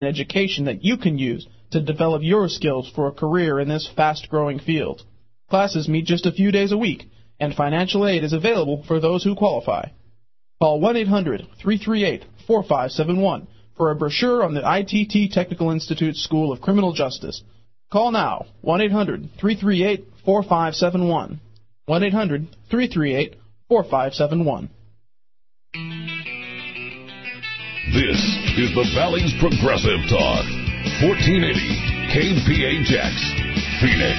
education that you can use to develop your skills for a career in this fast-growing field. Classes meet just a few days a week, and financial aid is available for those who qualify. Call 1-800-338-4571 for a brochure on the ITT Technical Institute School of Criminal Justice. Call now, 1-800-338-4571. 1-800-338-4571. This is the Valley's Progressive Talk. 1480 KPHX, Phoenix.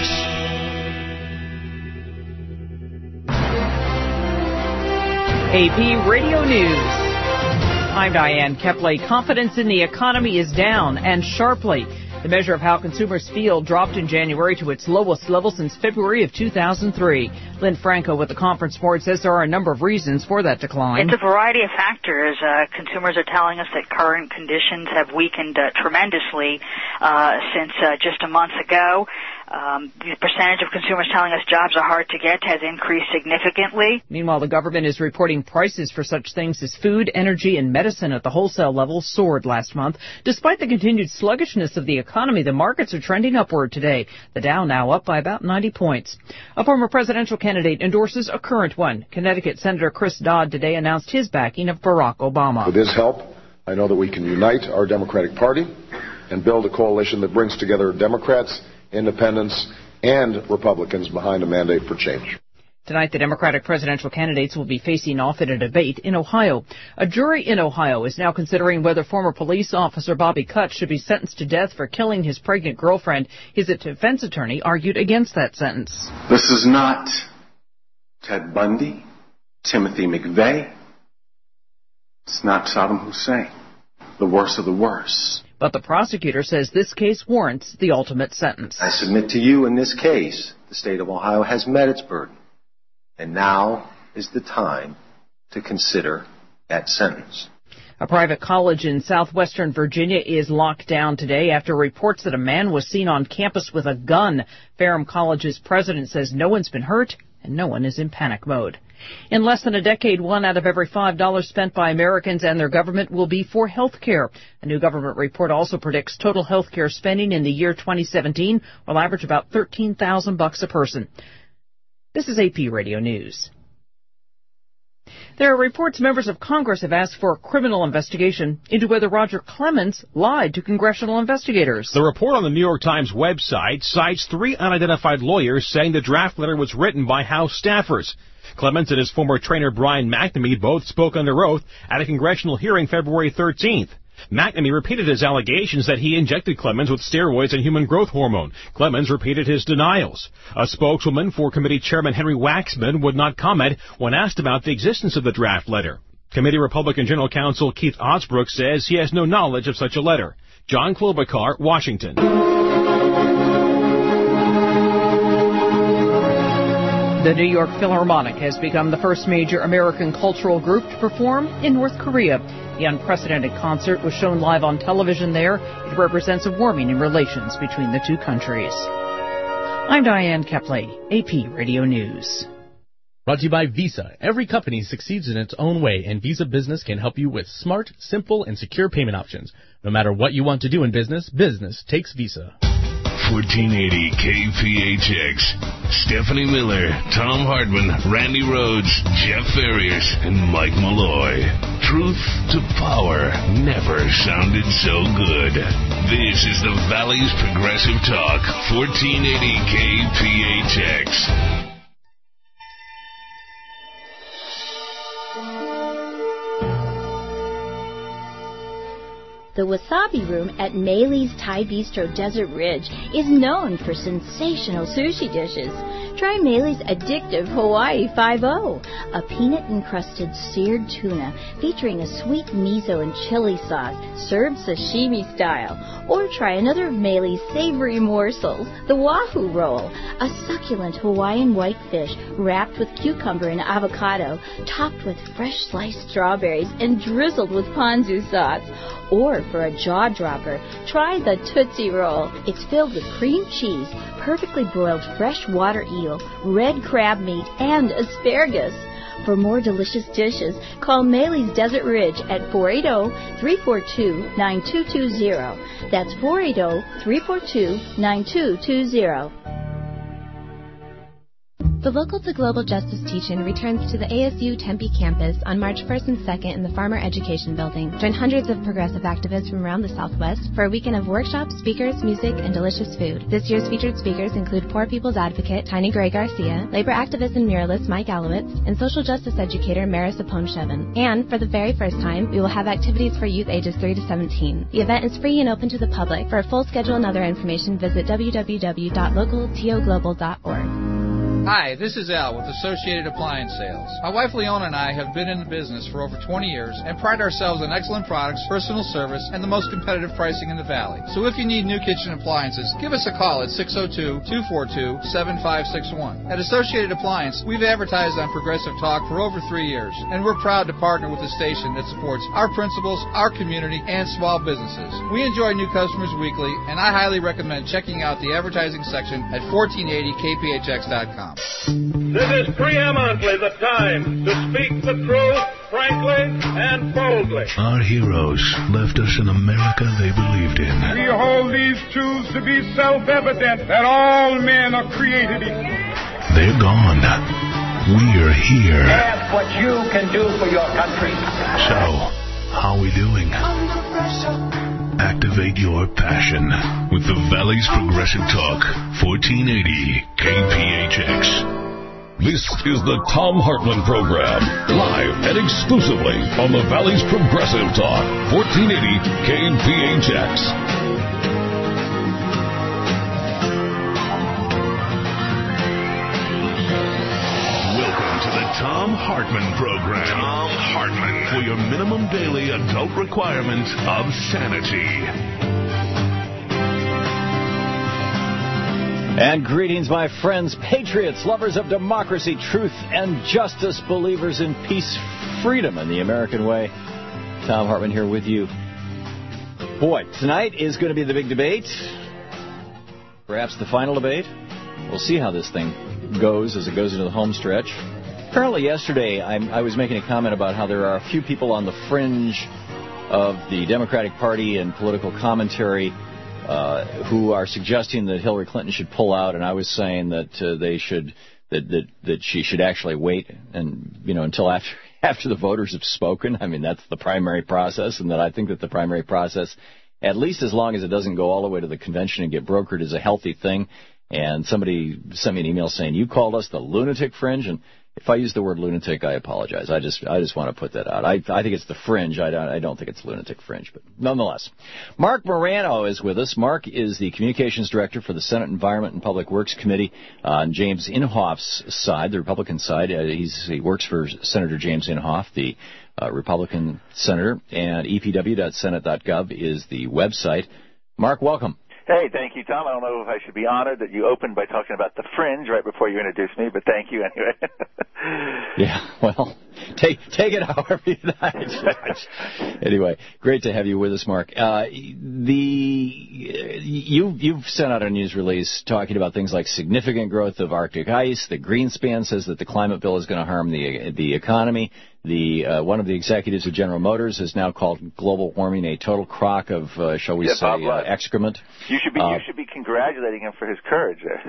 AP Radio News. I'm Diane Kepley. Confidence in the economy is down, and sharply. The measure of how consumers feel dropped in January to its lowest level since February of 2003. Lynn Franco with the Conference Board says there are a number of reasons for that decline. It's a variety of factors. Consumers are telling us that current conditions have weakened tremendously since just a month ago. The percentage of consumers telling us jobs are hard to get has increased significantly. Meanwhile, the government is reporting prices for such things as food, energy, and medicine at the wholesale level soared last month. Despite the continued sluggishness of the economy, the markets are trending upward today. The Dow now up by about 90 points. A former presidential candidate endorses a current one. Connecticut Senator Chris Dodd today announced his backing of Barack Obama. With his help, I know that we can unite our Democratic Party and build a coalition that brings together Democrats, Independents, and Republicans behind a mandate for change. Tonight, the Democratic presidential candidates will be facing off in a debate in Ohio. A jury in Ohio is now considering whether former police officer Bobby Cutts should be sentenced to death for killing his pregnant girlfriend. His defense attorney argued against that sentence. This is not Ted Bundy, Timothy McVeigh. It's not Saddam Hussein, the worst of the worst. But the prosecutor says this case warrants the ultimate sentence. I submit to you in this case, the state of Ohio has met its burden. And now is the time to consider that sentence. A private college in southwestern Virginia is locked down today after reports that a man was seen on campus with a gun. Ferrum College's president says no one's been hurt and no one is in panic mode. In less than a decade, 1 out of every $5 spent by Americans and their government will be for health care. A new government report also predicts total health care spending in the year 2017 will average about $13,000 a person. This is AP Radio News. There are reports members of Congress have asked for a criminal investigation into whether Roger Clemens lied to congressional investigators. The report on the New York Times website cites 3 unidentified lawyers saying the draft letter was written by House staffers. Clemens and his former trainer Brian McNamee both spoke under oath at a congressional hearing February 13th. McNamee repeated his allegations that he injected Clemens with steroids and human growth hormone. Clemens repeated his denials. A spokeswoman for committee chairman Henry Waxman would not comment when asked about the existence of the draft letter. Committee Republican General Counsel Keith Osbrook says he has no knowledge of such a letter. John Klobuchar, Washington. The New York Philharmonic has become the first major American cultural group to perform in North Korea. The unprecedented concert was shown live on television there. It represents a warming in relations between the two countries. I'm Diane Kepley, AP Radio News. Brought to you by Visa. Every company succeeds in its own way, and Visa Business can help you with smart, simple, and secure payment options. No matter what you want to do in business, business takes Visa. 1480 KPHX. Stephanie Miller, Tom Hardman, Randy Rhodes, Jeff Ferriers, and Mike Malloy. Truth to power never sounded so good. This is the Valley's Progressive Talk, 1480 KPHX. The Wasabi Room at Maylee's Thai Bistro Desert Ridge is known for sensational sushi dishes. Try Maylee's addictive Hawaii 5-0, a peanut-encrusted seared tuna featuring a sweet miso and chili sauce served sashimi style. Or try another of Maylee's savory morsels, the Wahoo Roll, a succulent Hawaiian whitefish wrapped with cucumber and avocado, topped with fresh sliced strawberries and drizzled with ponzu sauce. Or for a jaw-dropper, try the Tootsie Roll. It's filled with cream cheese, perfectly broiled freshwater eel, red crab meat, and asparagus. For more delicious dishes, call Maylee's Desert Ridge at 480-342-9220. That's 480-342-9220. The Local to Global Justice teach-in returns to the ASU Tempe campus on March 1st and 2nd in the Farmer Education Building. Join hundreds of progressive activists from around the Southwest for a weekend of workshops, speakers, music, and delicious food. This year's featured speakers include Poor People's Advocate Tiny Gray Garcia, labor activist and muralist Mike Alowitz, and social justice educator Mara Sapone-Shevin. And for the very first time, we will have activities for youth ages 3 to 17. The event is free and open to the public. For a full schedule and other information, visit www.localtoglobal.org. Hi, this is Al with Associated Appliance Sales. My wife Leona and I have been in the business for over 20 years and pride ourselves on excellent products, personal service, and the most competitive pricing in the Valley. So if you need new kitchen appliances, give us a call at 602-242-7561. At Associated Appliance, we've advertised on Progressive Talk for over 3 years, and we're proud to partner with a station that supports our principals, our community, and small businesses. We enjoy new customers weekly, and I highly recommend checking out the advertising section at 1480kphx.com. This is preeminently the time to speak the truth frankly and boldly. Our heroes left us an America they believed in. We hold these truths to be self-evident that all men are created equal. They're gone. We're here. Ask what you can do for your country. So, how are we doing? Under pressure. Activate your passion with the Valley's Progressive Talk, 1480 KPHX. This is the Thom Hartmann Program, live and exclusively on the Valley's Progressive Talk, 1480 KPHX. Thom Hartmann Program. Thom Hartmann. For your minimum daily adult requirement of sanity. And greetings, my friends, patriots, lovers of democracy, truth, and justice, believers in peace, freedom, and the American way. Thom Hartmann here with you. Boy, tonight is going to be the big debate. Perhaps the final debate. We'll see how this thing goes as it goes into the home stretch. Apparently yesterday I was making a comment about how there are a few people on the fringe of the Democratic Party and political commentary who are suggesting that Hillary Clinton should pull out, and I was saying that that she should actually wait and until after the voters have spoken. I mean, that's the primary process, and that I think that the primary process, at least as long as it doesn't go all the way to the convention and get brokered, is a healthy thing. And somebody sent me an email saying, you called us the lunatic fringe, and if I use the word lunatic, I apologize. I just want to put that out. I think it's the fringe. I don't think it's lunatic fringe, but nonetheless. Mark Morano is with us. Mark is the communications director for the Senate Environment and Public Works Committee on James Inhofe's side, the Republican side. He works for Senator James Inhofe, the Republican senator, and epw.senate.gov is the website. Mark, welcome. Hey, thank you, Tom. I don't know if I should be honored that you opened by talking about the fringe right before you introduced me, but thank you anyway. Yeah, well, take it however you like. Anyway, great to have you with us, Mark. You've sent out a news release talking about things like significant growth of Arctic ice. The Greenspan says that the climate bill is going to harm the economy. One of the executives of General Motors has now called global warming a total crock of, shall we say, excrement. You should be congratulating him for his courage there.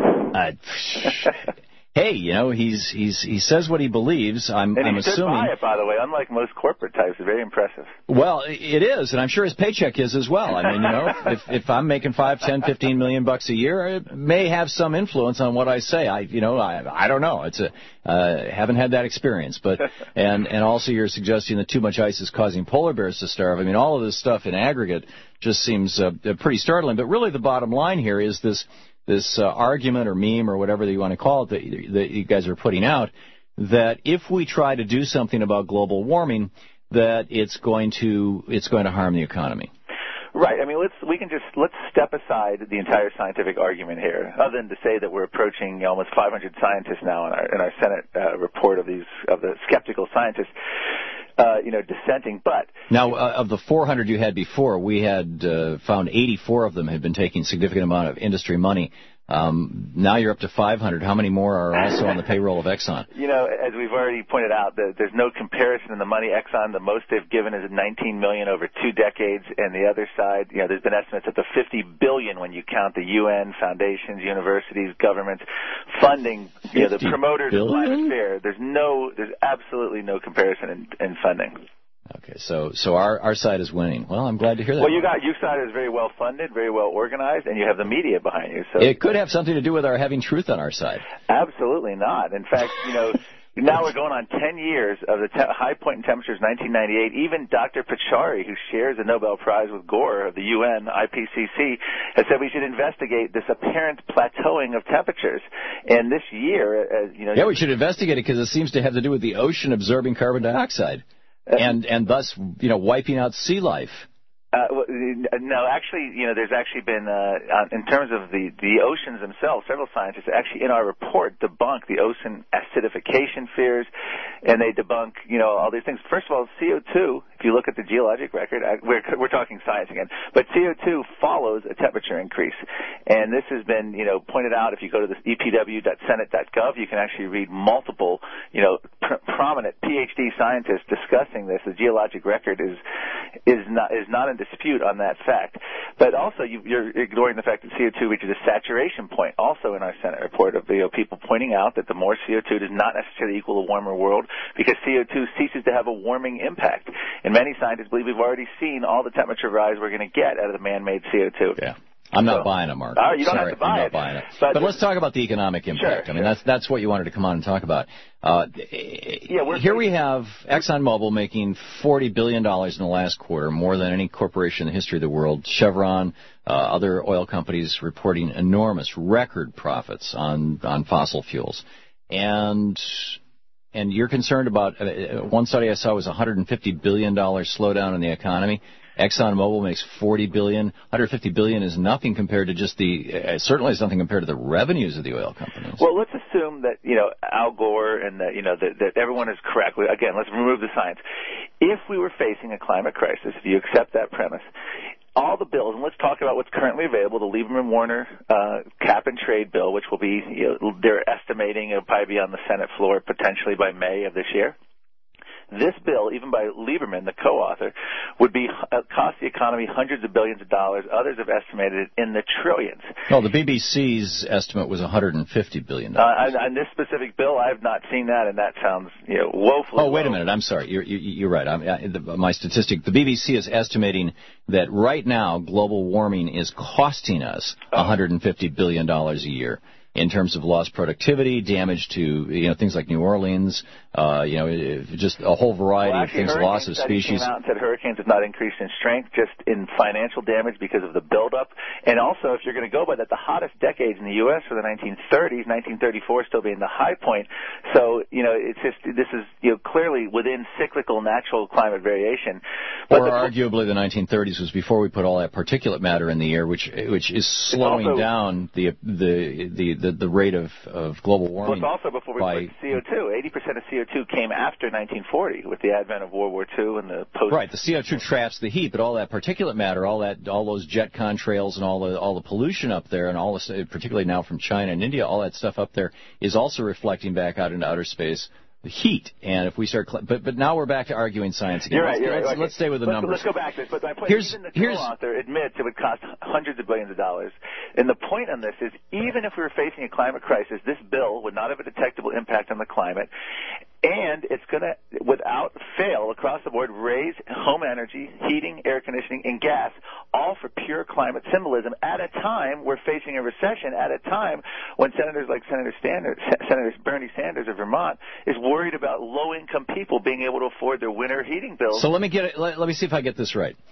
Hey, he says what he believes. I'm assuming. Stood by it, by the way, unlike most corporate types. It's very impressive. Well, it is, and I'm sure his paycheck is as well. I mean, if I'm making $5, $10, $15 million a year, it may have some influence on what I say. I don't know. Haven't had that experience, but and also you're suggesting that too much ice is causing polar bears to starve. I mean, all of this stuff in aggregate just seems pretty startling. But really, the bottom line here is this argument or meme or whatever that you want to call it that you guys are putting out, that if we try to do something about global warming, that it's going to harm the economy. Right. I mean, let's step aside the entire scientific argument here, other than to say that we're approaching almost 500 scientists now in our Senate report of the skeptical scientists. Dissenting, but... Now, of the 400 you had before, we had found 84 of them had been taking significant amount of industry money Now you're up to 500. How many more are also on the payroll of Exxon? You know, as we've already pointed out, there's no comparison in the money. Exxon, the most they've given is $19 million over 2 decades, and the other side, you know, there's been estimates up to $50 billion when you count the UN, foundations, universities, governments, funding, you know, the promoters of climate fair. There's absolutely no comparison in funding. Okay, so our side is winning. Well, I'm glad to hear that. Well, your side is very well funded, very well organized, and you have the media behind you. So it could have something to do with our having truth on our side. Absolutely not. In fact, you know, now we're going on 10 years of the high point in temperatures, 1998. Even Dr. Pachauri, who shares the Nobel Prize with Gore of the UN, IPCC, has said we should investigate this apparent plateauing of temperatures. And this year, as you know, yeah, we should investigate it because it seems to have to do with the ocean absorbing carbon dioxide. And thus, you know, wiping out sea life. No, actually, you know, there's actually been, in terms of the oceans themselves, several scientists actually in our report debunk the ocean acidification fears, and they debunk, you know, all these things. First of all, CO2, if you look at the geologic record, we're talking science again, but CO2 follows a temperature increase. And this has been, you know, pointed out. If you go to this epw.senate.gov, you can actually read multiple, you know, prominent PhD scientists discussing this. The geologic record is not in dispute on that fact. But also, you're ignoring the fact that CO2 reaches a saturation point, also in our Senate report of people pointing out that the more CO2 does not necessarily equal a warmer world because CO2 ceases to have a warming impact. And many scientists believe we've already seen all the temperature rise we're going to get out of the man-made CO2. Yeah. I'm not buying it, Mark. You don't have to buy I'm it. not buying it. But let's talk about the economic impact. Sure, I mean, that's what you wanted to come on and talk about. Here we have ExxonMobil making $40 billion in the last quarter, more than any corporation in the history of the world. Chevron, other oil companies reporting enormous record profits on fossil fuels. And you're concerned about, one study I saw was $150 billion slowdown in the economy. ExxonMobil makes $40 billion. $150 billion is nothing compared to just certainly is nothing compared to the revenues of the oil companies. Well, let's assume that, you know, Al Gore and that, you know, that everyone is correct. Again, let's remove the science. If we were facing a climate crisis, if you accept that premise, all the bills, and let's talk about what's currently available, the Lieberman-Warner cap and trade bill, which will be, you know, they're estimating it'll probably be on the Senate floor potentially by May of this year. This bill, even by Lieberman, the co-author, would cost the economy hundreds of billions of dollars. Others have estimated it in the trillions. Well, the BBC's estimate was $150 billion. On this specific bill, I have not seen that, and that sounds, you know, woefully. Oh, wait a minute. I'm sorry. You're right. My statistic, the BBC is estimating that right now global warming is costing us $150 billion a year. In terms of lost productivity, damage to, you know, things like New Orleans, you know, just a whole variety of things, loss of species. Came out and said hurricanes have not increased in strength, just in financial damage because of the buildup. And also, if you're going to go by that, the hottest decades in the U.S. were the 1930s, 1934 still being the high point. So, you know, it's just, this is, you know, clearly within cyclical natural climate variation. But arguably the 1930s was before we put all that particulate matter in the air, which is slowing down the rate of global warming. Well, it's also before we put CO2. 80% of CO2 came after 1940 with the advent of World War II and the post. Right, the CO2 traps the heat, but all that particulate matter, all those jet contrails and all the pollution up there, and all the, particularly now from China and India, all that stuff up there is also reflecting back out into outer space. The heat, and if we start, but now we're back to arguing science again. You're right. Let's stay with the numbers. Let's go back to this. But my point is, even the co-author admits it would cost hundreds of billions of dollars. And the point on this is, even if we were facing a climate crisis, this bill would not have a detectable impact on the climate. And it's going to, without fail, across the board, raise home energy, heating, air conditioning, and gas, all for pure climate symbolism at a time we're facing a recession, at a time when senators like Senator Bernie Sanders of Vermont is worried about low-income people being able to afford their winter heating bills. So let me see if I get this right.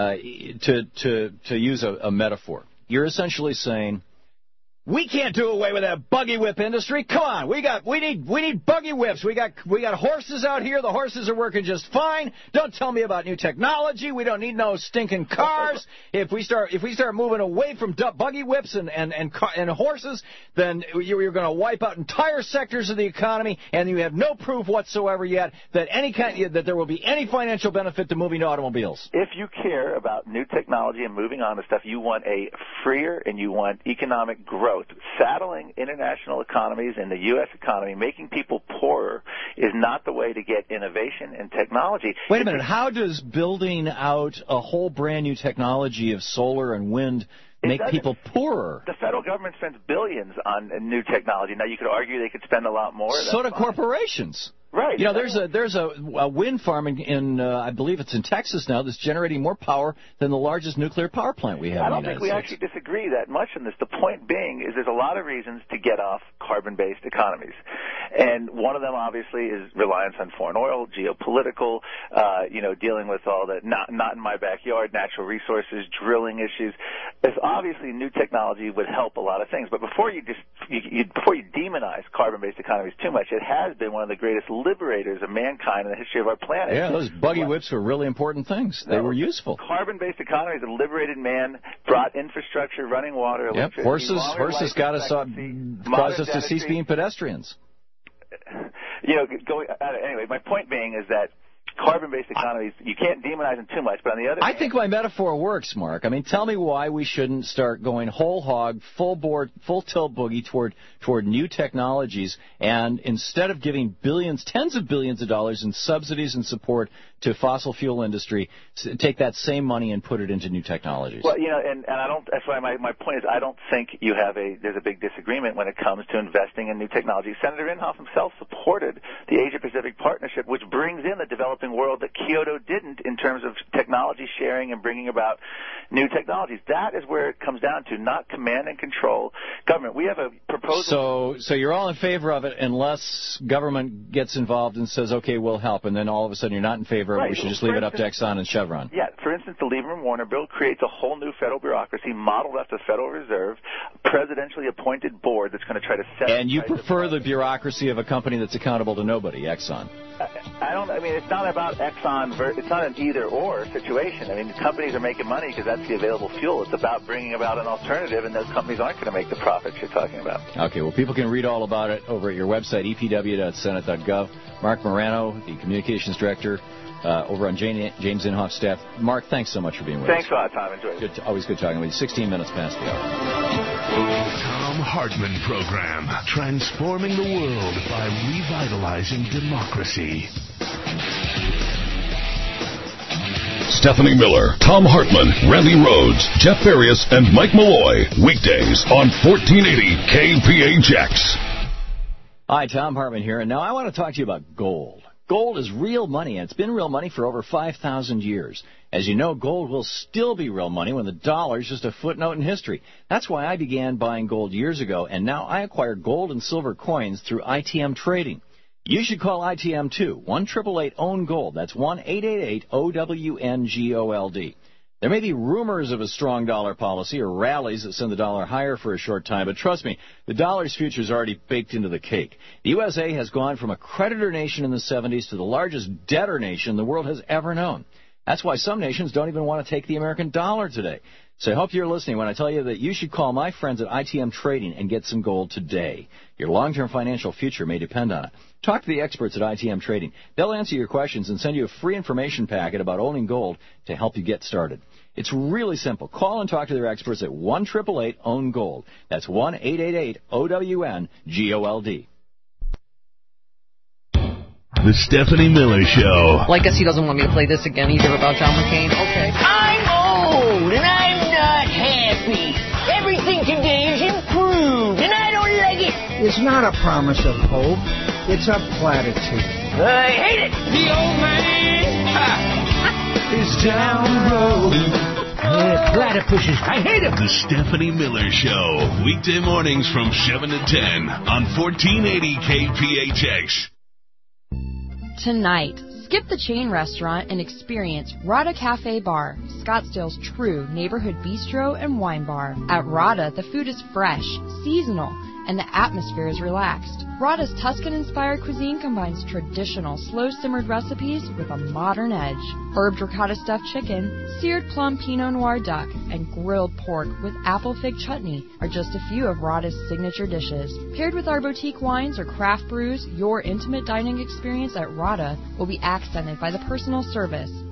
To use a metaphor, you're essentially saying, we can't do away with that buggy whip industry. Come on, we need buggy whips. We got horses out here. The horses are working just fine. Don't tell me about new technology. We don't need no stinking cars. If we start moving away from buggy whips and horses, then you're going to wipe out entire sectors of the economy, and you have no proof whatsoever yet that that there will be any financial benefit to moving to automobiles. If you care about new technology and moving on to stuff, you want a freer and you want economic growth. growth. Saddling international economies and the U.S. economy, making people poorer, is not the way to get innovation and technology. Wait a minute. How does building out a whole brand new technology of solar and wind make people poorer? The federal government spends billions on new technology. Now, you could argue they could spend a lot more. So do corporations. Right. You know, there's a wind farm in I believe it's in Texas now that's generating more power than the largest nuclear power plant we have in the United States. I don't think we actually disagree that much on this. The point being is there's a lot of reasons to get off carbon-based economies. And one of them, obviously, is reliance on foreign oil, geopolitical, dealing with all the not in my backyard, natural resources, drilling issues. There's obviously new technology would help a lot of things. But before you demonize carbon-based economies too much, it has been one of the greatest liberators of mankind in the history of our planet. Yeah, those buggy whips were really important things. They were useful. Carbon-based economies have liberated man, brought infrastructure, running water, electricity. Horses got us caused us to cease being pedestrians. Anyway, my point being is that carbon-based economies, you can't demonize them too much, but on the other hand... I think my metaphor works, Mark. I mean, tell me why we shouldn't start going whole hog, full board, full tilt boogie toward new technologies, and instead of giving billions, tens of billions of dollars in subsidies and support to fossil fuel industry, take that same money and put it into new technologies. Well, and I don't. That's why my point is I don't think there's a big disagreement when it comes to investing in new technology. Senator Inhofe himself supported the Asia-Pacific Partnership, which brings in the developing world that Kyoto didn't in terms of technology sharing and bringing about new technologies. That is where it comes down to, not command and control government. We have a proposal. So you're all in favor of it unless government gets involved and says, okay, we'll help, and then all of a sudden you're not in favor of it. We should just leave it up to Exxon and Chevron. Yeah. For instance, the Lieberman-Warner bill creates a whole new federal bureaucracy modeled after the Federal Reserve, a presidentially appointed board that's going to try to set... And you prefer the bureaucracy of a company that's accountable to nobody, Exxon. It's not about Exxon. It's not an either-or situation. I mean, companies are making money because that's the available fuel. It's about bringing about an alternative, and those companies aren't going to make the profits you're talking about. Okay, well, people can read all about it over at your website, epw.senate.gov. Mark Morano, the communications director, over on James Inhofe's staff. Mark, thanks so much for being with us. Thanks a lot, Tom. Enjoy it. Always good talking with you. 16 minutes past the hour. Thom Hartmann Program, transforming the world by revitalizing democracy. Stephanie Miller, Thom Hartmann, Randy Rhodes, Jeff Farias, and Mike Malloy. Weekdays on 1480 KPHX. Hi, Thom Hartmann here, and now I want to talk to you about gold. Gold is real money, and it's been real money for over 5,000 years. As you know, gold will still be real money when the dollar is just a footnote in history. That's why I began buying gold years ago, and now I acquire gold and silver coins through ITM Trading. You should call ITM too. 1-888-OWN-GOLD. That's 1-888-OWN-GOLD. There may be rumors of a strong dollar policy or rallies that send the dollar higher for a short time, but trust me, the dollar's future is already baked into the cake. The USA has gone from a creditor nation in the 70s to the largest debtor nation the world has ever known. That's why some nations don't even want to take the American dollar today. So I hope you're listening when I tell you that you should call my friends at ITM Trading and get some gold today. Your long-term financial future may depend on it. Talk to the experts at ITM Trading. They'll answer your questions and send you a free information packet about owning gold to help you get started. It's really simple. Call and talk to their experts at 1-888-OWN-GOLD. That's 1-888-OWN-GOLD. The Stephanie Miller Show. Well, I guess he doesn't want me to play this again either about John McCain. Okay. I'm old and I'm not happy. Everything today is improved and I don't like it. It's not a promise of hope. It's a platitude. I hate it. The old man is down the road. Platypuses. I hate them. The Stephanie Miller Show. Weekday mornings from 7 to 10 on 1480 KPHX. Tonight, skip the chain restaurant and experience Rada Cafe Bar, Scottsdale's true neighborhood bistro and wine bar. At Rada, the food is fresh, seasonal, and the atmosphere is relaxed. Rada's Tuscan-inspired cuisine combines traditional slow-simmered recipes with a modern edge. Herbed ricotta stuffed chicken, seared plum Pinot Noir duck, and grilled pork with apple fig chutney are just a few of Rada's signature dishes. Paired with our boutique wines or craft brews, your intimate dining experience at Rada will be accented by the personal service,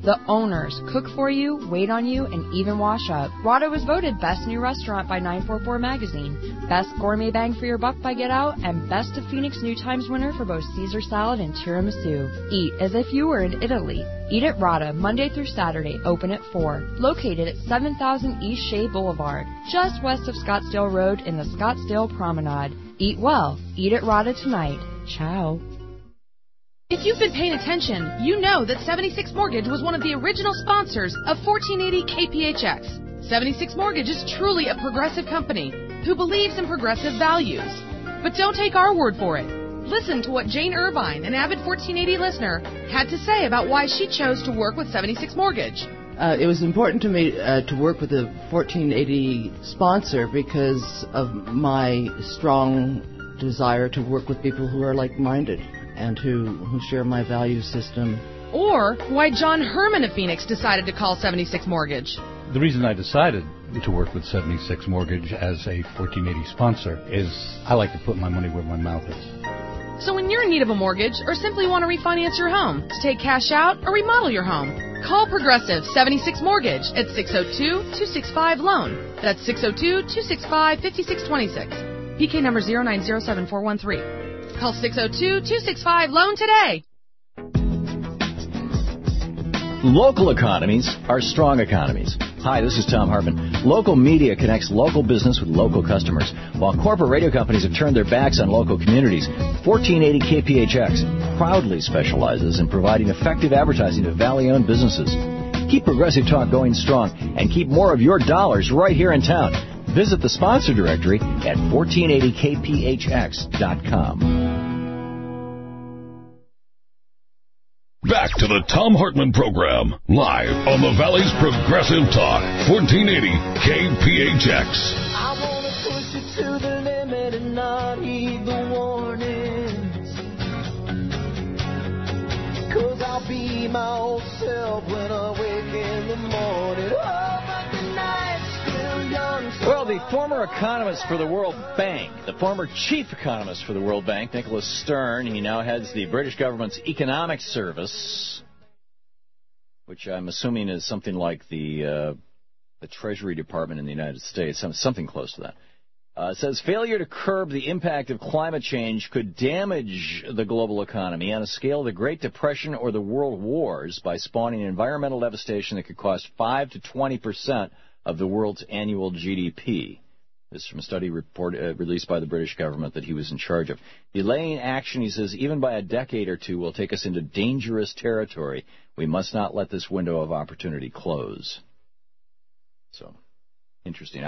The owners cook for you, wait on you, and even wash up. Rada was voted Best New Restaurant by 944 Magazine, Best Gourmet Bang for Your Buck by Get Out, and Best of Phoenix New Times winner for both Caesar salad and tiramisu. Eat as if you were in Italy. Eat at Rada, Monday through Saturday, open at 4. Located at 7000 East Shea Boulevard, just west of Scottsdale Road in the Scottsdale Promenade. Eat well. Eat at Rada tonight. Ciao. If you've been paying attention, you know that 76 Mortgage was one of the original sponsors of 1480 KPHX. 76 Mortgage is truly a progressive company who believes in progressive values. But don't take our word for it. Listen to what Jane Irvine, an avid 1480 listener, had to say about why she chose to work with 76 Mortgage. It was important to me to work with a 1480 sponsor because of my strong desire to work with people who are like-minded and who share my value system. Or why John Herman of Phoenix decided to call 76 Mortgage. The reason I decided to work with 76 Mortgage as a 1480 sponsor is I like to put my money where my mouth is. So when you're in need of a mortgage or simply want to refinance your home, to take cash out or remodel your home, call Progressive 76 Mortgage at 602-265-LOAN. That's 602-265-5626. PK number 0907413. Call 602-265-LOAN today. Local economies are strong economies. Hi, this is Tom Hartman. Local media connects local business with local customers. While corporate radio companies have turned their backs on local communities, 1480 KPHX proudly specializes in providing effective advertising to Valley-owned businesses. Keep Progressive Talk going strong and keep more of your dollars right here in town. Visit the sponsor directory at 1480kphx.com. Back to the Tom Hartman Program, live on the Valley's Progressive Talk, 1480 KPHX. I want to push it to the limit and not heed the warnings. 'Cause I'll be my old self when I wake in the morning. Oh, but the night's still young. Well, the former economist for the World Bank, the former chief economist for the World Bank, Nicholas Stern, he now heads the British government's Economic Service, which I'm assuming is something like the Treasury Department in the United States, something close to that. Says failure to curb the impact of climate change could damage the global economy on a scale of the Great Depression or the World Wars by spawning environmental devastation that could cost 5 to 20% of the world's annual GDP. This is from a study report released by the British government that he was in charge of. Delaying action, he says, even by a decade or two will take us into dangerous territory. We must not let this window of opportunity close. So, interesting.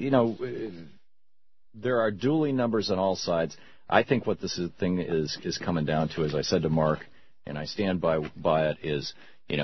There are dueling numbers on all sides. I think what this thing is coming down to, as I said to Mark, and I stand by it, is,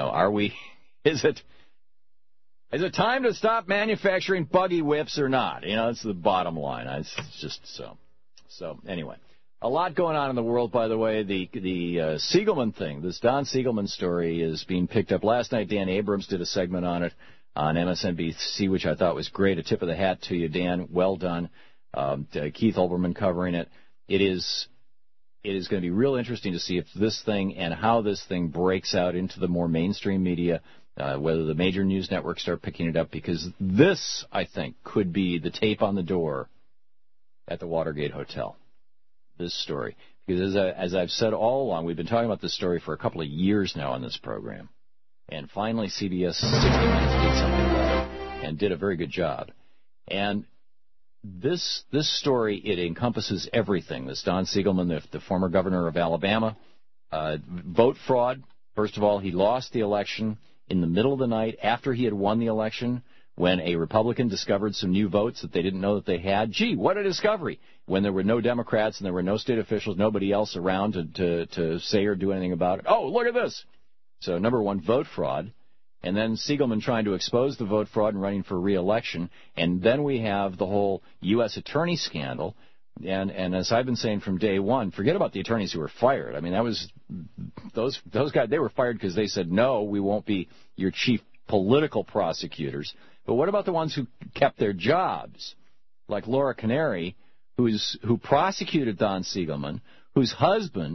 is it time to stop manufacturing buggy whips or not? That's the bottom line. It's just so. So, anyway. A lot going on in the world, by the way. The Siegelman thing, this Don Siegelman story is being picked up. Last night, Dan Abrams did a segment on it on MSNBC, which I thought was great. A tip of the hat to you, Dan. Well done. Keith Olbermann covering it. It is going to be real interesting to see if this thing and how this thing breaks out into the more mainstream media, whether the major news networks start picking it up, because this, I think, could be the tape on the door at the Watergate Hotel, this story. Because as I've said all along, we've been talking about this story for a couple of years now on this program. And finally, CBS 60 Minutes did something about it and did a very good job. And this story, it encompasses everything. This Don Siegelman, the former governor of Alabama, vote fraud. First of all, he lost the election in the middle of the night after he had won the election, when a Republican discovered some new votes that they didn't know that they had. Gee, what a discovery! When there were no Democrats and there were no state officials, nobody else around to say or do anything about it. Oh, look at this! So, number one, vote fraud. And then Siegelman trying to expose the vote fraud and running for re-election. And then we have the whole U.S. attorney scandal. And as I've been saying from day one, forget about the attorneys who were fired. I mean, that was those guys, they were fired because they said, no, we won't be your chief political prosecutors. But what about the ones who kept their jobs? Like Laura Canary, who prosecuted Don Siegelman, whose husband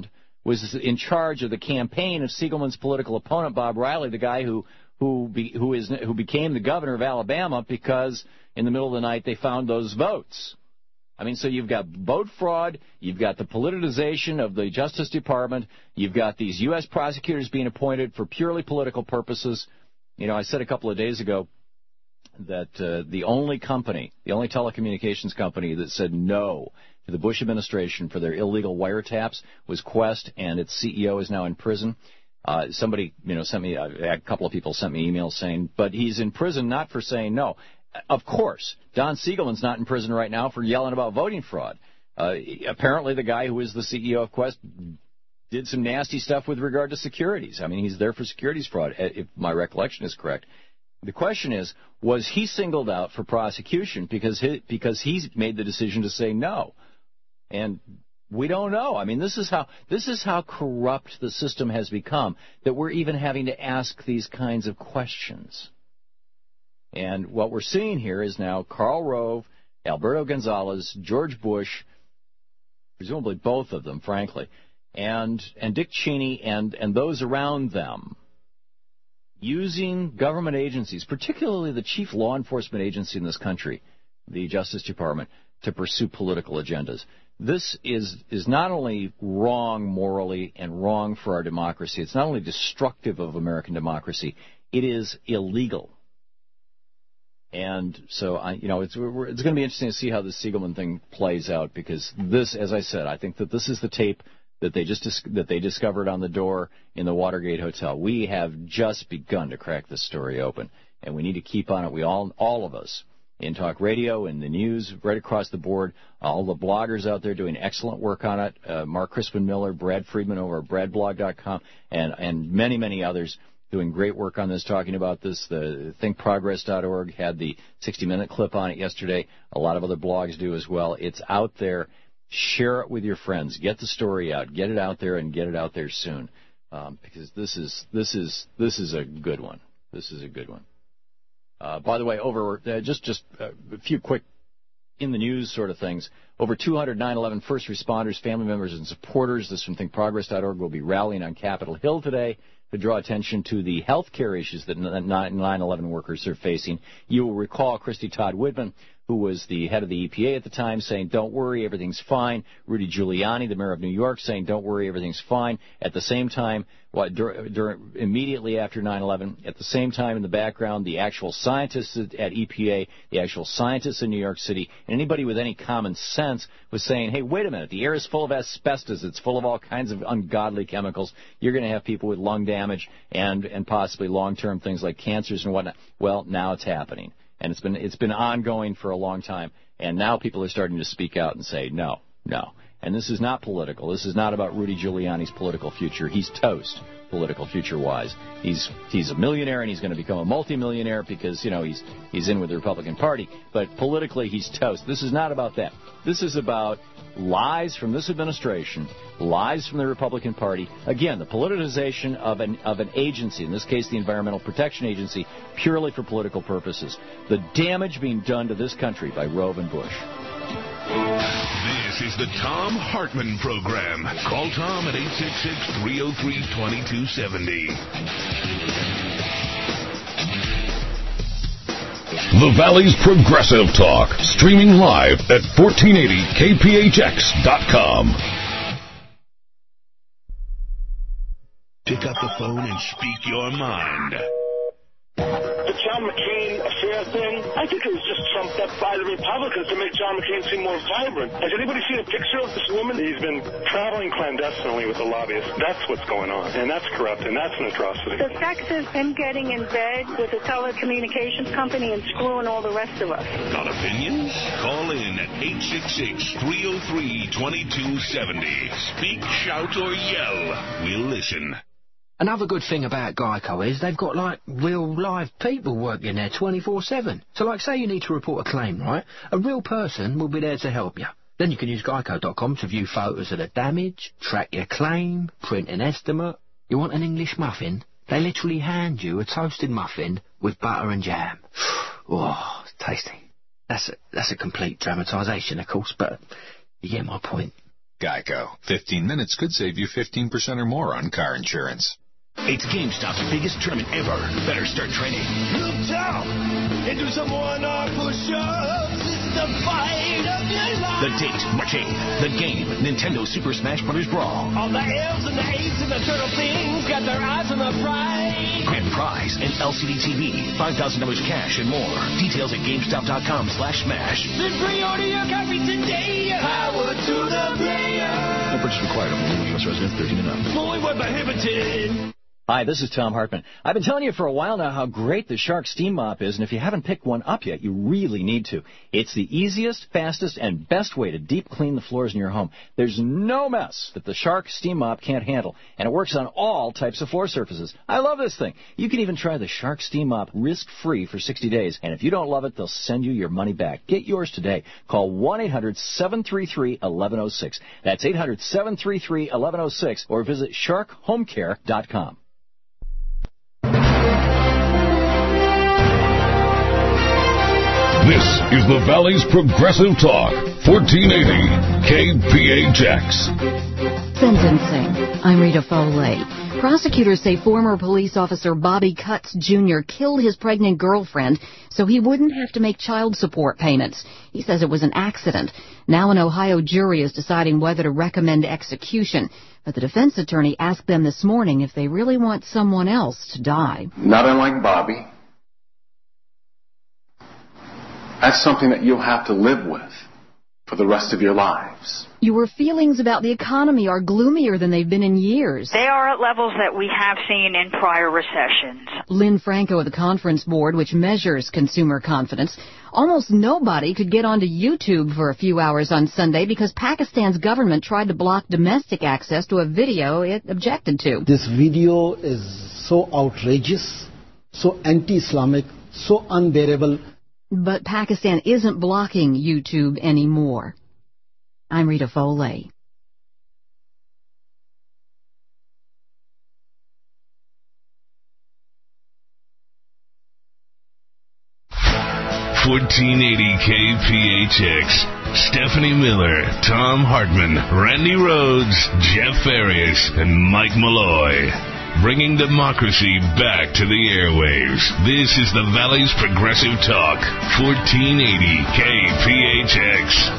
was in charge of the campaign of Siegelman's political opponent, Bob Riley, the guy who became the governor of Alabama because in the middle of the night they found those votes. I mean, so you've got vote fraud, you've got the politicization of the Justice Department, you've got these U.S. prosecutors being appointed for purely political purposes. You know, I said a couple of days ago that the only telecommunications company that said no to the Bush administration for their illegal wiretaps was Qwest, and its CEO is now in prison. Somebody, sent me, a couple of people sent me emails saying, but he's in prison not for saying no. Of course, Don Siegelman's not in prison right now for yelling about voting fraud. Apparently the guy who is the CEO of Qwest did some nasty stuff with regard to securities. I mean, he's there for securities fraud, if my recollection is correct. The question is, was he singled out for prosecution because he's made the decision to say no? And we don't know. I mean, this is how corrupt the system has become, that we're even having to ask these kinds of questions. And what we're seeing here is now Karl Rove, Alberto Gonzalez, George Bush, presumably both of them, frankly, and Dick Cheney and those around them, using government agencies, particularly the chief law enforcement agency in this country, the Justice Department, to pursue political agendas. This is not only wrong morally and wrong for our democracy, it's not only destructive of American democracy, it is illegal. And so, it's going to be interesting to see how this Siegelman thing plays out, because this, as I said, I think that this is the tape that they discovered on the door in the Watergate Hotel. We have just begun to crack this story open, and we need to keep on it. We all of us, in talk radio, in the news, right across the board, all the bloggers out there doing excellent work on it. Mark Crispin Miller, Brad Friedman over at bradblog.com, and many, many others doing great work on this, talking about this. The thinkprogress.org had the 60-minute clip on it yesterday. A lot of other blogs do as well. It's out there. Share it with your friends. Get the story out. Get it out there, and get it out there soon, because this is a good one. This is a good one. By the way, just a few quick in the news sort of things. Over 200 9/11 first responders, family members, and supporters, this from thinkprogress.org, will be rallying on Capitol Hill today to draw attention to the health care issues that 9/11 workers are facing. You will recall Christy Todd Whitman, who was the head of the EPA at the time, saying, don't worry, everything's fine. Rudy Giuliani, the mayor of New York, saying, don't worry, everything's fine. At the same time, immediately after 9/11, at the same time in the background, the actual scientists at EPA, the actual scientists in New York City, and anybody with any common sense was saying, hey, wait a minute, the air is full of asbestos. It's full of all kinds of ungodly chemicals. You're going to have people with lung damage and possibly long-term things like cancers and whatnot. Well, now it's happening. And it's been ongoing for a long time, and now people are starting to speak out and say no. And this is not political. This is not about Rudy Giuliani's political future. He's toast, political future-wise. He's a millionaire, and he's going to become a multimillionaire because he's in with the Republican Party. But politically, he's toast. This is not about that. This is about lies from this administration, lies from the Republican Party. Again, the politicization of an agency, in this case the Environmental Protection Agency, purely for political purposes. The damage being done to this country by Rove and Bush. This is the Thom Hartmann Program. Call Tom at 866-303-2270. The Valley's Progressive Talk, streaming live at 1480kphx.com. Pick up the phone and speak your mind. The John McCain affair thing, I think it was just trumped up by the Republicans to make John McCain seem more vibrant. Has anybody seen a picture of this woman? He's been traveling clandestinely with a lobbyist. That's what's going on, and that's corrupt, and that's an atrocity. The sex is him getting in bed with a telecommunications company and screwing all the rest of us. Got opinions? Call in at 866-303-2270. Speak, shout, or yell. We'll listen. Another good thing about Geico is they've got, real live people working there 24/7. So, say you need to report a claim, right? A real person will be there to help you. Then you can use Geico.com to view photos of the damage, track your claim, print an estimate. You want an English muffin? They literally hand you a toasted muffin with butter and jam. Oh, it's tasty. That's a complete dramatisation, of course, but you get my point. Geico. 15 minutes could save you 15% or more on car insurance. It's GameStop's biggest tournament ever. Better start training. Look down and do some one-arm push-ups. It's the fight of your life. The date, March 8th. The game, Nintendo Super Smash Bros. Brawl. All the elves and the apes and the turtle things got their eyes on the prize. Grand prize, an LCD TV, $5,000 cash, and more. Details at GameStop.com/smash. Then pre-order your copy today. Power to the player. No purchase required. Only U.S. residents 13 and up. Fully prohibited. Hi, this is Tom Hartman. I've been telling you for a while now how great the Shark Steam Mop is, and if you haven't picked one up yet, you really need to. It's the easiest, fastest, and best way to deep clean the floors in your home. There's no mess that the Shark Steam Mop can't handle, and it works on all types of floor surfaces. I love this thing. You can even try the Shark Steam Mop risk-free for 60 days, and if you don't love it, they'll send you your money back. Get yours today. Call 1-800-733-1106. That's 800-733-1106, or visit sharkhomecare.com. This is the Valley's Progressive Talk, 1480 KPHX. Sentencing. I'm Rita Foley. Prosecutors say former police officer Bobby Cutts Jr. killed his pregnant girlfriend so he wouldn't have to make child support payments. He says it was an accident. Now an Ohio jury is deciding whether to recommend execution. But the defense attorney asked them this morning if they really want someone else to die. Not unlike Bobby. That's something that you'll have to live with for the rest of your lives. Your feelings about the economy are gloomier than they've been in years. They are at levels that we have seen in prior recessions. Lynn Franco of the Conference Board, which measures consumer confidence. Almost nobody could get onto YouTube for a few hours on Sunday because Pakistan's government tried to block domestic access to a video it objected to. This video is so outrageous, so anti-Islamic, so unbearable. But Pakistan isn't blocking YouTube anymore. I'm Rita Foley. KPHX. Stephanie Miller, Tom Hartman, Randy Rhodes, Jeff Farias, and Mike Malloy. Bringing democracy back to the airwaves. This is the Valley's Progressive Talk, 1480 KPHX.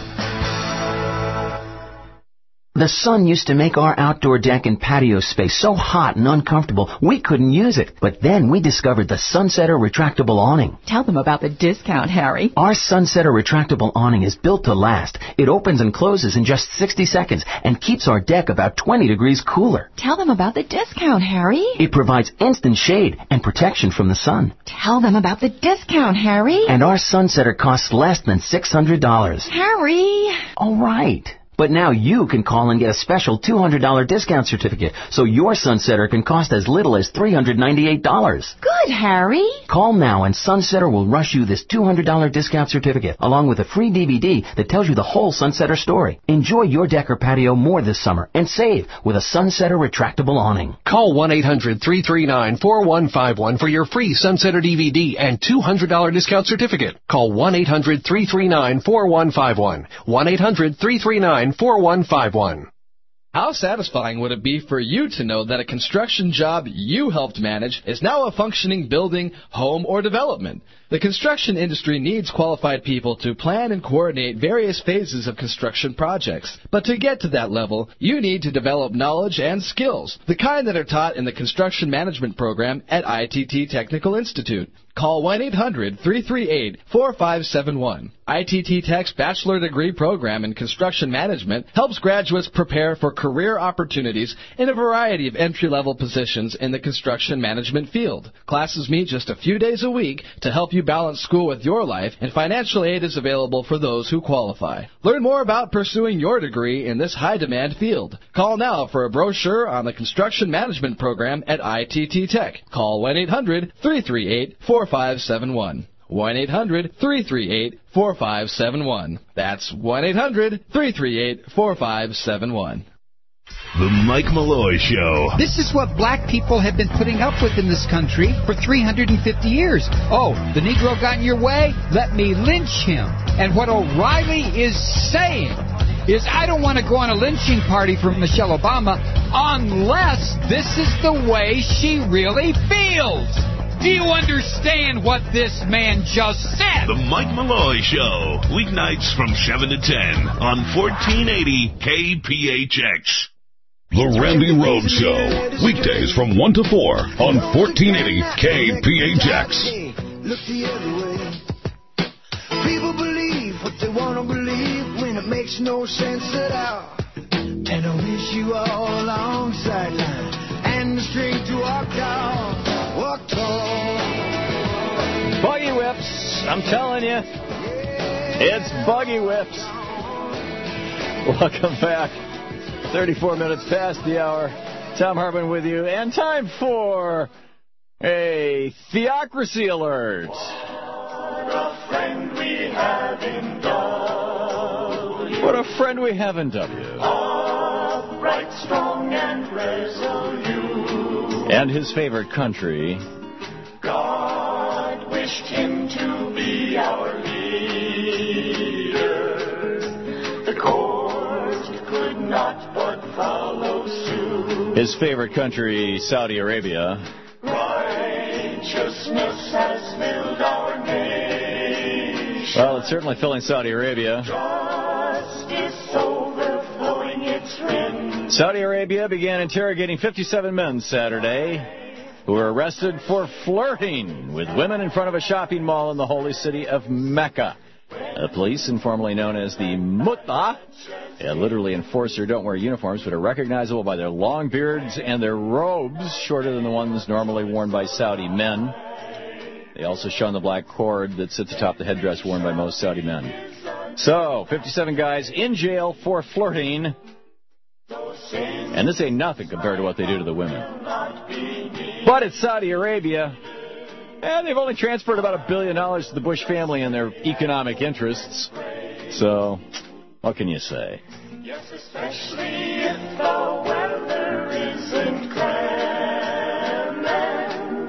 The sun used to make our outdoor deck and patio space so hot and uncomfortable we couldn't use it. But then we discovered the Sunsetter retractable awning. Tell them about the discount, Harry. Our Sunsetter retractable awning is built to last. It opens and closes in just 60 seconds and keeps our deck about 20 degrees cooler. Tell them about the discount, Harry. It provides instant shade and protection from the sun. Tell them about the discount, Harry. And our Sunsetter costs less than $600. Harry! All right. But now you can call and get a special $200 discount certificate, so your Sunsetter can cost as little as $398. Good, Harry. Call now and Sunsetter will rush you this $200 discount certificate, along with a free DVD that tells you the whole Sunsetter story. Enjoy your deck or patio more this summer and save with a Sunsetter retractable awning. Call 1-800-339-4151 for your free Sunsetter DVD and $200 discount certificate. Call 1-800-339-4151. 1-800-339-4151. How satisfying would it be for you to know that a construction job you helped manage is now a functioning building, home, or development? The construction industry needs qualified people to plan and coordinate various phases of construction projects. But to get to that level, you need to develop knowledge and skills, the kind that are taught in the construction management program at ITT Technical Institute. Call 1-800-338-4571. ITT Tech's bachelor degree program in construction management helps graduates prepare for career opportunities in a variety of entry-level positions in the construction management field. Classes meet just a few days a week to help you balance school with your life, and financial aid is available for those who qualify. Learn more about pursuing your degree in this high-demand field. Call now for a brochure on the construction management program at ITT Tech. Call 1-800-338-4571. 1-800-338-4571. That's 1-800-338-4571. The Mike Malloy Show. This is what black people have been putting up with in this country for 350 years. Oh, the Negro got in your way? Let me lynch him. And what O'Reilly is saying is I don't want to go on a lynching party for Michelle Obama unless this is the way she really feels. Do you understand what this man just said? The Mike Malloy Show. Weeknights from 7 to 10 on 1480 KPHX. The Randy Rhodes Show. Weekdays from 1 to 4 on 1480 KPHX. Look the other way. People believe what they want to believe when it makes no sense at all. And I wish you all along the sideline and the strength to walk tall. Walk tall. Buggy whips, I'm telling you. It's buggy whips. Welcome back. 34 minutes past the hour. Tom Hartman with you. And time for a Theocracy Alert. What a friend we have in W. Upright, strong, and resolute. And his favorite country. God wished him to be our leader. The court could not but follow suit. His favorite country, Saudi Arabia. Righteousness has filled our nation. Well, it's certainly filling Saudi Arabia. Justice overflowing its rim. Saudi Arabia began interrogating 57 men Saturday who were arrested for flirting with women in front of a shopping mall in the holy city of Mecca. The police, informally known as the Mut'a, literally enforcer, don't wear uniforms, but are recognizable by their long beards and their robes, shorter than the ones normally worn by Saudi men. They also shone the black cord that sits atop the headdress worn by most Saudi men. So, 57 guys in jail for flirting. And this ain't nothing compared to what they do to the women. But it's Saudi Arabia. And they've only transferred about $1 billion to the Bush family and their economic interests. So, what can you say? Yes, especially if the weather isn't clement.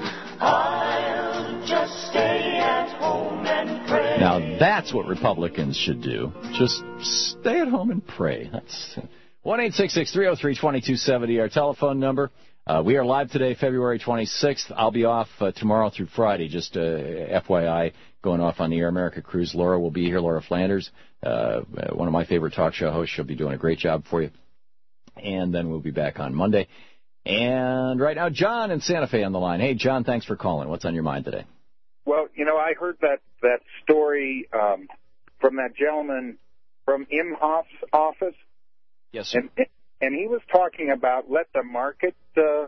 I'll just stay at home and pray. Now, that's what Republicans should do. Just stay at home and pray. That's 1-866-303-2270, our telephone number. We are live today, February 26th. I'll be off tomorrow through Friday, just FYI, going off on the Air America cruise. Laura will be here, Laura Flanders, one of my favorite talk show hosts. She'll be doing a great job for you. And then we'll be back on Monday. And right now, John in Santa Fe on the line. Hey, John, thanks for calling. What's on your mind today? Well, you know, I heard that story from that gentleman from Imhoff's office. Yes, sir. And he was talking about let the market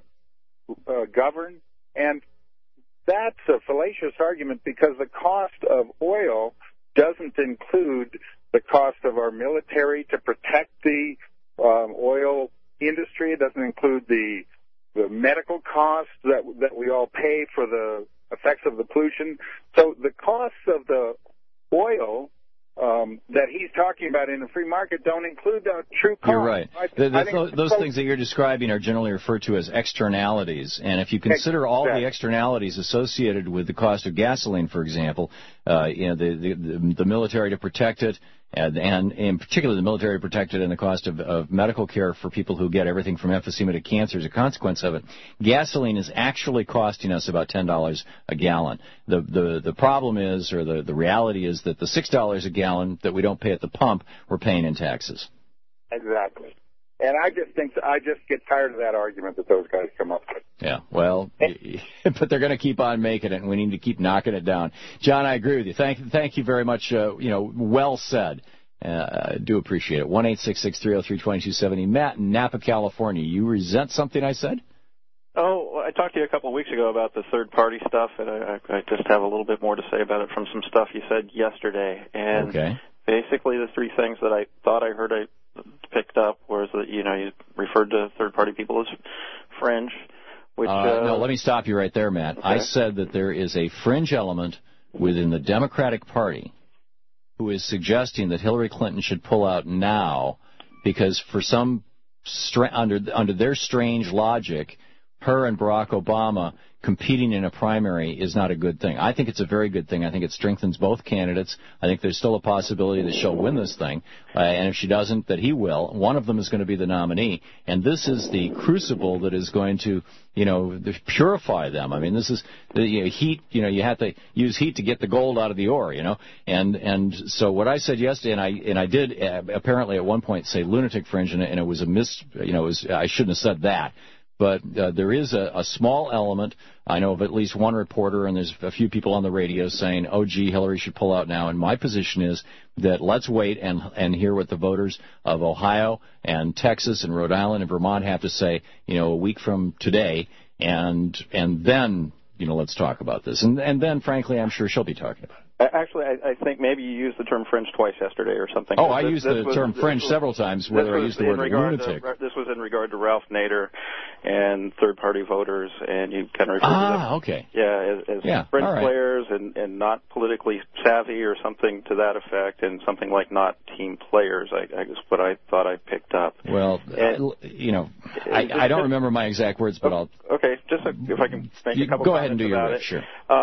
govern, and that's a fallacious argument because the cost of oil doesn't include the cost of our military to protect the oil industry. It doesn't include the medical costs that we all pay for the effects of the pollution. So the costs of the oil that he's talking about in the free market don't include the true cost. You're right. Those things that you're describing are generally referred to as externalities. And if you consider all the externalities associated with the cost of gasoline, for example, the military to protect it, and in particular the military to protect it and the cost of medical care for people who get everything from emphysema to cancer as a consequence of it, gasoline is actually costing us about $10 a gallon. The problem is, or the reality is, that the $6 a gallon that we don't pay at the pump, we're paying in taxes. Exactly. And I just get tired of that argument that those guys come up with. Yeah, well, but they're going to keep on making it, and we need to keep knocking it down. John, I agree with you. Thank you very much. Well said. Do appreciate it. 1-866-303-2270. Matt in Napa, California. You resent something I said? Oh, I talked to you a couple of weeks ago about the third-party stuff, and I just have a little bit more to say about it from some stuff you said yesterday. And basically the three things that I thought I heard I picked up was that, you referred to third-party people as fringe. Which, no, let me stop you right there, Matt. Okay. I said that there is a fringe element within the Democratic Party who is suggesting that Hillary Clinton should pull out now because for some under their strange logic, her and Barack Obama competing in a primary is not a good thing. I think it's a very good thing. I think it strengthens both candidates. I think there's still a possibility that she'll win this thing. And if she doesn't, that he will. One of them is going to be the nominee. And this is the crucible that is going to, purify them. I mean, this is heat. You have to use heat to get the gold out of the ore, And so what I said yesterday, and I did apparently at one point say lunatic fringe, and it was a I shouldn't have said that. But there is a small element. I know of at least one reporter, and there's a few people on the radio saying, oh, gee, Hillary should pull out now. And my position is that let's wait and hear what the voters of Ohio and Texas and Rhode Island and Vermont have to say, a week from today. And then, let's talk about this. And then, frankly, I'm sure she'll be talking about it. Actually, I think maybe you used the term fringe twice yesterday or something. Oh, I used the term fringe several times, whether I used the word lunatic. This was in regard to Ralph Nader and third-party voters, and you kind of referred to them. Okay. Yeah, as fringe players and not politically savvy or something to that effect, and something like not team players, I guess what I thought I picked up. Well, I don't remember my exact words, but I'll... Okay, just if I can make a couple go ahead and do your about riff, sure.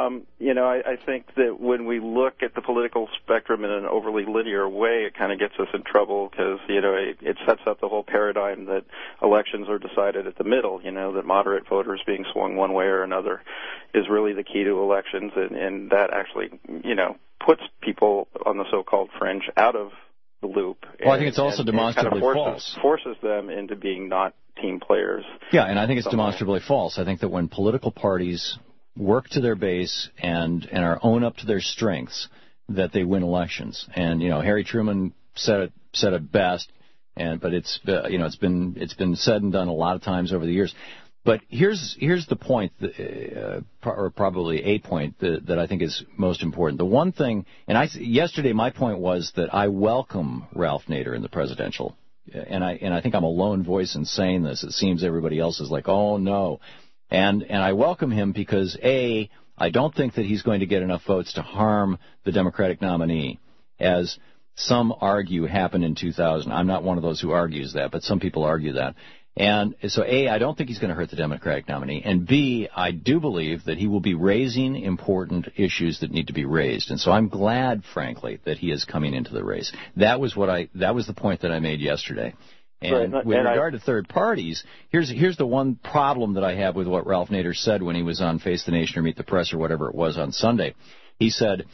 I think that when we look at the political spectrum in an overly linear way, it kind of gets us in trouble because, it sets up the whole paradigm that elections are decided at the middle, that moderate voters being swung one way or another is really the key to elections, and that actually, puts people on the so-called fringe out of the loop. Well, I think it's also demonstrably false. Forces them into being not team players. Yeah, and I think it's demonstrably false. I think that when political parties work to their base and own up to their strengths, that they win elections. And Harry Truman said it best. But it's it's been said and done a lot of times over the years. But here's the point, or probably a point that I think is most important. The one thing, yesterday my point was that I welcome Ralph Nader in the presidential. And I think I'm a lone voice in saying this. It seems everybody else is like, oh no. And I welcome him because, A, I don't think that he's going to get enough votes to harm the Democratic nominee, as some argue happened in 2000. I'm not one of those who argues that, but some people argue that. And so, A, I don't think he's going to hurt the Democratic nominee. And, B, I do believe that he will be raising important issues that need to be raised. And so I'm glad, frankly, that he is coming into the race. That was the point that I made yesterday. And with regard to third parties, here's the one problem that I have with what Ralph Nader said when he was on Face the Nation or Meet the Press or whatever it was on Sunday. He said,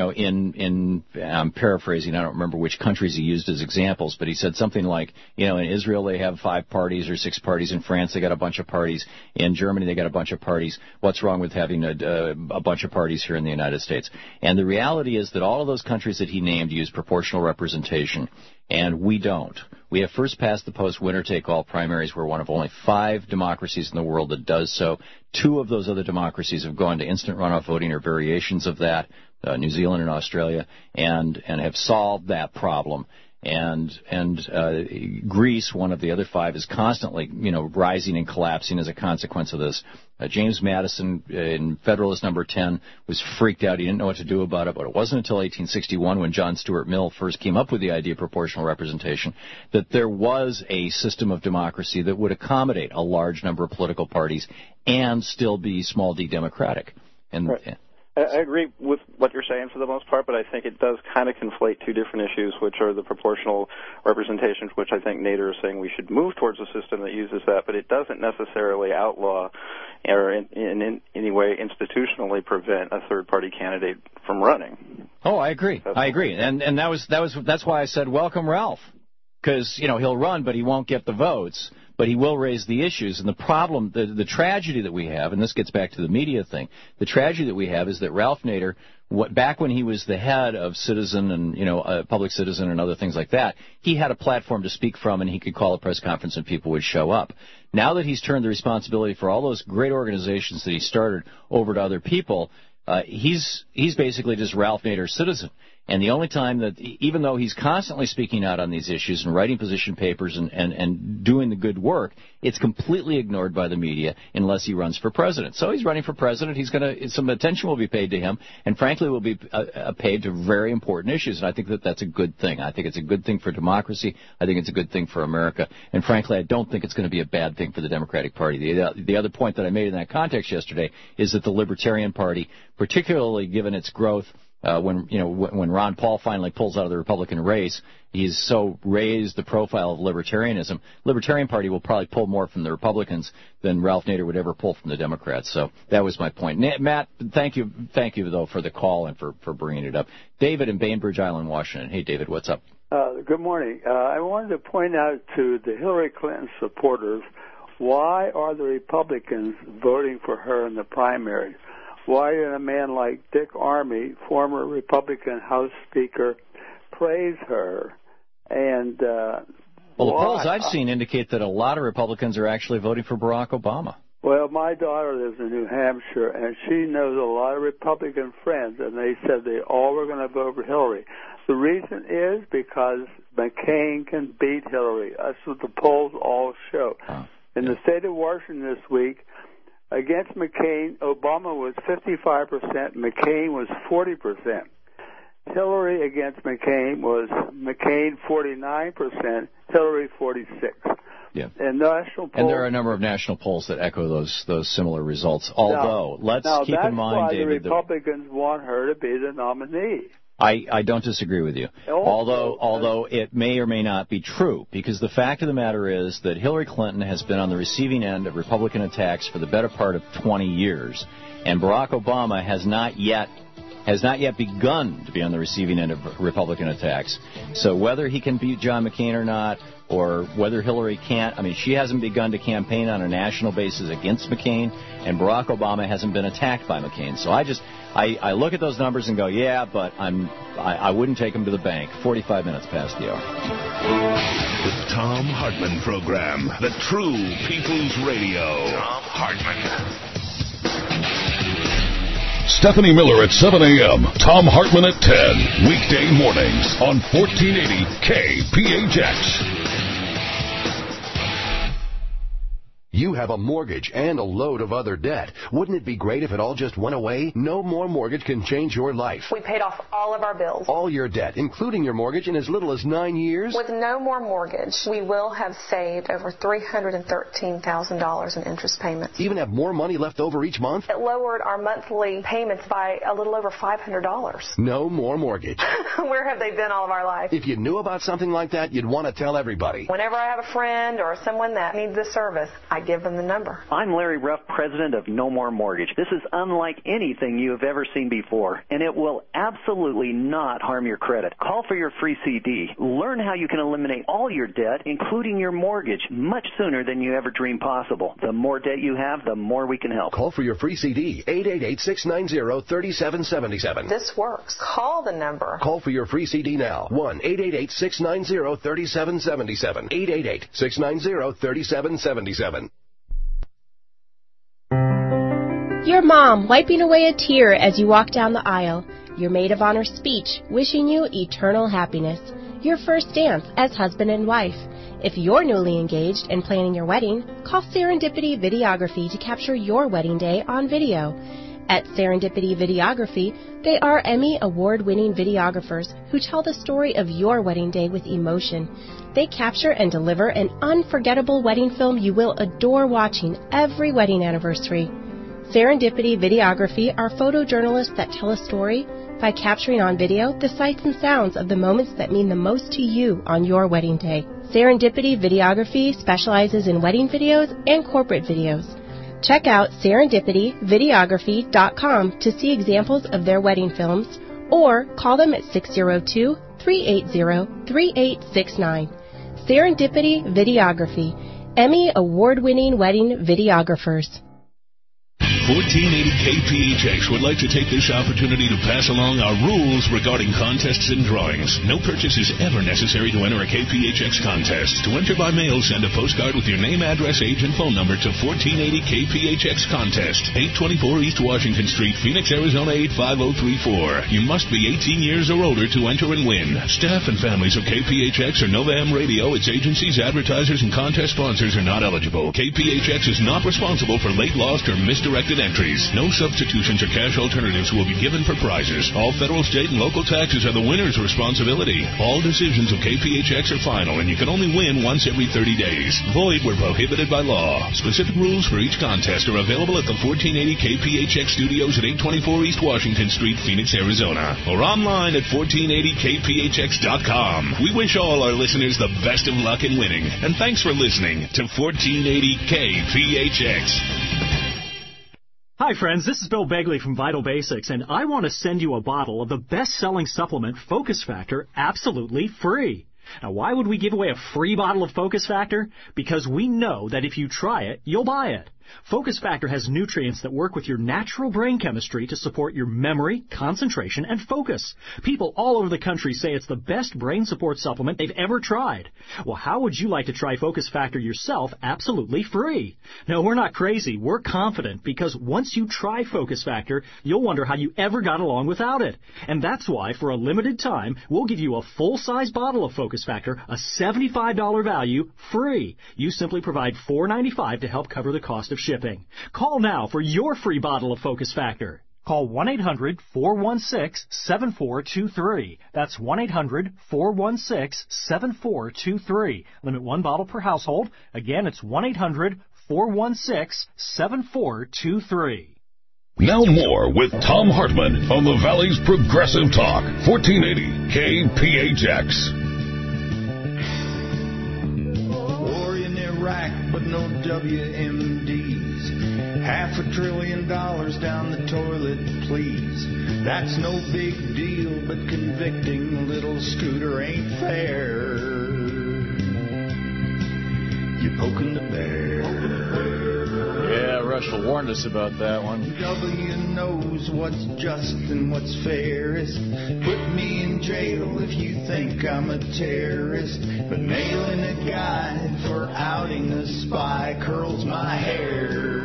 I'm paraphrasing, I don't remember which countries he used as examples, but he said something like, in Israel they have 5 parties or 6 parties. In France they got a bunch of parties. In Germany they got a bunch of parties. What's wrong with having a bunch of parties here in the United States? And the reality is that all of those countries that he named use proportional representation, and we don't. We have first past the post winner-take-all primaries. We're one of only 5 democracies in the world that does so. 2 of those other democracies have gone to instant runoff voting or variations of that, New Zealand and Australia, and have solved that problem. And Greece, one of the other 5, is constantly, rising and collapsing as a consequence of this. James Madison in Federalist Number 10 was freaked out. He didn't know what to do about it, but it wasn't until 1861 when John Stuart Mill first came up with the idea of proportional representation that there was a system of democracy that would accommodate a large number of political parties and still be small d democratic. And right. I agree with what you're saying for the most part, but I think it does kind of conflate 2 different issues, which are the proportional representation, which I think Nader is saying we should move towards a system that uses that, but it doesn't necessarily outlaw or in any way institutionally prevent a third-party candidate from running. Oh, I agree. And that's why I said welcome Ralph, because he'll run, but he won't get the votes. But he will raise the issues. And the problem, the tragedy that we have, and this gets back to the media thing, the tragedy that we have is that Ralph Nader, back when he was the head of Citizen and, Public Citizen and other things like that, he had a platform to speak from and he could call a press conference and people would show up. Now that he's turned the responsibility for all those great organizations that he started over to other people, he's basically just Ralph Nader Citizen. And the only time that, even though he's constantly speaking out on these issues and writing position papers and doing the good work, it's completely ignored by the media unless he runs for president. So he's running for president. Some attention will be paid to him, and frankly will be paid to very important issues. And I think that that's a good thing. I think it's a good thing for democracy. I think it's a good thing for America. And frankly, I don't think it's going to be a bad thing for the Democratic Party. The other point that I made in that context yesterday is that the Libertarian Party, particularly given its growth, when Ron Paul finally pulls out of the Republican race, he's so raised the profile of libertarianism. Libertarian Party will probably pull more from the Republicans than Ralph Nader would ever pull from the Democrats. So that was my point. Matt, thank you though for the call and for bringing it up. David in Bainbridge Island, Washington. Hey, David, what's up? Good morning. I wanted to point out to the Hillary Clinton supporters, why are the Republicans voting for her in the primary? Why did a man like Dick Armey, former Republican House Speaker, praise her? And the polls I've seen indicate that a lot of Republicans are actually voting for Barack Obama. Well, my daughter lives in New Hampshire, and she knows a lot of Republican friends, and they said they all were going to vote for Hillary. The reason is because McCain can beat Hillary. That's what the polls all show. In the state of Washington this week, against McCain, Obama was 55%, McCain was 40%. Hillary against McCain was McCain 49%, Hillary 46%. Yeah. And national polls, and there are a number of national polls that echo those similar results. Although, let's keep in mind, David, the Republicans want her to be the nominee. I don't disagree with you. Although it may or may not be true, because the fact of the matter is that Hillary Clinton has been on the receiving end of Republican attacks for the better part of 20 years, and Barack Obama has not yet begun to be on the receiving end of Republican attacks. So whether he can beat John McCain or not, or whether Hillary can't, I mean, she hasn't begun to campaign on a national basis against McCain, and Barack Obama hasn't been attacked by McCain. So I look at those numbers and go, yeah, but I wouldn't take them to the bank. 45 minutes past the hour. The Thom Hartmann Program, the true People's Radio. Thom Hartmann. Stephanie Miller at 7 a.m. Thom Hartmann at 10. Weekday mornings on 1480 KPHX. You have a mortgage and a load of other debt. Wouldn't it be great if it all just went away? No More Mortgage can change your life. We paid off all of our bills. All your debt, including your mortgage, in as little as 9 years? With No More Mortgage, we will have saved over $313,000 in interest payments. Even have more money left over each month? It lowered our monthly payments by a little over $500. No More Mortgage. Where have they been all of our life? If you knew about something like that, you'd want to tell everybody. Whenever I have a friend or someone that needs this service, I give them the number. I'm Larry Ruff, president of No More Mortgage. This is unlike anything you have ever seen before, and it will absolutely not harm your credit. Call for your free CD. Learn how you can eliminate all your debt, including your mortgage, much sooner than you ever dreamed possible. The more debt you have, the more we can help. Call for your free CD, 888-690-3777. This works. Call the number. Call for your free CD now. 1-888-690-3777. 888-690-3777. Your mom wiping away a tear as you walk down the aisle. Your maid of honor speech wishing you eternal happiness. Your first dance as husband and wife. If you're newly engaged and planning your wedding, call Serendipity Videography to capture your wedding day on video. At Serendipity Videography, they are Emmy award-winning videographers who tell the story of your wedding day with emotion. They capture and deliver an unforgettable wedding film you will adore watching every wedding anniversary. Serendipity Videography are photojournalists that tell a story by capturing on video the sights and sounds of the moments that mean the most to you on your wedding day. Serendipity Videography specializes in wedding videos and corporate videos. Check out serendipityvideography.com to see examples of their wedding films or call them at 602-380-3869. Serendipity Videography, Emmy award-winning wedding videographers. 1480 KPHX would like to take this opportunity to pass along our rules regarding contests and drawings. No purchase is ever necessary to enter a KPHX contest. To enter by mail, send a postcard with your name, address, age, and phone number to 1480 KPHX Contest, 824 East Washington Street, Phoenix, Arizona 85034. You must be 18 years or older to enter and win. Staff and families of KPHX or Nova M Radio, its agencies, advertisers, and contest sponsors are not eligible. KPHX is not responsible for late, lost, or misdirected entries. No substitutions or cash alternatives will be given for prizes. All federal, state, and local taxes are the winner's responsibility. All decisions of KPHX are final, and you can only win once every 30 days. Void where prohibited by law. Specific rules for each contest are available at the 1480 KPHX studios at 824 East Washington Street, Phoenix, Arizona, or online at 1480kphx.com. We wish all our listeners the best of luck in winning, and thanks for listening to 1480 KPHX. Hi, friends. This is Bill Begley from Vital Basics, and I want to send you a bottle of the best-selling supplement, Focus Factor, absolutely free. Now, why would we give away a free bottle of Focus Factor? Because we know that if you try it, you'll buy it. Focus Factor has nutrients that work with your natural brain chemistry to support your memory, concentration, and focus. People all over the country say it's the best brain support supplement they've ever tried. Well, how would you like to try Focus Factor yourself absolutely free? No, we're not crazy. We're confident, because once you try Focus Factor, you'll wonder how you ever got along without it. And that's why, for a limited time, we'll give you a full-size bottle of Focus Factor, a $75 value, free. You simply provide $4.95 to help cover the cost of shipping. Call now for your free bottle of Focus Factor. Call 1-800-416-7423. That's 1-800-416-7423. Limit one bottle per household. Again, it's 1-800-416-7423. Now more with Tom Hartman on the Valley's Progressive Talk, 1480 KPHX. War in Iraq, but no WMDs. $500 billion down the toilet, please. That's no big deal, but convicting little Scooter ain't fair. You're poking the bear. Yeah, Russell warned us about that one. W knows what's just and what's fairest. Put me in jail if you think I'm a terrorist. But nailing a guy for outing a spy curls my hair.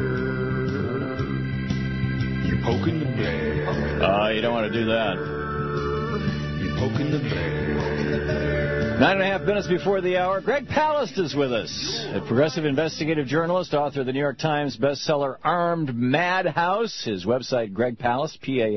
You're poking the bear. You don't want to do that. You're poking the bear. 9.5 minutes before the hour, Greg Palast is with us, a progressive investigative journalist, author of the New York Times bestseller Armed Madhouse. His website, Greg Palast,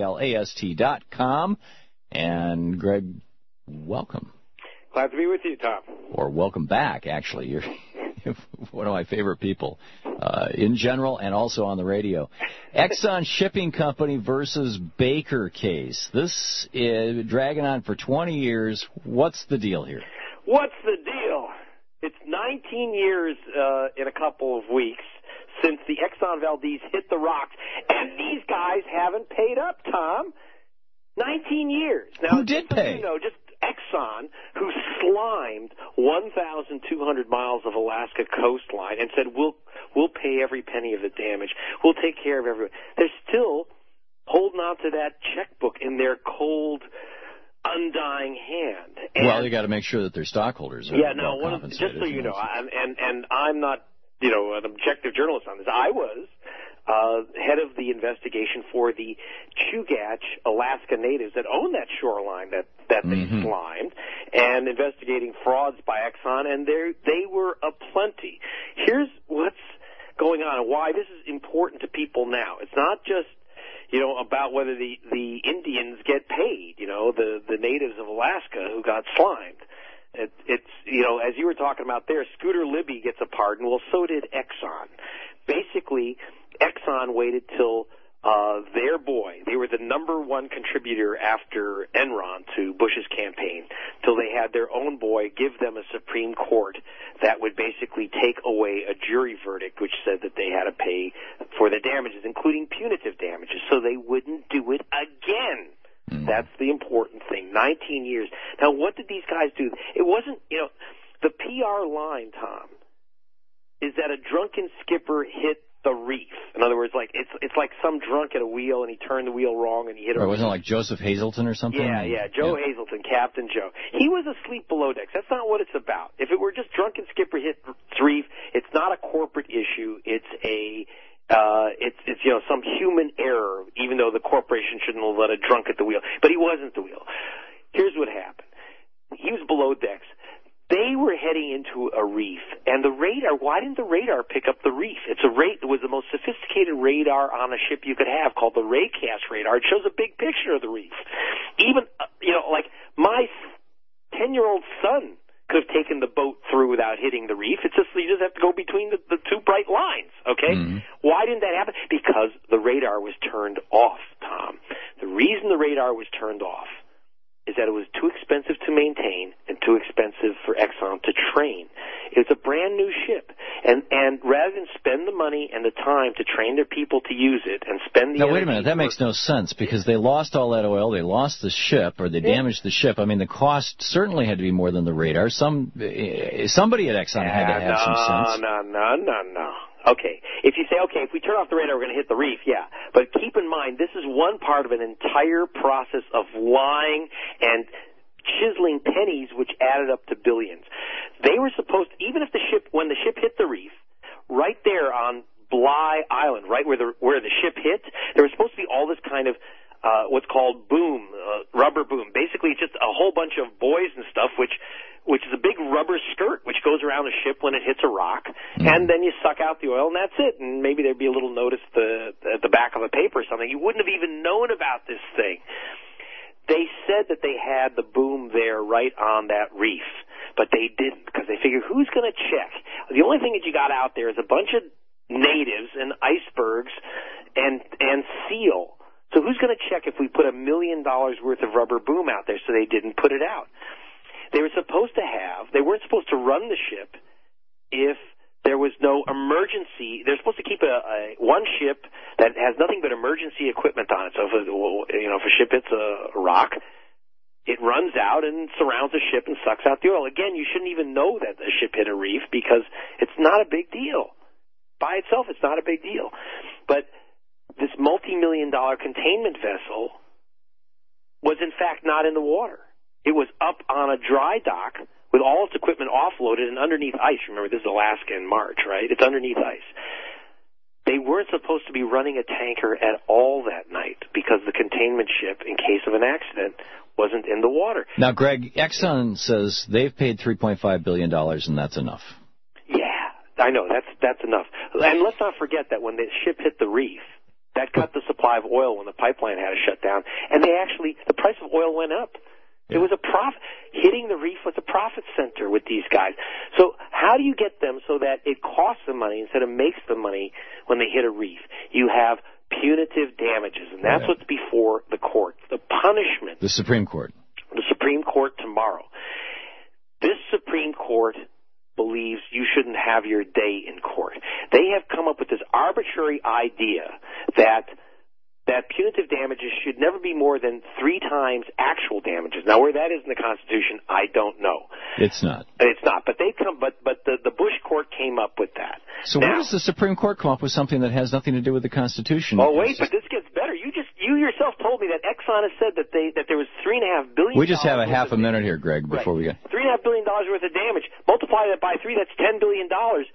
PALAST.com. And Greg, welcome. Glad to be with you, Tom. Or welcome back, actually. You're one of my favorite people in general and also on the radio. Exxon Shipping Company versus Baker case. This is dragging on for 20 years. What's the deal here? What's the deal? It's 19 years in a couple of weeks since the Exxon Valdez hit the rocks, and these guys haven't paid up, Tom. 19 years. Now, who did pay? You know, just Exxon, who slimed 1,200 miles of Alaska coastline and said, we'll pay every penny of the damage. We'll take care of everyone. They're still holding on to that checkbook in their cold, undying hand. And, well, they got to make sure that their stockholders are well compensated. Just so you know, and I'm not, an objective journalist on this. I was head of the investigation for the Chugach Alaska natives that own that shoreline that they slimed, and investigating frauds by Exxon, and they were aplenty. Here's what's going on and why this is important to people now. It's not just about whether the Indians get paid, the natives of Alaska who got slimed. It's as you were talking about there, Scooter Libby gets a pardon. Well, so did Exxon. Basically, Exxon waited till their boy, they were the number one contributor after Enron to Bush's campaign, till they had their own boy give them a Supreme Court that would basically take away a jury verdict which said that they had to pay for the damages, including punitive damages, so they wouldn't do it again. That's the important thing. 19 years. Now, what did these guys do? It wasn't, the PR line, Tom, is that a drunken skipper hit the reef. In other words, like it's like some drunk at a wheel and he turned the wheel wrong and he hit a reef. Wasn't it like Joseph Hazelton or something? Yeah, Joe Hazelton, Captain Joe. He was asleep below decks. That's not what it's about. If it were just drunken skipper hit reef, it's not a corporate issue. It's some human error, even though the corporation shouldn't have let a drunk at the wheel. But he wasn't the wheel. Here's what happened. He was below decks. They were heading into a reef, and the radar, why didn't the radar pick up the reef? It was the most sophisticated radar on a ship you could have, called the Raycast radar. It shows a big picture of the reef. Even, like my 10-year-old son could have taken the boat through without hitting the reef. It's just, you just have to go between the two bright lines, okay? Mm-hmm. Why didn't that happen? Because the radar was turned off, Tom. The reason the radar was turned off is that it was too expensive to maintain and too expensive for Exxon to train. It's a brand new ship, and rather than spend the money and the time to train their people to use it and spend the Now, wait a minute. That makes no sense, because they lost all that oil, they lost the ship, or they damaged the ship. I mean, the cost certainly had to be more than the radar. Somebody at Exxon had to have some sense. No. Okay, if you say, if we turn off the radar, we're going to hit the reef, yeah. But keep in mind, this is one part of an entire process of lying and chiseling pennies, which added up to billions. They were supposed to, even if when the ship hit the reef, right there on Bly Island, right where the ship hit, there was supposed to be all this kind of what's called boom, rubber boom. Basically, just a whole bunch of buoys and stuff, which is a big rubber skirt which goes around the ship when it hits a rock, and then you suck out the oil, and that's it. And maybe there'd be a little notice at the back of a paper or something. You wouldn't have even known about this thing. They said that they had the boom there right on that reef, but they didn't, because they figured, who's going to check? The only thing that you got out there is a bunch of natives and icebergs and seal. So who's going to check if we put $1 million worth of rubber boom out there? So they didn't put it out. They weren't supposed to run the ship if there was no emergency. They're supposed to keep one ship that has nothing but emergency equipment on it. So if a ship hits a rock, it runs out and surrounds the ship and sucks out the oil. Again, you shouldn't even know that the ship hit a reef, because it's not a big deal. By itself, it's not a big deal. But this multi-million-dollar containment vessel was, in fact, not in the water. It was up on a dry dock with all its equipment offloaded and underneath ice. Remember, this is Alaska in March, right? It's underneath ice. They weren't supposed to be running a tanker at all that night, because the containment ship, in case of an accident, wasn't in the water. Now, Greg, Exxon says they've paid $3.5 billion, and that's enough. Yeah, I know. That's enough. And let's not forget that when the ship hit the reef, that cut the supply of oil when the pipeline had to shut down, and the price of oil went up. It was a profit. Hitting the reef was a profit center with these guys. So how do you get them so that it costs them money instead of makes them money when they hit a reef? You have punitive damages, and that's what's before the court. The punishment. The Supreme Court. The Supreme Court tomorrow. This Supreme Court believes you shouldn't have your day in court. They have come up with this arbitrary idea that punitive damages should never be more than 3 times actual damages. Now, where that is in the Constitution, I don't know. It's not. It's not. But the Bush court came up with that. So why does the Supreme Court come up with something that has nothing to do with the Constitution? Oh, wait, but this gets better. You yourself told me that Exxon has said that there was $3.5 billion. We just have a half a minute here, Greg, before we get $3.5 billion worth of damage. Multiply that by 3, that's $10 billion.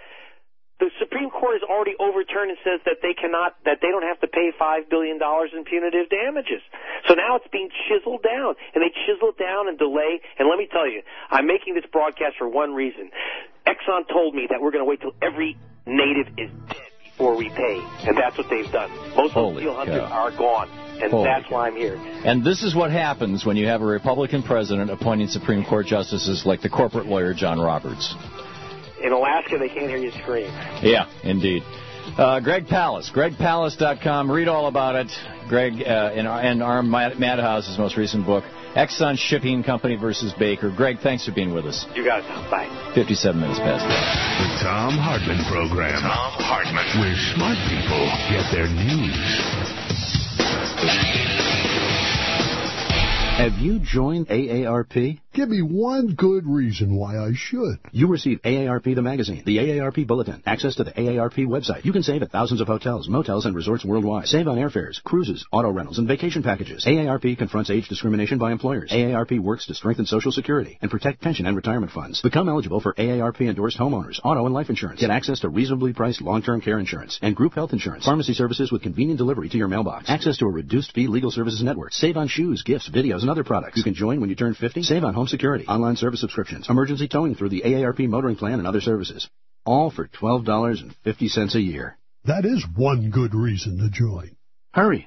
The Supreme Court has already overturned and says that they don't have to pay $5 billion in punitive damages. So now it's being chiseled down, and they chisel it down and delay. And let me tell you, I'm making this broadcast for one reason. Exxon told me that we're going to wait till every native is dead before we pay, and that's what they've done. Most of the seal hunters are gone, and that's why I'm here. And this is what happens when you have a Republican president appointing Supreme Court justices like the corporate lawyer John Roberts. In Alaska, they can't hear you scream. Yeah, indeed. Greg Palast, gregpalast.com. Read all about it. Greg, in Arm Madhouse's most recent book, Exxon Shipping Company versus Baker. Greg, thanks for being with us. You got it. Bye. 57 minutes past that. The Tom Hartman Program. Tom Hartman. Where smart people get their news. Have you joined AARP? Give me one good reason why I should. You receive AARP the magazine, the AARP bulletin, access to the AARP website. You can save at thousands of hotels, motels, and resorts worldwide. Save on airfares, cruises, auto rentals, and vacation packages. AARP confronts age discrimination by employers. AARP works to strengthen Social Security and protect pension and retirement funds. Become eligible for AARP-endorsed homeowners, auto and life insurance. Get access to reasonably priced long-term care insurance and group health insurance. Pharmacy services with convenient delivery to your mailbox. Access to a reduced-fee legal services network. Save on shoes, gifts, videos, and other products. You can join when you turn 50. Save on home security, online service subscriptions, emergency towing through the AARP motoring plan, and other services. All for $12.50 a year. That is one good reason to join. Hurry.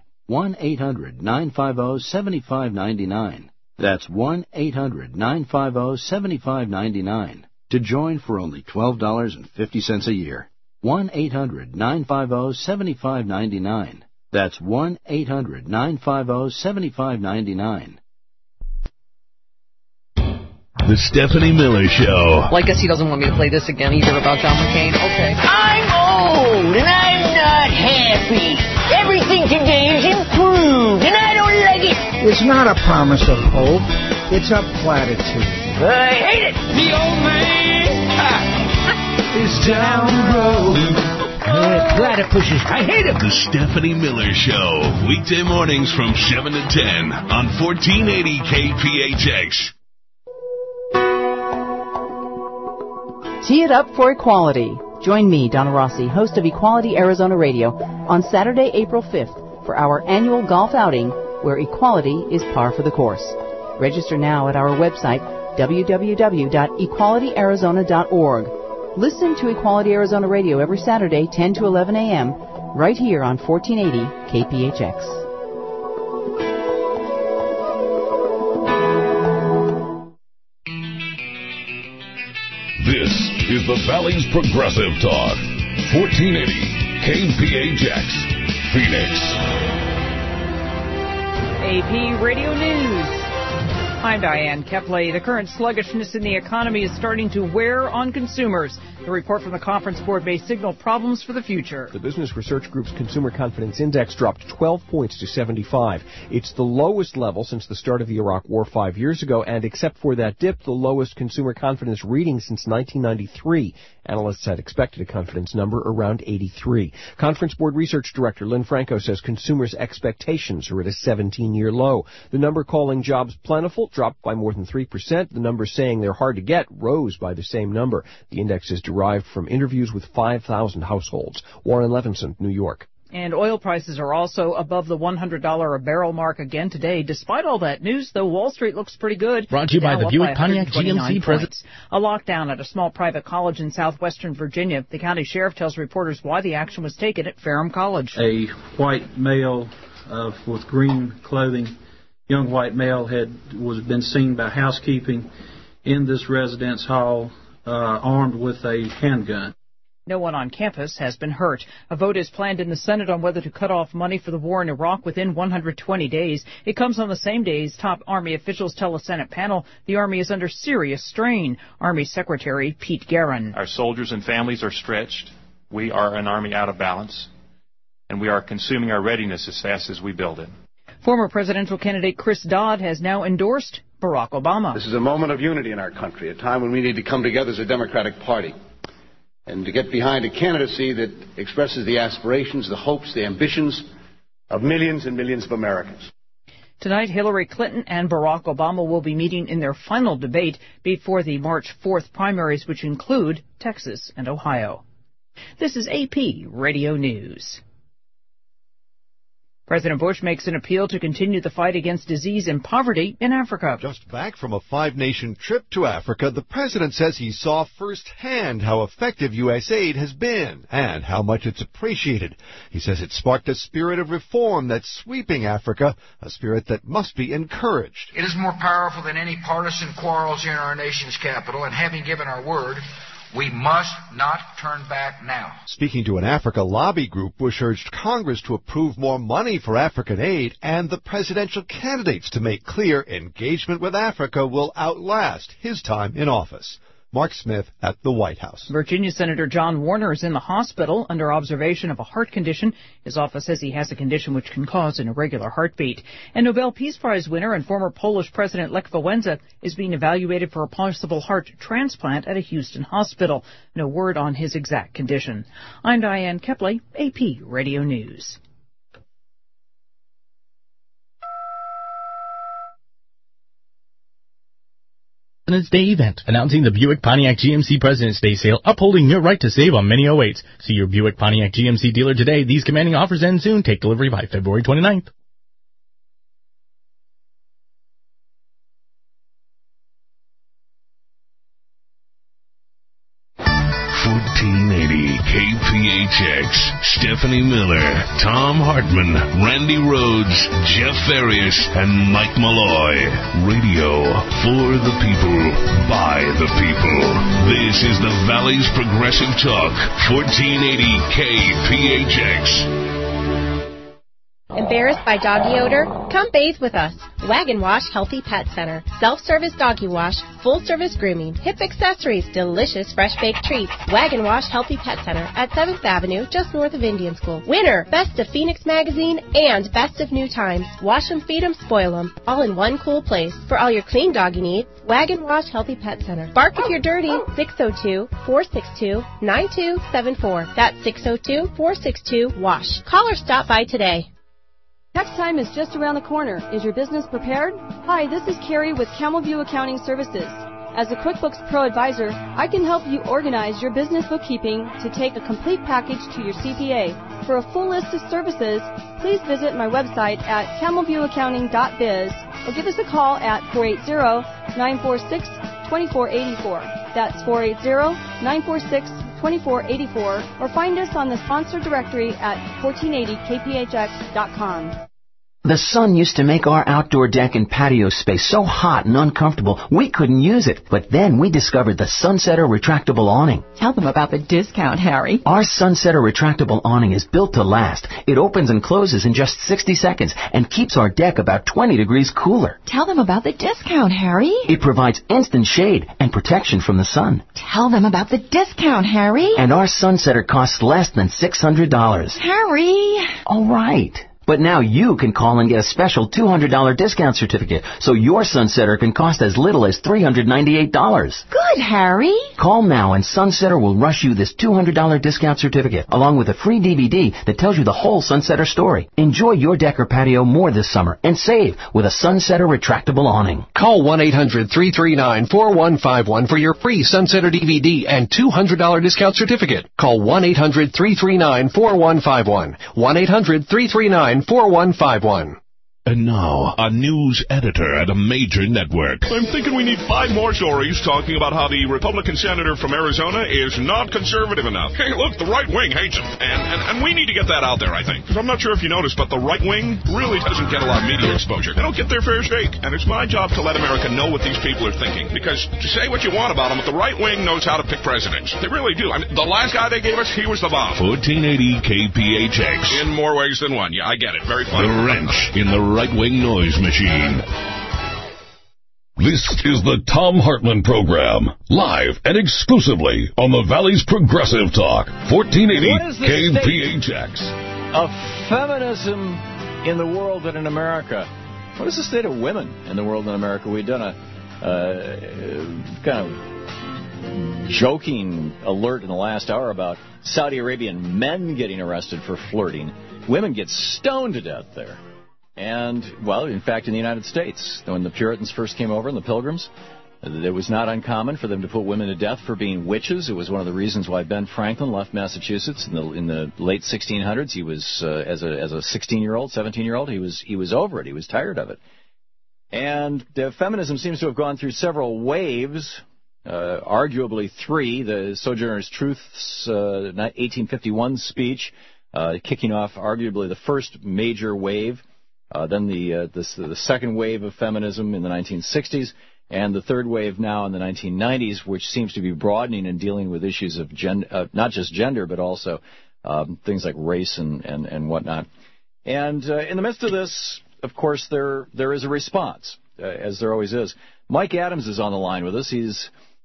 1-800-950-7599. That's 1-800-950-7599. To join for only $12.50 a year. 1-800-950-7599. That's 1-800-950-7599. The Stephanie Miller Show. Well, I guess he doesn't want me to play this again either about John McCain. Okay. I'm old and I'm not happy. Everything today is improved and I don't like it. It's not a promise of hope. It's a platitude. I hate it. The old man is down the road. Platypuses. I hate it. The Stephanie Miller Show. Weekday mornings from 7 to 10 on 1480 KPHX. Tee it up for equality. Join me, Donna Rossi, host of Equality Arizona Radio, on Saturday, April 5th for our annual golf outing where equality is par for the course. Register now at our website, www.equalityarizona.org. Listen to Equality Arizona Radio every Saturday, 10 to 11 a.m., right here on 1480 KPHX. This is the Valley's Progressive Talk. 1480 KPHX, Phoenix. AP Radio News. I'm Diane Kepley. The current sluggishness in the economy is starting to wear on consumers. The report from the Conference Board may signal problems for the future. The Business Research Group's Consumer Confidence Index dropped 12 points to 75. It's the lowest level since the start of the Iraq War 5 years ago, and except for that dip, the lowest consumer confidence reading since 1993. Analysts had expected a confidence number around 83. Conference Board Research Director Lynn Franco says consumers' expectations are at a 17-year low. The number calling jobs plentiful dropped by more than 3%. The number saying they're hard to get rose by the same number. The index is derived from interviews with 5,000 households. Warren Levinson, New York. And oil prices are also above the $100 a barrel mark again today. Despite all that news, though, Wall Street looks pretty good. Brought to you by the Buick Pontiac GMC President. A lockdown at a small private college in southwestern Virginia. The county sheriff tells reporters why the action was taken at Ferrum College. A white male with green clothing, young white male, was been seen by housekeeping in this residence hall armed with a handgun. No one on campus has been hurt. A vote is planned in the Senate on whether to cut off money for the war in Iraq within 120 days. It comes on the same day as top Army officials tell a Senate panel the Army is under serious strain. Army Secretary Pete Guerin. Our soldiers and families are stretched. We are an Army out of balance, and we are consuming our readiness as fast as we build it. Former presidential candidate Chris Dodd has now endorsed Barack Obama. This is a moment of unity in our country, a time when we need to come together as a Democratic Party and to get behind a candidacy that expresses the aspirations, the hopes, the ambitions of millions and millions of Americans. Tonight, Hillary Clinton and Barack Obama will be meeting in their final debate before the March 4th primaries, which include Texas and Ohio. This is AP Radio News. President Bush makes an appeal to continue the fight against disease and poverty in Africa. Just back from a 5-nation trip to Africa, the president says he saw firsthand how effective U.S. aid has been and how much it's appreciated. He says it sparked a spirit of reform that's sweeping Africa, a spirit that must be encouraged. It is more powerful than any partisan quarrels here in our nation's capital, and having given our word, we must not turn back now. Speaking to an Africa lobby group, Bush urged Congress to approve more money for African aid and the presidential candidates to make clear engagement with Africa will outlast his time in office. Mark Smith at the White House. Virginia Senator John Warner is in the hospital under observation of a heart condition. His office says he has a condition which can cause an irregular heartbeat. And Nobel Peace Prize winner and former Polish President Lech Wałęsa is being evaluated for a possible heart transplant at a Houston hospital. No word on his exact condition. I'm Diane Kepley, AP Radio News. President's Day event, announcing the Buick Pontiac GMC President's Day sale, upholding your right to save on many 08s. See your Buick Pontiac GMC dealer today. These commanding offers end soon. Take delivery by February 29th. KPHX, Stephanie Miller, Tom Hartman, Randy Rhodes, Jeff Farias, and Mike Malloy. Radio for the people, by the people. This is the Valley's Progressive Talk, 1480 KPHX. Embarrassed by doggy odor? Come bathe with us. Wagon Wash Healthy Pet Center. Self-service doggy wash, full-service grooming, hip accessories, delicious fresh-baked treats. Wagon Wash Healthy Pet Center at 7th Avenue, just north of Indian School. Winner, Best of Phoenix Magazine and Best of New Times. Wash 'em, feed 'em, spoil 'em. All in one cool place. For all your clean doggy needs, Wagon Wash Healthy Pet Center. Bark if you're dirty. 602-462-9274. That's 602-462-WASH. Call or stop by today. Tax time is just around the corner. Is your business prepared? Hi, this is Carrie with Camel View Accounting Services. As a QuickBooks Pro Advisor, I can help you organize your business bookkeeping to take a complete package to your CPA. For a full list of services, please visit my website at camelviewaccounting.biz or give us a call at 480-946-2484. That's 480-946-2484, or find us on the sponsor directory at 1480kphx.com. The sun used to make our outdoor deck and patio space so hot and uncomfortable we couldn't use it. But then we discovered the Sunsetter retractable awning. Tell them about the discount, Harry. Our Sunsetter retractable awning is built to last. It opens and closes in just 60 seconds and keeps our deck about 20 degrees cooler. Tell them about the discount, Harry. It provides instant shade and protection from the sun. Tell them about the discount, Harry. And our Sunsetter costs less than $600. Harry! All right. But now you can call and get a special $200 discount certificate, so your Sunsetter can cost as little as $398. Good, Harry. Call now and Sunsetter will rush you this $200 discount certificate, along with a free DVD that tells you the whole Sunsetter story. Enjoy your deck or patio more this summer and save with a Sunsetter retractable awning. Call 1-800-339-4151 for your free Sunsetter DVD and $200 discount certificate. Call 1-800-339-4151. 1-800-339-4151. And now, a news editor at a major network. I'm thinking we need 5 more stories talking about how the Republican senator from Arizona is not conservative enough. Hey, look, the right wing hates him. And we need to get that out there, I think. Because I'm not sure if you noticed, but the right wing really doesn't get a lot of media exposure. They don't get their fair shake. And it's my job to let America know what these people are thinking. Because to say what you want about them, but the right wing knows how to pick presidents. They really do. I mean, the last guy they gave us, he was the bomb. 1480 KPHX. In more ways than one. Yeah, I get it. Very funny. The wrench in the right-wing noise machine. This is the Tom Hartman Program, live and exclusively on the Valley's Progressive Talk, 1480 KPHX. Of feminism in the world and in America. What is the state of women in the world and America? We've done a kind of joking alert in the last hour about Saudi Arabian men getting arrested for flirting. Women get stoned to death there. And, well, in fact, in the United States, when the Puritans first came over and the Pilgrims, it was not uncommon for them to put women to death for being witches. It was one of the reasons why Ben Franklin left Massachusetts in the late 1600s. He was, as a 16-year-old, 17-year-old, he was over it. He was tired of it. And feminism seems to have gone through several waves, arguably 3. The Sojourner's Truth's 1851 speech, kicking off arguably the first major wave. Then the second wave of feminism in the 1960s, and the third wave now in the 1990s, which seems to be broadening and dealing with issues of not just gender, but also things like race and whatnot. And in the midst of this, of course, there is a response, as there always is. Mike Adams is on the line with us. He's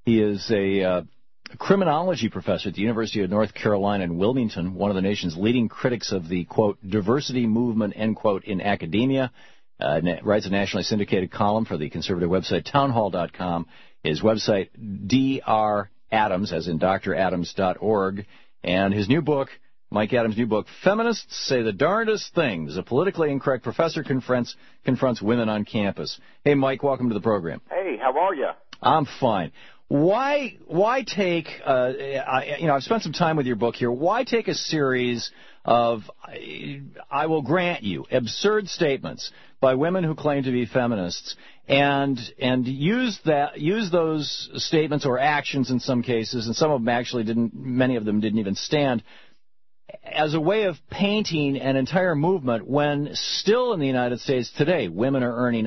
He is a criminology professor at the University of North Carolina in Wilmington, one of the nation's leading critics of the, quote, diversity movement, end quote, in academia. Writes a nationally syndicated column for the conservative website townhall.com. His website, dradams, as in dradams.org. And his new book, Mike Adams' new book, Feminists Say the Darndest Things. A politically incorrect professor confronts women on campus. Hey, Mike, welcome to the program. Hey, how are you? I'm fine. Why take, I've spent some time with your book here. Why take a series of, I will grant you, absurd statements by women who claim to be feminists and use those statements or actions in some cases, and some of them many of them didn't even stand, as a way of painting an entire movement when still in the United States today, women are earning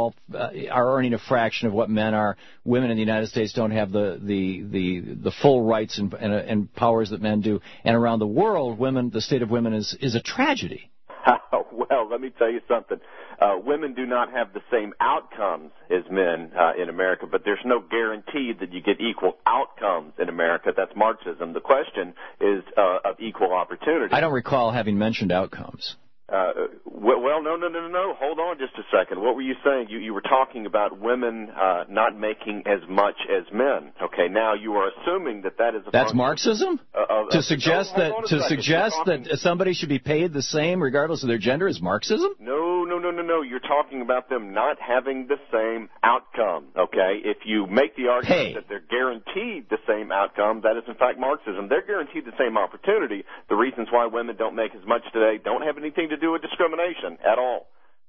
a fraction of what men are. Women in the United States don't have the full rights and powers that men do. And around the world, the state of women is a tragedy. Well, let me tell you something. Women do not have the same outcomes as men in America, but there's no guarantee that you get equal outcomes in America. That's Marxism. The question is of equal opportunity. I don't recall having mentioned outcomes. Well, no. Hold on just a second. What were you saying? You were talking about women not making as much as men. Okay, now you are assuming that is a That's Marxism? To suggest that somebody should be paid the same regardless of their gender is Marxism? No. You're talking about them not having the same outcome. Okay, if you make the argument that they're guaranteed the same outcome, that is in fact Marxism. They're guaranteed the same opportunity. The reasons why women don't make as much today don't have anything to do with discrimination at all.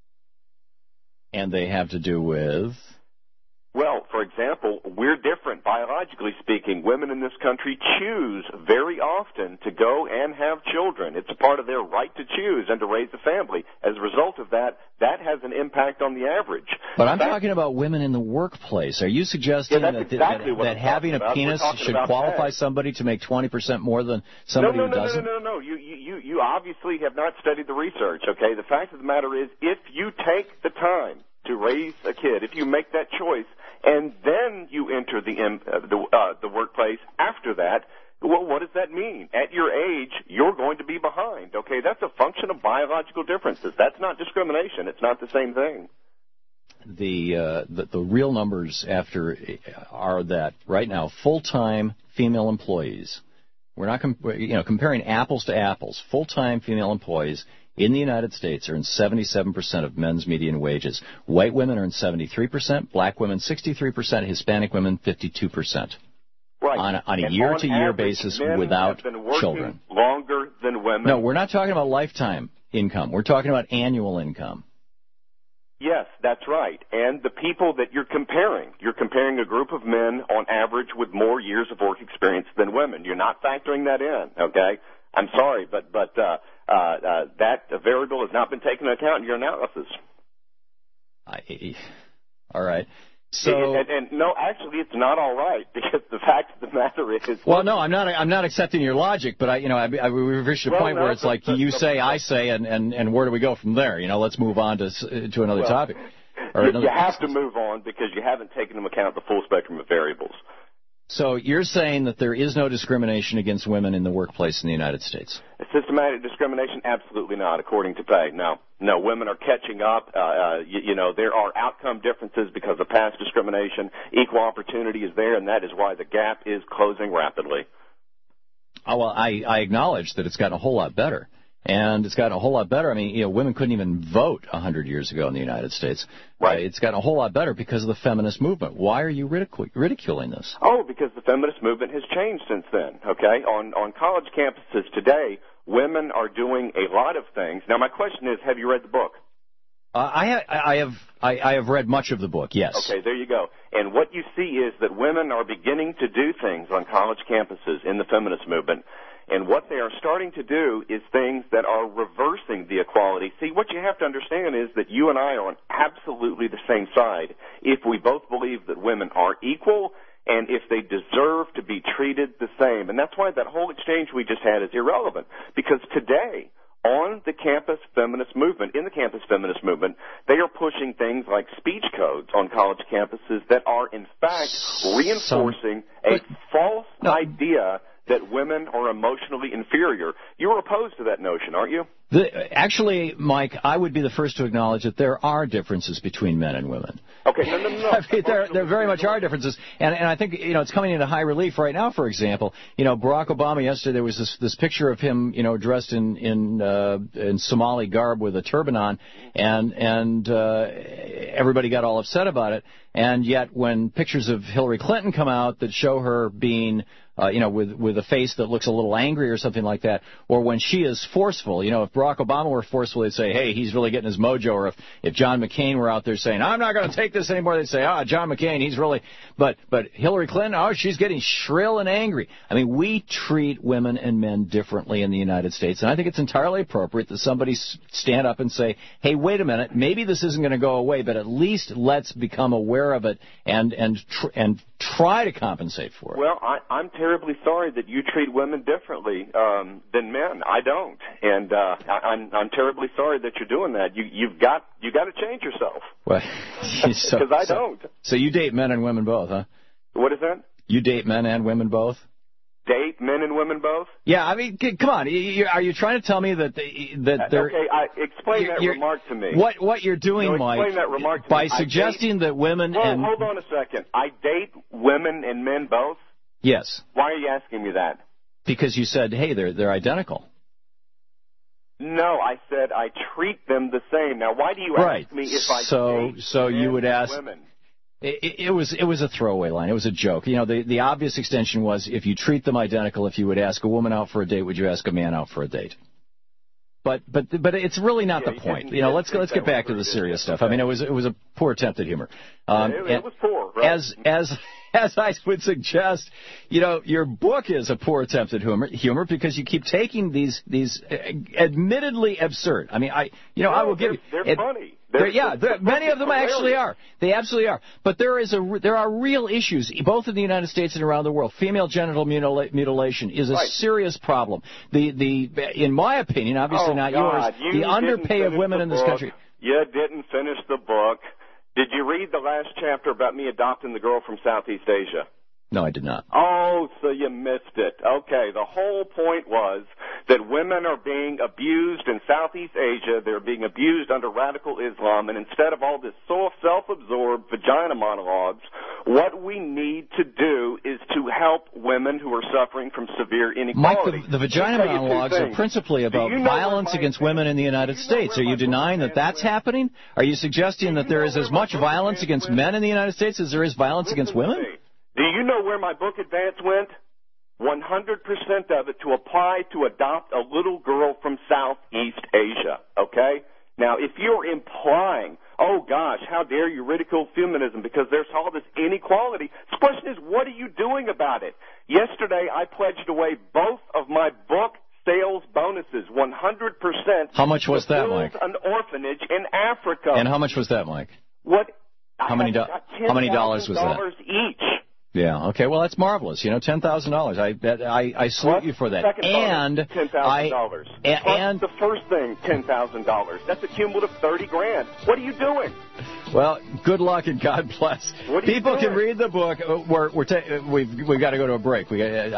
And they have to do with? Well, for example, we're different biologically speaking. Women in this country choose very often to go and have children. It's a part of their right to choose and to raise a family. As a result of that has an impact on the average. But I'm talking about women in the workplace. Are you suggesting that having a penis should qualify somebody to make 20% more than somebody who doesn't? No. You obviously have not studied the research, okay? The fact of the matter is, if you take the time to raise a kid, if you make that choice, and then you enter the workplace after that, well, what does that mean? At your age, you're going to be behind, okay? That's a function of biological differences. That's not discrimination. It's not the same thing. The real numbers are that right now, full-time female employees, we're not comparing apples to apples, full-time female employees in the United States earn 77% of men's median wages. White women earn 73%, black women 63%, Hispanic women 52%. Right. On a year-to-year basis without children. Longer than women. No, we're not talking about lifetime income. We're talking about annual income. Yes, that's right. And the people that you're comparing a group of men on average with more years of work experience than women. You're not factoring that in, okay? I'm sorry, but that variable has not been taken into account in your analysis. All right. So and no, actually, it's not all right, because the fact of the matter is. Well, no, I'm not accepting your logic, but we've reached a point where it's like you say, I say, and where do we go from there? Let's move on to another topic. You have to move on because you haven't taken into account the full spectrum of variables. So you're saying that there is no discrimination against women in the workplace in the United States? Systematic discrimination? Absolutely not, according to Pay. No, women are catching up. There are outcome differences because of past discrimination. Equal opportunity is there, and that is why the gap is closing rapidly. Oh, well, I acknowledge that it's gotten a whole lot better. And it's gotten a whole lot better. I mean, women couldn't even vote 100 years ago in the United States. Right. It's gotten a whole lot better because of the feminist movement. Why are you ridiculing this? Oh, because the feminist movement has changed since then, okay? On college campuses today, women are doing a lot of things. Now, my question is, have you read the book? I have read much of the book, yes. Okay, there you go. And what you see is that women are beginning to do things on college campuses in the feminist movement. And what they are starting to do is things that are reversing the equality. See, what you have to understand is that you and I are on absolutely the same side if we both believe that women are equal and if they deserve to be treated the same. And that's why that whole exchange we just had is irrelevant, because today on the campus feminist movement, in the campus feminist movement, they are pushing things like speech codes on college campuses that are, in fact, reinforcing a false idea that women are emotionally inferior. You're opposed to that notion, aren't you? Actually, Mike, I would be the first to acknowledge that there are differences between men and women. Okay, no. I mean, there very much are differences, and I think it's coming into high relief right now. For example, Barack Obama yesterday, there was this picture of him dressed in Somali garb with a turban on, and everybody got all upset about it. And yet, when pictures of Hillary Clinton come out that show her being with a face that looks a little angry or something like that, or when she is forceful, if Barack Obama were forceful, they'd say, hey, he's really getting his mojo, or if John McCain were out there saying, I'm not going to take this anymore, they'd say, John McCain, he's really, but Hillary Clinton, she's getting shrill and angry. I mean, we treat women and men differently in the United States, and I think it's entirely appropriate that somebody stand up and say, hey, wait a minute, maybe this isn't going to go away, but at least let's become aware of it and try to compensate for it. Well, I'm terribly sorry that you treat women differently than men. I don't, and I'm terribly sorry that you're doing that. You've got to change yourself. Well, because I don't. So you date men and women both, huh? What is that? You date men and women both? Date men and women both? Yeah, I mean, come on. Are you trying to tell me that they're... Okay, explain that remark to me. What you're doing, Mike, explain that remark to by me. suggesting that women and... Hold on a second. I date women and men both? Yes. Why are you asking me that? Because you said, hey, they're identical. No, I said I treat them the same. Now, why do you ask me if I date so you would ask women? It was a throwaway line. It was a joke. The obvious extension was if you treat them identical, if you would ask a woman out for a date, would you ask a man out for a date? But it's really not the point. Let's get back to the serious stuff. I mean, it was a poor attempt at humor. It was poor, right? As I would suggest, your book is a poor attempt at humor because you keep taking these admittedly absurd. I mean, I will give you. They're funny. Many of them actually are. They absolutely are. But there are real issues, both in the United States and around the world. Female genital mutilation is a serious problem. In my opinion, obviously not yours, the underpay of women in this country. You didn't finish the book. Did you read the last chapter about me adopting the girl from Southeast Asia? No, I did not. Oh, so you missed it. Okay, the whole point was that women are being abused in Southeast Asia. They're being abused under radical Islam, and instead of all this self-absorbed vagina monologues, what we need to do is to help women who are suffering from severe inequality. Mike, the vagina monologues are principally about violence against women in the United States. Are you denying that that's happening? Are you suggesting that there is as much violence against men in the United States as there is violence against women? Do you know where my book advance went? 100% of it to apply to adopt a little girl from Southeast Asia, okay? Now, if you're implying, oh gosh, how dare you ridicule feminism because there's all this inequality, the question is, what are you doing about it? Yesterday, I pledged away both of my book sales bonuses, 100%. How much was that, Mike? An orphanage in Africa. And how much was that, Mike? What? How many dollars was that? Each. Yeah. Okay. Well, that's marvelous. $10,000. I salute you for that. And $10,000. And the first thing, $10,000. That's a cumulative $30,000. What are you doing? Well, good luck and God bless. People can read the book. We've got to go to a break.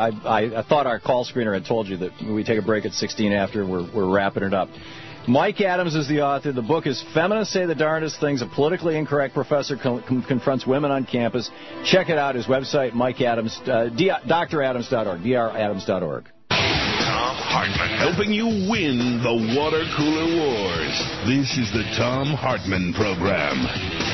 I thought our call screener had told you that we take a break at 16 after. We're wrapping it up. Mike Adams is the author. The book is Feminists Say the Darndest Things. A politically incorrect professor confronts women on campus. Check it out. His website, Mike Adams, dradams.org, dradams.org. Tom Hartman, helping you win the water cooler wars. This is the Tom Hartman Program.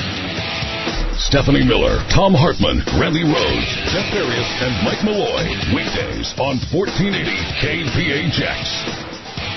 Stephanie Miller, Tom Hartman, Randy Rhodes, Jeff Farias, and Mike Malloy. Weekdays on 1480 KPHX.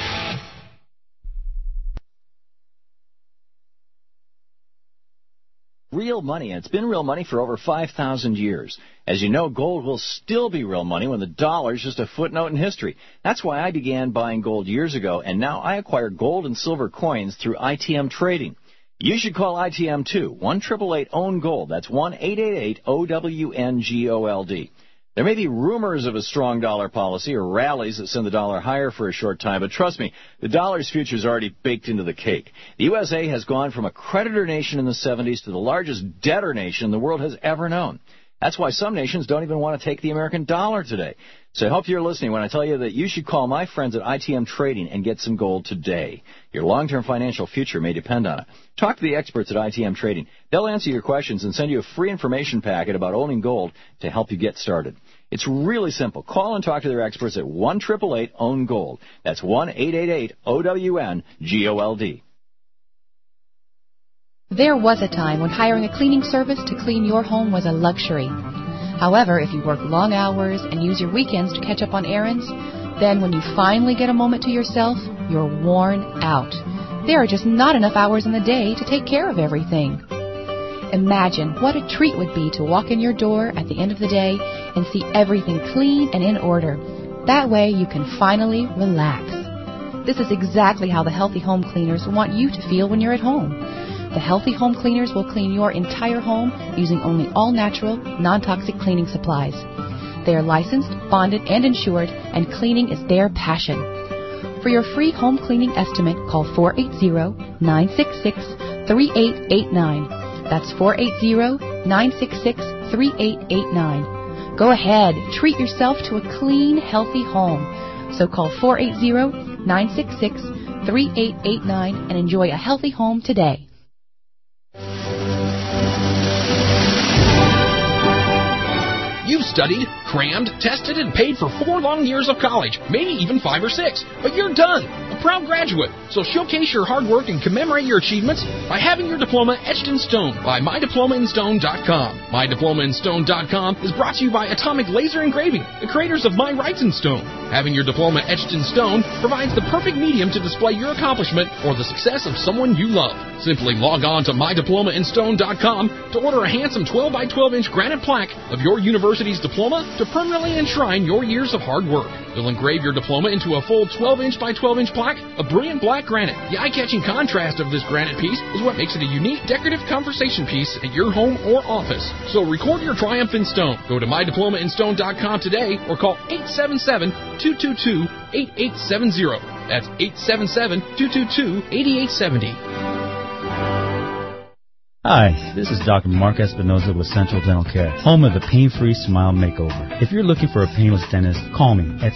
Real money, and it's been real money for over 5,000 years. As you know, gold will still be real money when the dollar is just a footnote in history. That's why I began buying gold years ago, and now I acquire gold and silver coins through ITM Trading. You should call ITM too. 1-888-OWN-GOLD. That's 1-888-OWN-GOLD. There may be rumors of a strong dollar policy or rallies that send the dollar higher for a short time, but trust me, the dollar's future is already baked into the cake. The USA has gone from a creditor nation in the 70s to the largest debtor nation the world has ever known. That's why some nations don't even want to take the American dollar today. So I hope you're listening when I tell you that you should call my friends at ITM Trading and get some gold today. Your long-term financial future may depend on it. Talk to the experts at ITM Trading. They'll answer your questions and send you a free information packet about owning gold to help you get started. It's really simple. Call and talk to their experts at 1-888-OWN-GOLD. That's 1-888-OWN-GOLD. There was a time when hiring a cleaning service to clean your home was a luxury. However, if you work long hours and use your weekends to catch up on errands, then when you finally get a moment to yourself, you're worn out. There are just not enough hours in the day to take care of everything. Imagine what a treat would be to walk in your door at the end of the day and see everything clean and in order. That way you can finally relax. This is exactly how the Healthy Home Cleaners want you to feel when you're at home. The Healthy Home Cleaners will clean your entire home using only all-natural, non-toxic cleaning supplies. They are licensed, bonded, and insured, and cleaning is their passion. For your free home cleaning estimate, call 480-966-3889. That's 480-966-3889. Go ahead, treat yourself to a clean, healthy home. So call 480-966-3889 and enjoy a healthy home today. You've studied, crammed, tested, and paid for 4 long years of college, maybe even 5 or 6, but you're done, a proud graduate. So showcase your hard work and commemorate your achievements by having your diploma etched in stone by MyDiplomaInStone.com. MyDiplomaInStone.com is brought to you by Atomic Laser Engraving, the creators of My Writes in Stone. Having your diploma etched in stone provides the perfect medium to display your accomplishment or the success of someone you love. Simply log on to MyDiplomaInStone.com to order a handsome 12 by 12 inch granite plaque of your university's diploma to permanently enshrine your years of hard work. They'll engrave your diploma into a full 12 inch by 12 inch plaque of brilliant black granite. The eye-catching contrast of this granite piece is what makes it a unique decorative conversation piece at your home or office. So record your triumph in stone. Go to MyDiplomaInStone.com today or call 877-222-8870. That's 877-222-8870. Hi, this is Dr. Mark Espinoza with Central Dental Care, home of the Pain-Free Smile Makeover. If you're looking for a painless dentist, call me at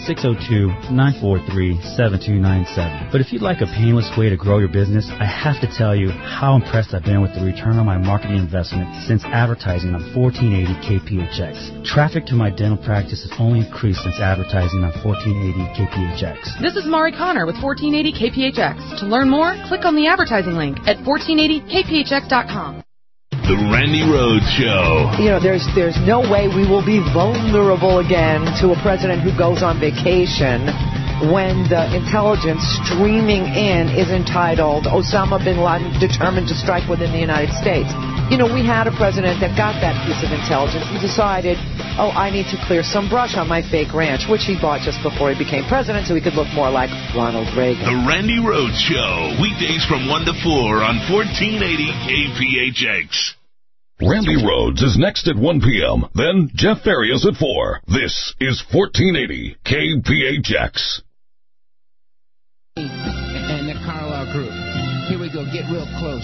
602-943-7297. But if you'd like a painless way to grow your business, I have to tell you how impressed I've been with the return on my marketing investment since advertising on 1480 KPHX. Traffic to my dental practice has only increased since advertising on 1480 KPHX. This is Mari Connor with 1480 KPHX. To learn more, click on the advertising link at 1480kphx.com. The Randy Rhoads Show. You know, there's no way we will be vulnerable again to a president who goes on vacation when the intelligence streaming in is entitled Osama bin Laden determined to strike within the United States. You know, we had a president that got that piece of intelligence and decided, oh, I need to clear some brush on my fake ranch, which he bought just before he became president so he could look more like Ronald Reagan. The Randy Rhoads Show, weekdays from 1 to 4 on 1480 KPHX. Randy Rhoads is next at 1 p.m. Then Jeff Farias at 4. This is 1480 KPHX. And the Carlisle group. Here we go. Get real close.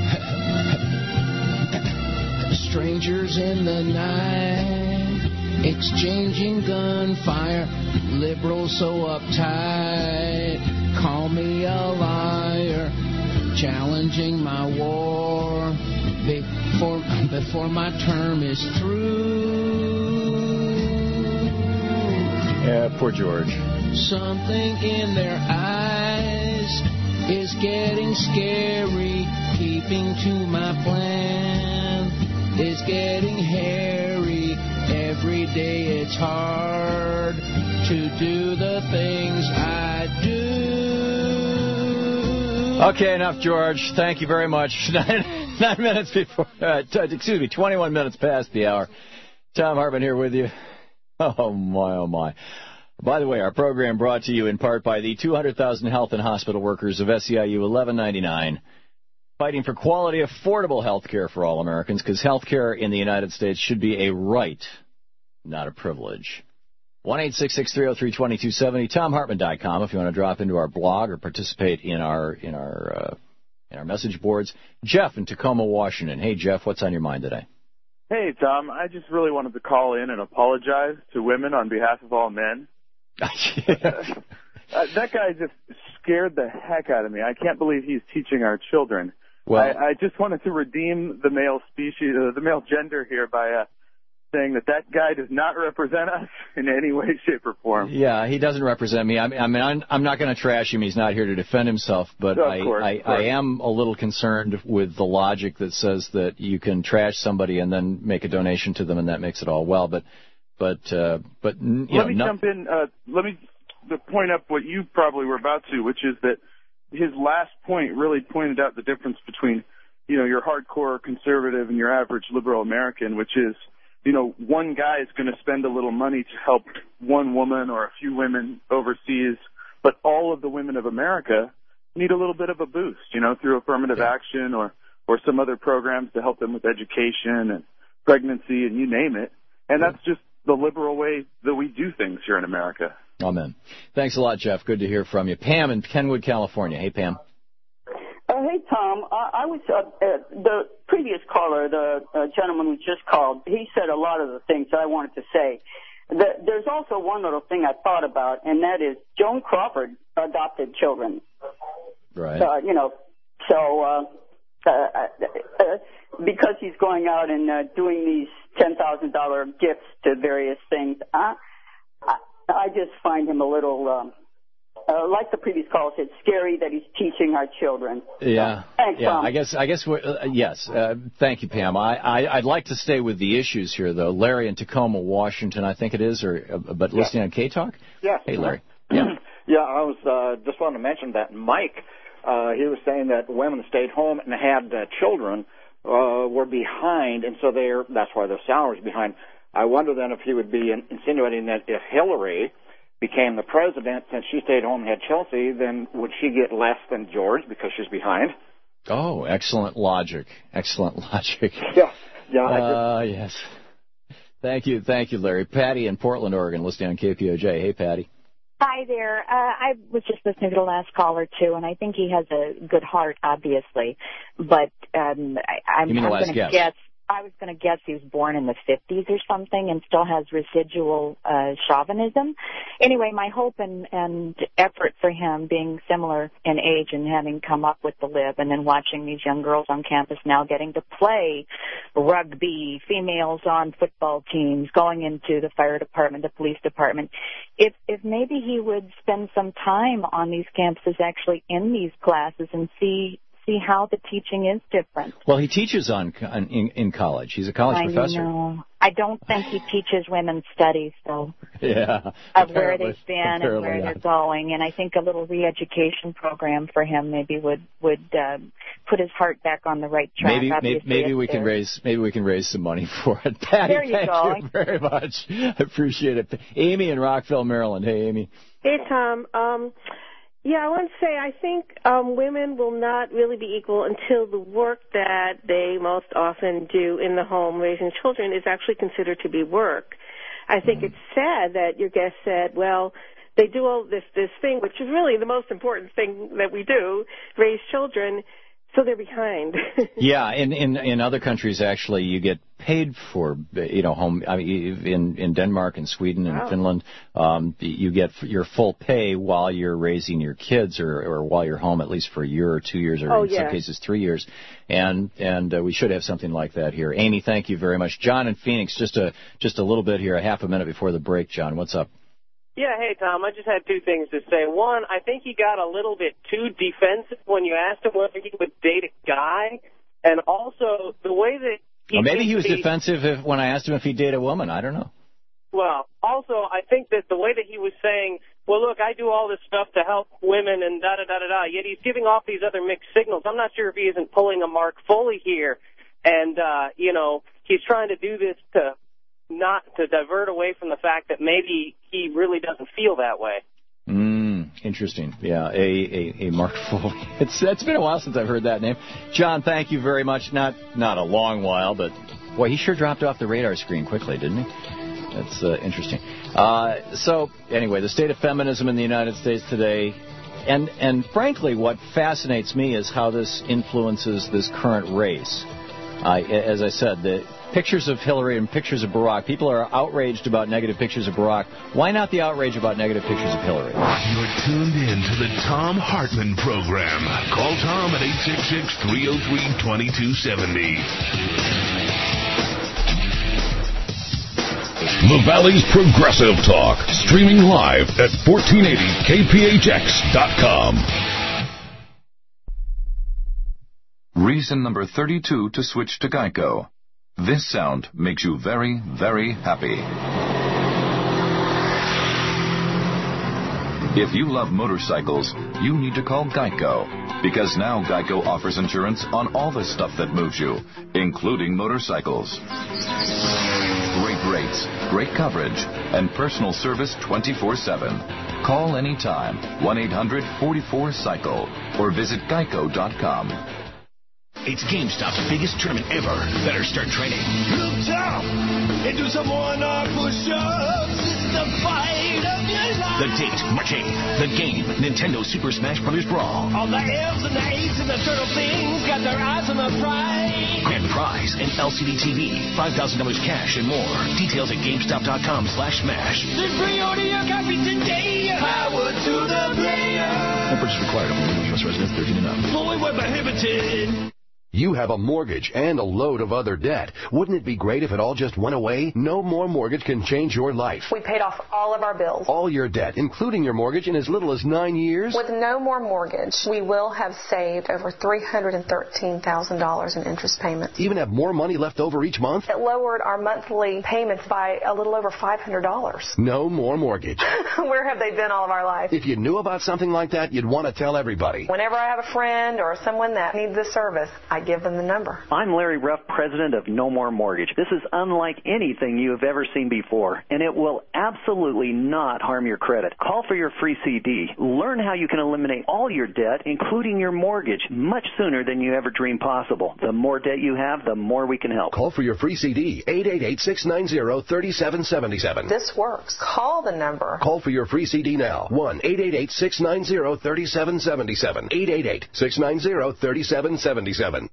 Strangers in the night, exchanging gunfire. Liberals so uptight, call me a liar. Challenging my war before my term is through. Yeah, poor George. Something in their eyes is getting scary. Keeping to my plan is getting hairy. Every day it's hard to do the things I do. Okay, enough, George. Thank you very much. 9 minutes before, 21 minutes past the hour. Tom Hartman here with you. Oh, my, oh, my. By the way, our program brought to you in part by the 200,000 health and hospital workers of SEIU 1199, fighting for quality, affordable health care for all Americans, because health care in the United States should be a right, not a privilege. 1-866-303-2270, TomHartman.com if you want to drop into our blog or participate in our message boards. Jeff in Tacoma, Washington. Hey, Jeff, what's on your mind today? Hey, Tom. I just really wanted to call in and apologize to women on behalf of all men. That guy just scared the heck out of me. I can't believe he's teaching our children. Well, I just wanted to redeem the male species, the male gender here by saying that guy does not represent us in any way, shape, or form. Yeah, he doesn't represent me. I mean, I'm not going to trash him. He's not here to defend himself. But I am a little concerned with the logic that says that you can trash somebody and then make a donation to them, and that makes it all well. But let me jump in. Let me point up what you probably were about to, which is that his last point really pointed out the difference between, your hardcore conservative and your average liberal American, which is, one guy is going to spend a little money to help one woman or a few women overseas, but all of the women of America need a little bit of a boost, through affirmative action or some other programs to help them with education and pregnancy and you name it. And that's just the liberal way that we do things here in America. Amen. Thanks a lot, Jeff. Good to hear from you. Pam in Kenwood, California. Hey, Pam. Hey, Tom. I was the previous caller, the gentleman who just called, he said a lot of the things I wanted to say. There's also one little thing I thought about, and that is Joan Crawford adopted children. Right. Because he's going out and doing these $10,000 gifts to various things, I just find him a little, like the previous caller said, scary that he's teaching our children. Yeah. Thanks, Tom. I guess. Yes. Thank you, Pam. I'd like to stay with the issues here, though. Larry in Tacoma, Washington, I think it is, but listening on K-Talk. Yes. Hey, Larry. Yeah. Yeah. I was just wanted to mention that Mike. He was saying that women stayed home and had children were behind, and so that's why their salaries behind. I wonder then if he would be insinuating that if Hillary became the president, since she stayed home and had Chelsea, then would she get less than George because she's behind? Oh, excellent logic. Excellent logic. Yeah. Yes. Thank you, Larry. Patty in Portland, Oregon, listening on KPOJ. Hey, Patty. Hi there. I was just listening to the last caller, too, and I think he has a good heart, obviously. But I'm going to guess. I was going to guess he was born in the 50s or something and still has residual chauvinism. Anyway, my hope and effort for him being similar in age and having come up with the lib and then watching these young girls on campus now getting to play rugby, females on football teams, going into the fire department, the police department. If maybe he would spend some time on these campuses actually in these classes and see how the teaching is different. Well, he teaches in college. He's a college professor. I know. I don't think he teaches women's studies, though. Yeah. Of where they've been and where they're going. And I think a little re-education program for him maybe would put his heart back on the right track. Maybe we can raise some money for it. Patty, thank you very much. I appreciate it. Amy in Rockville, Maryland. Hey, Amy. Hey, Tom. Yeah, I want to say I think women will not really be equal until the work that they most often do in the home raising children is actually considered to be work. I think it's sad that your guest said, well, they do all this thing, which is really the most important thing that we do, raise children, so they're behind. Yeah, in other countries, actually, you get paid for, home. I mean, in Denmark and Sweden and Finland, you get your full pay while you're raising your kids, or while you're home, at least for a year or 2 years, or in some cases 3 years. And we should have something like that here. Amy, thank you very much. John in Phoenix, just a little bit here, a half a minute before the break. John, what's up? Yeah, hey, Tom, I just had two things to say. One, I think he got a little bit too defensive when you asked him whether he would date a guy. And also, the way that maybe he was defensive when I asked him if he'd date a woman. I don't know. Well, also, I think that the way that he was saying, well, look, I do all this stuff to help women and da-da-da-da-da, yet he's giving off these other mixed signals. I'm not sure if he isn't pulling a Mark Foley here. And, he's trying to do this not to divert away from the fact that maybe he really doesn't feel that way. Interesting. Yeah, a Mark Foley. It's been a while since I've heard that name. John, thank you very much. Not a long while, but boy, he sure dropped off the radar screen quickly, didn't he? That's interesting. So, anyway, the state of feminism in the United States today, and frankly, what fascinates me is how this influences this current race. As I said, the pictures of Hillary and pictures of Barack, people are outraged about negative pictures of Barack. Why not the outrage about negative pictures of Hillary? You're tuned in to the Thom Hartmann Program. Call Tom at 866-303-2270. The Valley's Progressive Talk, streaming live at 1480kphx.com. Reason number 32 to switch to Geico. This sound makes you very, very happy. If you love motorcycles, you need to call Geico, because now Geico offers insurance on all the stuff that moves you, including motorcycles. Great rates, great coverage, and personal service 24/7. Call anytime, 1-800-44-CYCLE, or visit geico.com. It's GameStop's biggest tournament ever. Better start training. Look top and do some one-arm push-ups. It's the fight of your life. The date, March 8th. The game, Nintendo Super Smash Bros. Brawl. All the L's and the A's and the turtle things got their eyes on the prize. Grand prize, an LCD TV, $5,000 cash, and more. Details at GameStop.com/smash. Then pre-order your copy today. Power to the player. No purchase required. Only U.S. residents 13 and up. Fully web prohibited. You have a mortgage and a load of other debt. Wouldn't it be great if it all just went away? No More Mortgage can change your life. We paid off all of our bills. All your debt, including your mortgage, in as little as 9 years? With No More Mortgage, we will have saved over $313,000 in interest payments. Even have more money left over each month? It lowered our monthly payments by a little over $500. No More Mortgage. Where have they been all of our life? If you knew about something like that, you'd want to tell everybody. Whenever I have a friend or someone that needs this service, I give them the number. I'm Larry Ruff, president of No More Mortgage. This is unlike anything you have ever seen before, and it will absolutely not harm your credit. Call for your free CD. Learn how you can eliminate all your debt, including your mortgage, much sooner than you ever dreamed possible. The more debt you have, the more we can help. Call for your free CD, 888-690-3777. This works. Call the number. Call for your free CD now. 1-888-690-3777. 888-690-3777.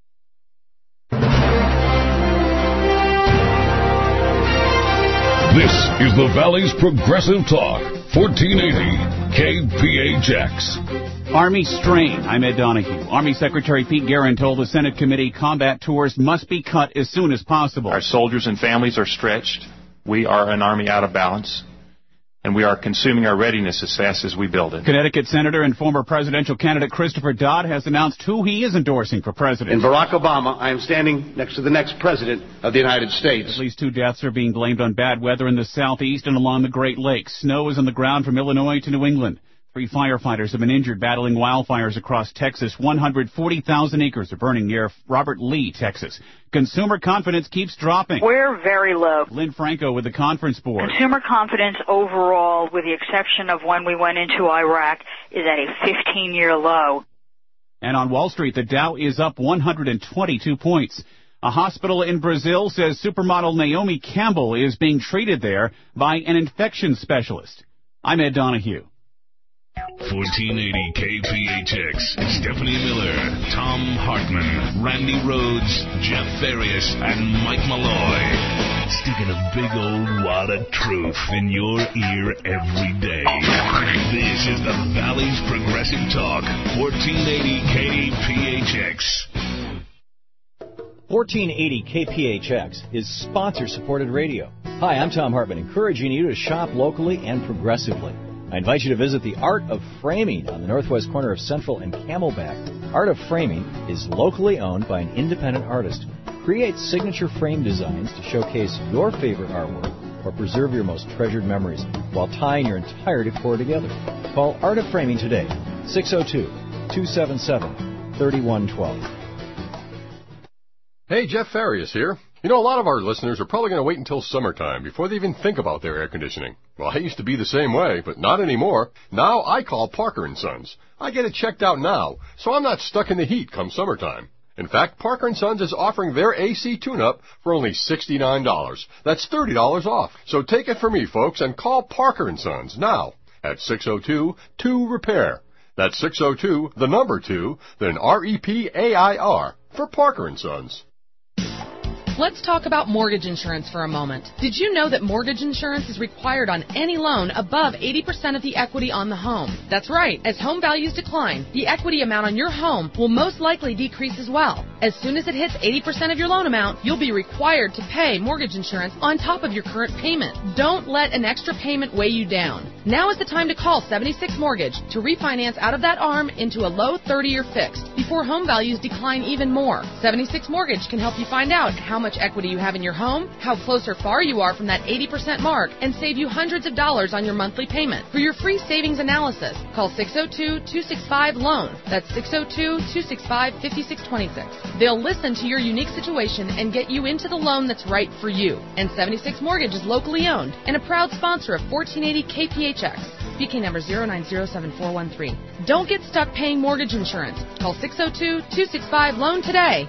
This is the Valley's Progressive Talk, 1480 KPHX. Army strain. I'm Ed Donahue. Army Secretary Pete Guerin told the Senate committee combat tours must be cut as soon as possible. Our soldiers and families are stretched. We are an army out of balance. And we are consuming our readiness as fast as we build it. Connecticut Senator and former presidential candidate Christopher Dodd has announced who he is endorsing for president. In Barack Obama, I am standing next to the next president of the United States. At least 2 deaths are being blamed on bad weather in the southeast and along the Great Lakes. Snow is on the ground from Illinois to New England. 3 firefighters have been injured battling wildfires across Texas. 140,000 acres are burning near Robert Lee, Texas. Consumer confidence keeps dropping. We're very low. Lynn Franco with the Conference Board. Consumer confidence overall, with the exception of when we went into Iraq, is at a 15-year low. And on Wall Street, the Dow is up 122 points. A hospital in Brazil says supermodel Naomi Campbell is being treated there by an infection specialist. I'm Ed Donahue. 1480 KPHX, Stephanie Miller, Thom Hartmann, Randy Rhodes, Jeff Farias, and Mike Malloy. Sticking a big old wad of truth in your ear every day. This is the Valley's Progressive Talk, 1480 KPHX. 1480 KPHX is sponsor-supported radio. Hi, I'm Thom Hartmann, encouraging you to shop locally and progressively. I invite you to visit the Art of Framing on the northwest corner of Central and Camelback. Art of Framing is locally owned by an independent artist. Create signature frame designs to showcase your favorite artwork or preserve your most treasured memories while tying your entire decor together. Call Art of Framing today, 602-277-3112. Hey, Jeff Farias here. You know, a lot of our listeners are probably going to wait until summertime before they even think about their air conditioning. Well, I used to be the same way, but not anymore. Now I call Parker & Sons. I get it checked out now, so I'm not stuck in the heat come summertime. In fact, Parker & Sons is offering their AC tune-up for only $69. That's $30 off. So take it from me, folks, and call Parker & Sons now at 602-2-REPAIR. That's 602, the number 2, then REPAIR for Parker & Sons. Let's talk about mortgage insurance for a moment. Did you know that mortgage insurance is required on any loan above 80% of the equity on the home? That's right. As home values decline, the equity amount on your home will most likely decrease as well. As soon as it hits 80% of your loan amount, you'll be required to pay mortgage insurance on top of your current payment. Don't let an extra payment weigh you down. Now is the time to call 76 Mortgage to refinance out of that ARM into a low 30-year fixed before home values decline even more. 76 Mortgage can help you find out how much equity you have in your home, how close or far you are from that 80% mark, and save you hundreds of dollars on your monthly payment. For your free savings analysis, call 602-265-LOAN. That's 602-265-5626. They'll listen to your unique situation and get you into the loan that's right for you. And 76 Mortgage is locally owned and a proud sponsor of 1480 KPHX. BK number 0907413. Don't get stuck paying mortgage insurance. Call 602-265-LOAN today.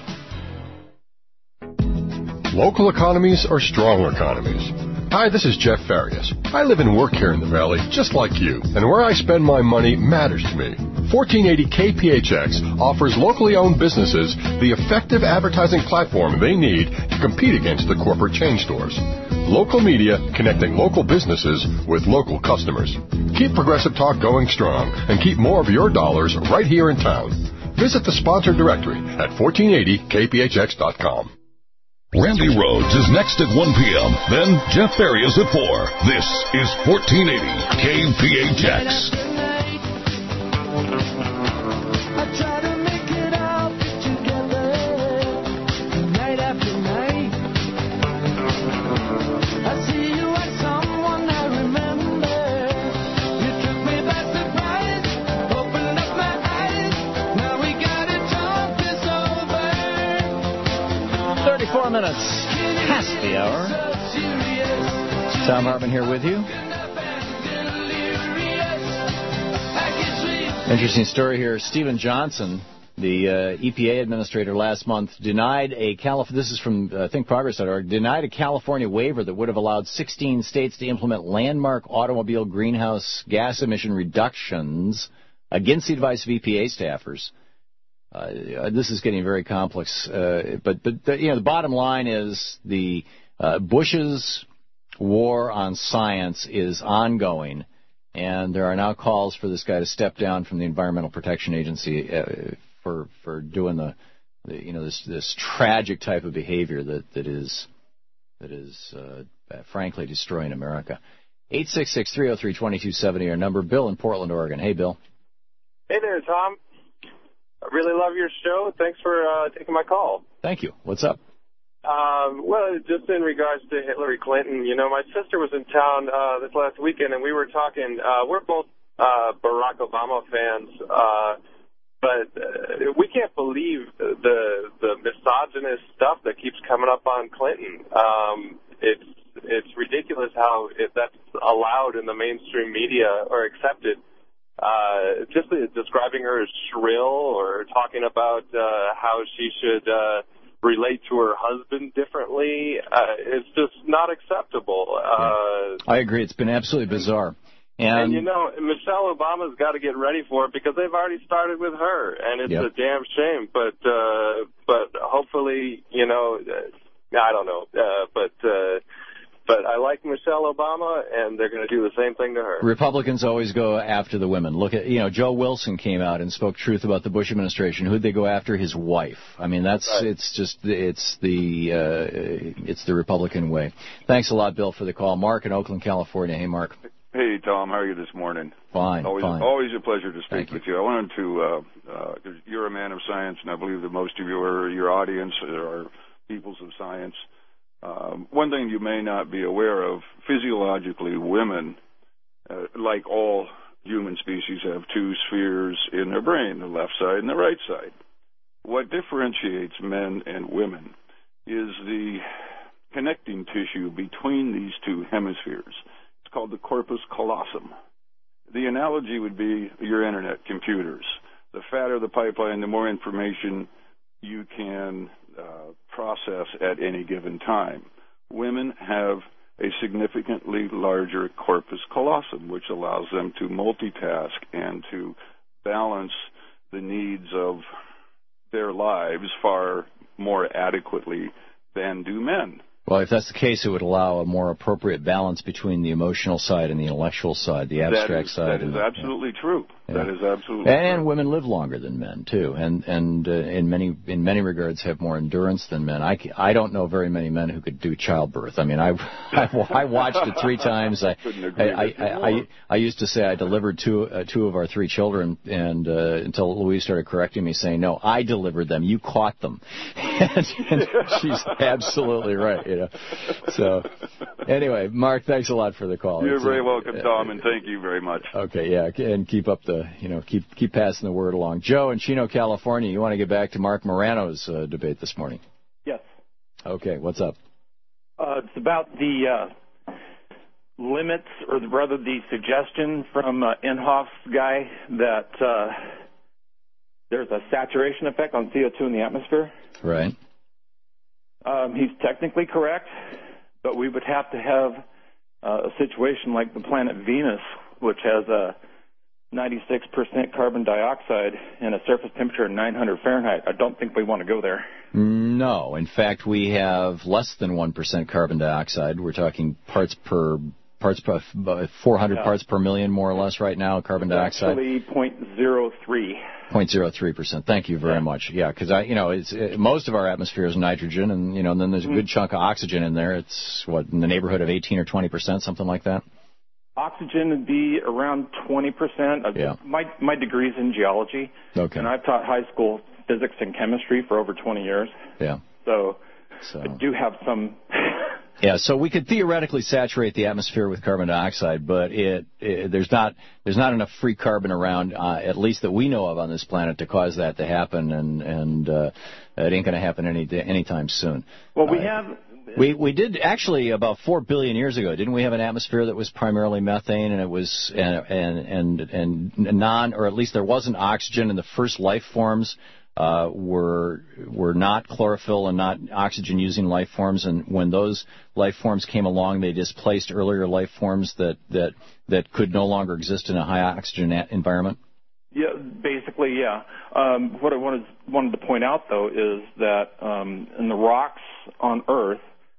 Local economies are strong economies. Hi, this is Jeff Farias. I live and work here in the Valley, just like you, and where I spend my money matters to me. 1480 KPHX offers locally owned businesses the effective advertising platform they need to compete against the corporate chain stores. Local media connecting local businesses with local customers. Keep Progressive Talk going strong and keep more of your dollars right here in town. Visit the sponsor directory at 1480kphx.com. Randy Rhodes is next at 1 p.m. Then Jeff Farias at 4. This is 1480 KPHX. Minutes past the hour. Tom Hartman here with you. Interesting story here. Stephen Johnson, the EPA administrator last month, denied a this is from thinkprogress.org, denied a California waiver that would have allowed 16 states to implement landmark automobile greenhouse gas emission reductions against the advice of EPA staffers. This is getting very complex, but the bottom line is the Bush's war on science is ongoing, and there are now calls for this guy to step down from the Environmental Protection Agency for doing this tragic type of behavior that is frankly destroying America. 866-303-2270, our number. Bill in Portland, Oregon. Hey, Bill. Hey there, Tom. I really love your show. Thanks for taking my call. Thank you. What's up? Well, just in regards to Hillary Clinton, my sister was in town this last weekend, and we were talking. We're both Barack Obama fans, but we can't believe the misogynist stuff that keeps coming up on Clinton. It's ridiculous how that's allowed in the mainstream media or accepted. Just describing her as shrill or talking about how she should relate to her husband differently, it's just not acceptable. I agree. It's been absolutely bizarre. And Michelle Obama's got to get ready for it because they've already started with her, and it's a damn shame. But hopefully, I don't know. But I like Michelle Obama, and they're going to do the same thing to her. Republicans always go after the women. Look at, Joe Wilson came out and spoke truth about the Bush administration. Who'd they go after? His wife. I mean, that's right. It's the Republican way. Thanks a lot, Bill, for the call. Mark in Oakland, California. Hey, Mark. Hey, Tom. How are you this morning? Fine. Always a pleasure to speak with you. I wanted to. You're a man of science, and I believe that most of your audience are peoples of science. One thing you may not be aware of, physiologically, women, like all human species, have two spheres in their brain, the left side and the right side. What differentiates men and women is the connecting tissue between these two hemispheres. It's called the corpus callosum. The analogy would be your internet computers. The fatter the pipeline, the more information you can process at any given time. Women have a significantly larger corpus callosum, which allows them to multitask and to balance the needs of their lives far more adequately than do men. Well, if that's the case, it would allow a more appropriate balance between the emotional side and the intellectual side, the abstract side. That is absolutely true. Yeah. That is absolutely true. And women live longer than men too, and in many regards have more endurance than men. I don't know very many men who could do childbirth. I mean, I watched it 3 times. I used to say I delivered two of our 3 children, and until Louise started correcting me, saying, "No, I delivered them. You caught them." and she's absolutely right. You know. So anyway, Mark, thanks a lot for the call. You're very welcome, Tom, and thank you very much. Okay, yeah, and keep up keep passing the word along. Joe in Chino, California, you want to get back to Mark Morano's debate this morning? Yes. Okay, what's up? It's about the limits, or rather the suggestion from Inhofe's guy that there's a saturation effect on CO2 in the atmosphere. Right. He's technically correct, but we would have to have a situation like the planet Venus, which has a 96% carbon dioxide and a surface temperature of 900 Fahrenheit. I don't think we want to go there. No. In fact, we have less than 1% carbon dioxide. We're talking 400 parts per million, more or less, right now, carbon dioxide. Actually, 0.03. 0.03%. Thank you very much. Yeah, because most of our atmosphere is nitrogen, and then there's a good chunk of oxygen in there. It's in the neighborhood of 18 or 20%, something like that. Oxygen would be around 20%. Yeah. My degree's in geology. Okay. And I've taught high school physics and chemistry for over 20 years. Yeah. So I do have some. Yeah, so we could theoretically saturate the atmosphere with carbon dioxide, but there's not enough free carbon around, at least that we know of on this planet, to cause that to happen, and it ain't going to happen anytime soon. Well, we have. We did actually about 4 billion years ago. Didn't we have an atmosphere that was primarily methane, and it was and non, or at least there wasn't oxygen, and the first life forms were not chlorophyll and not oxygen-using life forms, and when those life forms came along, they displaced earlier life forms that could no longer exist in a high oxygen environment? Yeah, basically, yeah. What I wanted to point out, though, is that in the rocks on Earth,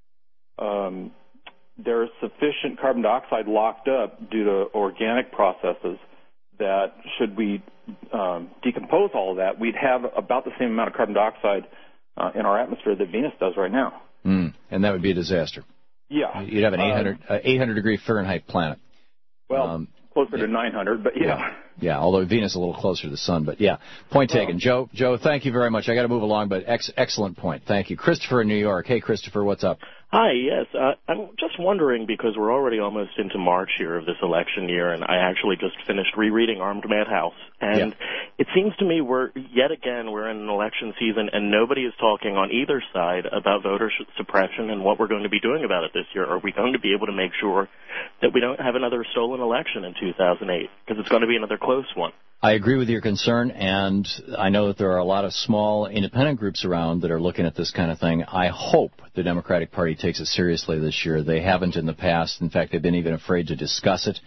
there's sufficient carbon dioxide locked up due to organic processes that should we decompose all of that, we'd have about the same amount of carbon dioxide in our atmosphere that Venus does right now. And that would be a disaster. Yeah. You'd have an 800-degree Fahrenheit planet. Well, closer to 900, but yeah. Yeah, although Venus is a little closer to the sun, but yeah. Point taken. Joe, thank you very much. I got to move along, but excellent point. Thank you. Christopher in New York. Hey, Christopher, what's up? Hi, yes. I'm just wondering, because we're already almost into March here of this election year, and I actually just finished rereading Armed Madhouse, and it seems to me we're in an election season, and nobody is talking on either side about voter suppression and what we're going to be doing about it this year. Are we going to be able to make sure that we don't have another stolen election in 2008? Because it's going to be another close one. I agree with your concern, and I know that there are a lot of small independent groups around that are looking at this kind of thing. I hope the Democratic Party takes it seriously this year. They haven't in the past. In fact, they've been even afraid to discuss it,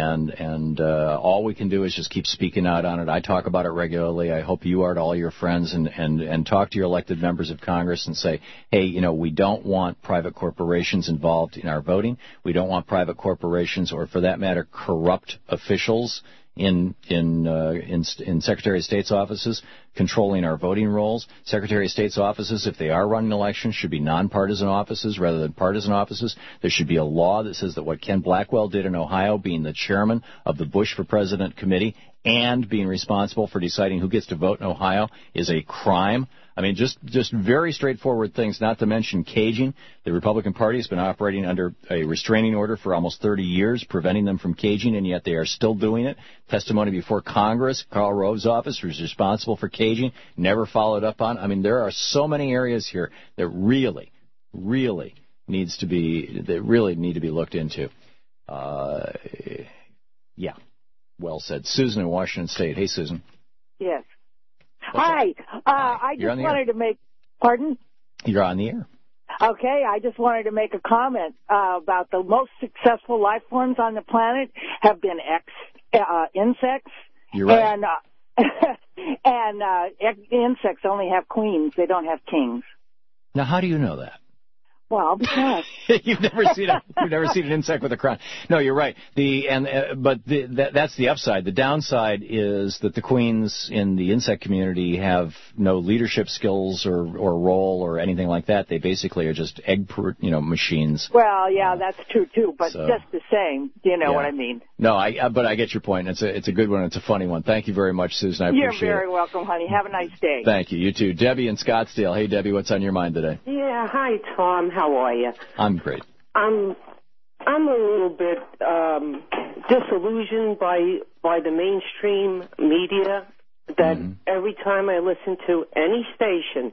and all we can do is just keep speaking out on it. I talk about it regularly. I hope you are to all your friends, and talk to your elected members of Congress and say, hey, we don't want private corporations involved in our voting. We don't want private corporations, or for that matter, corrupt officials in Secretary of State's offices controlling our voting rolls. Secretary of State's offices, if they are running elections, should be nonpartisan offices rather than partisan offices. There should be a law that says that what Ken Blackwell did in Ohio, being the chairman of the Bush for President committee and being responsible for deciding who gets to vote in Ohio, is a crime. I mean, just very straightforward things, not to mention caging. The Republican Party has been operating under a restraining order for almost 30 years, preventing them from caging, and yet they are still doing it. Testimony before Congress, Karl Rove's office was responsible for caging, never followed up on. I mean, there are so many areas here that really need to be looked into. Yeah, well said. Susan in Washington State. Hey, Susan. Yes. Hi. I just wanted to make, pardon? You're on the air. Okay, I just wanted to make a comment about the most successful life forms on the planet have been insects. You're right. And insects only have queens. They don't have kings. Now, how do you know that? Well, because you've never seen an insect with a crown. No, you're right. That's the upside. The downside is that the queens in the insect community have no leadership skills or role or anything like that. They basically are just egg machines. Well, yeah, that's true too. But just the same, you know what I mean? No, but I get your point. It's a good one. It's a funny one. Thank you very much, Susan. I appreciate it. You're very welcome, honey. Have a nice day. Thank you. You too. Debbie in Scottsdale. Hey, Debbie, what's on your mind today? Yeah. Hi, Tom. How are you? I'm great. I'm a little bit disillusioned by the mainstream media that every time I listen to any station,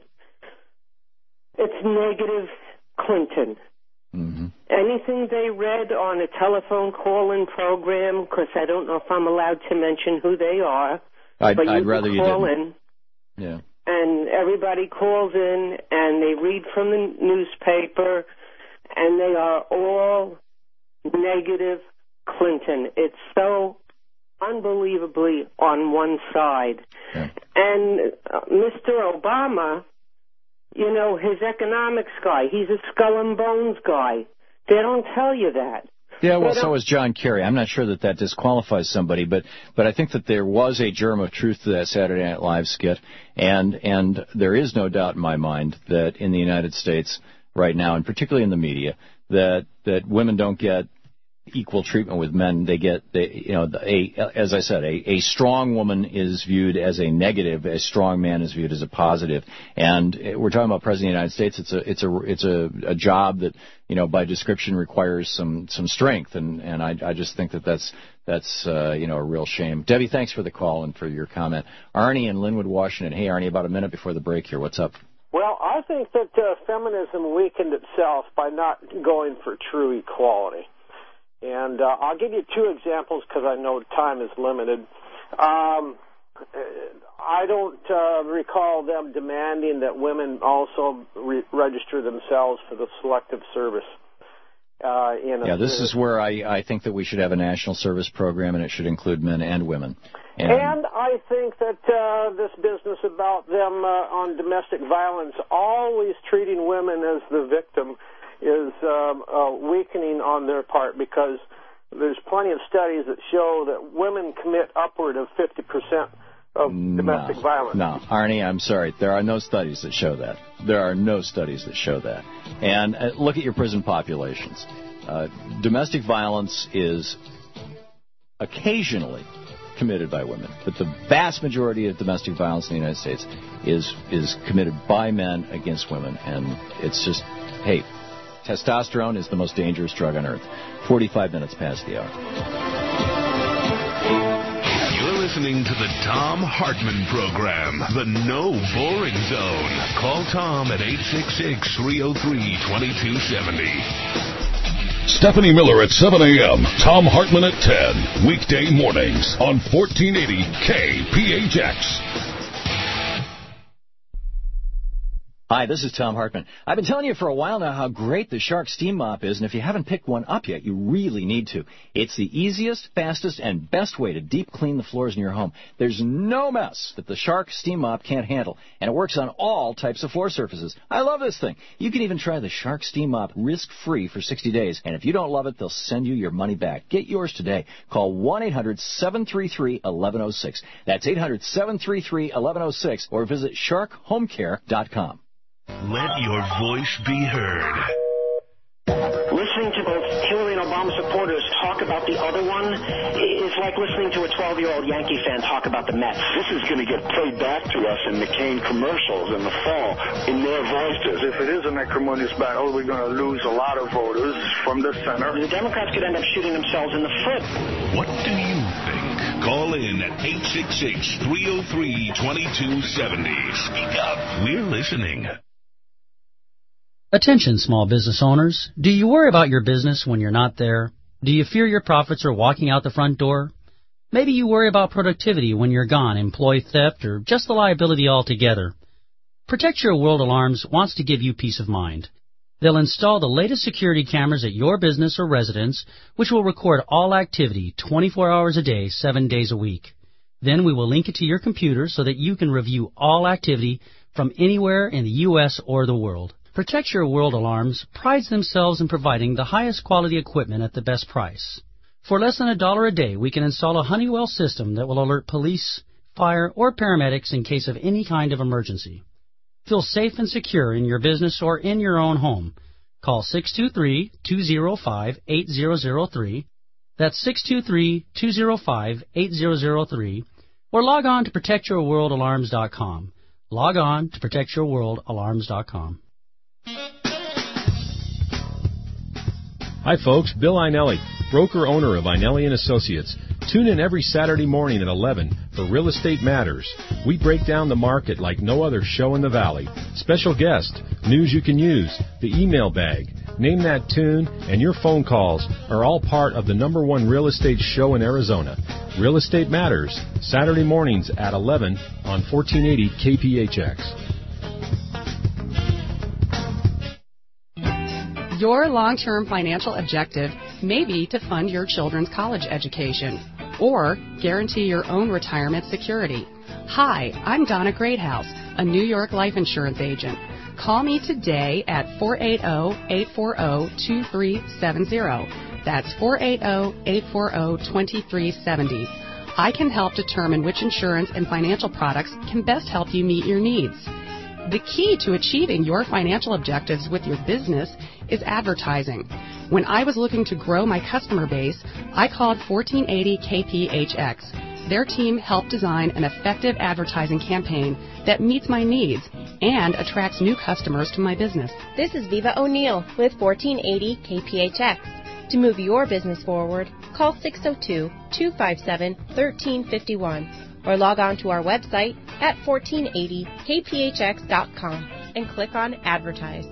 it's negative Clinton. Mm-hmm. Anything they read on a telephone call-in program, because I don't know if I'm allowed to mention who they are. I'd rather you call didn't. in. Yeah. And everybody calls in, and they read from the newspaper, and they are all negative Clinton. It's so unbelievably on one side. Yeah. And Mr. Obama, you know, his economics guy, he's a skull and bones guy. They don't tell you that. Yeah, well, so is John Kerry. I'm not sure that disqualifies somebody, but I think that there was a germ of truth to that Saturday Night Live skit, and there is no doubt in my mind that in the United States right now, and particularly in the media, that women don't get equal treatment with men. As I said, a strong woman is viewed as a negative, a strong man is viewed as a positive. And we're talking about President of the United States. It's a job that, you know, by description requires some strength, and I just think that's a real shame. Debbie, thanks for the call and for your comment. Arnie in Linwood, Washington. Hey, Arnie, about a minute before the break here. What's up? Well, I think that feminism weakened itself by not going for true equality. And I'll give you two examples because I know time is limited. I don't recall them demanding that women also register themselves for the selective service. This is where I think that we should have a national service program, and it should include men and women. And I think that this business about them on domestic violence, always treating women as the victim, is weakening on their part, because there's plenty of studies that show that women commit upward of 50% of domestic violence. No, Arnie, I'm sorry. There are no studies that show that. And look at your prison populations. Domestic violence is occasionally committed by women, but the vast majority of domestic violence in the United States is committed by men against women, and it's just, hey, testosterone is the most dangerous drug on earth. 45 minutes past the hour. You're listening to the Tom Hartman Program, the No Boring Zone. Call Tom at 866-303-2270. Stephanie Miller at 7 a.m., Tom Hartman at 10, weekday mornings on 1480 KPHX. Hi, this is Tom Hartman. I've been telling you for a while now how great the Shark Steam Mop is, and if you haven't picked one up yet, you really need to. It's the easiest, fastest, and best way to deep clean the floors in your home. There's no mess that the Shark Steam Mop can't handle, and it works on all types of floor surfaces. I love this thing. You can even try the Shark Steam Mop risk-free for 60 days, and if you don't love it, they'll send you your money back. Get yours today. Call 1-800-733-1106. That's 800-733-1106, or visit sharkhomecare.com. Let your voice be heard. Listening to both Hillary and Obama supporters talk about the other one is like listening to a 12-year-old Yankee fan talk about the Mets. This is going to get played back to us in McCain commercials in the fall in their voices. If it is an acrimonious battle, we're going to lose a lot of voters from the center. The Democrats could end up shooting themselves in the foot. What do you think? Call in at 866-303-2270. Speak up. We're listening. Attention, small business owners. Do you worry about your business when you're not there? Do you fear your profits are walking out the front door? Maybe you worry about productivity when you're gone, employee theft, or just the liability altogether. Protect Your World Alarms wants to give you peace of mind. They'll install the latest security cameras at your business or residence, which will record all activity 24 hours a day, 7 days a week. Then we will link it to your computer so that you can review all activity from anywhere in the U.S. or the world. Protect Your World Alarms prides themselves in providing the highest quality equipment at the best price. For less than $1 a day, we can install a Honeywell system that will alert police, fire, or paramedics in case of any kind of emergency. Feel safe and secure in your business or in your own home. Call 623-205-8003. That's 623-205-8003. Or log on to ProtectYourWorldAlarms.com. Log on to ProtectYourWorldAlarms.com. Hi folks, Bill Einelli, broker-owner of Einelli & Associates. Tune in every Saturday morning at 11 for Real Estate Matters. We break down the market like no other show in the Valley. Special guest, news you can use, the email bag. Name that tune, and your phone calls are all part of the #1 real estate show in Arizona. Real Estate Matters, Saturday mornings at 11 on 1480 KPHX. Your long-term financial objective may be to fund your children's college education or guarantee your own retirement security. Hi, I'm Donna Greathouse, a New York life insurance agent. Call me today at 480-840-2370. That's 480-840-2370. I can help determine which insurance and financial products can best help you meet your needs. The key to achieving your financial objectives with your business is advertising. When I was looking to grow my customer base, I called 1480 KPHX. Their team helped design an effective advertising campaign that meets my needs and attracts new customers to my business. This is Viva O'Neill with 1480 KPHX. To move your business forward, call 602-257-1351 or log on to our website at 1480kphx.com and click on Advertise.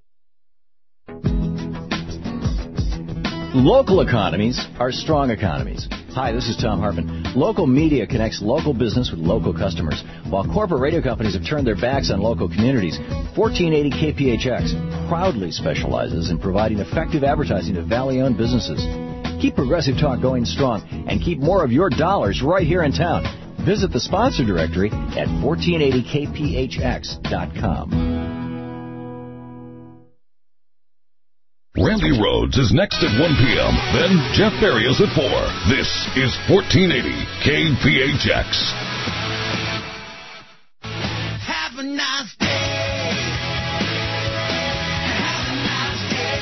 Local economies are strong economies. Hi, this is Tom Hartman. Local media connects local business with local customers. While corporate radio companies have turned their backs on local communities, 1480 KPHX proudly specializes in providing effective advertising to Valley-owned businesses. Keep Progressive Talk going strong and keep more of your dollars right here in town. Visit the sponsor directory at 1480kphx.com. Randy Rhodes is next at 1 p.m., then Jeff Farias at 4. This is 1480 KPHX. Have a nice day. Have a nice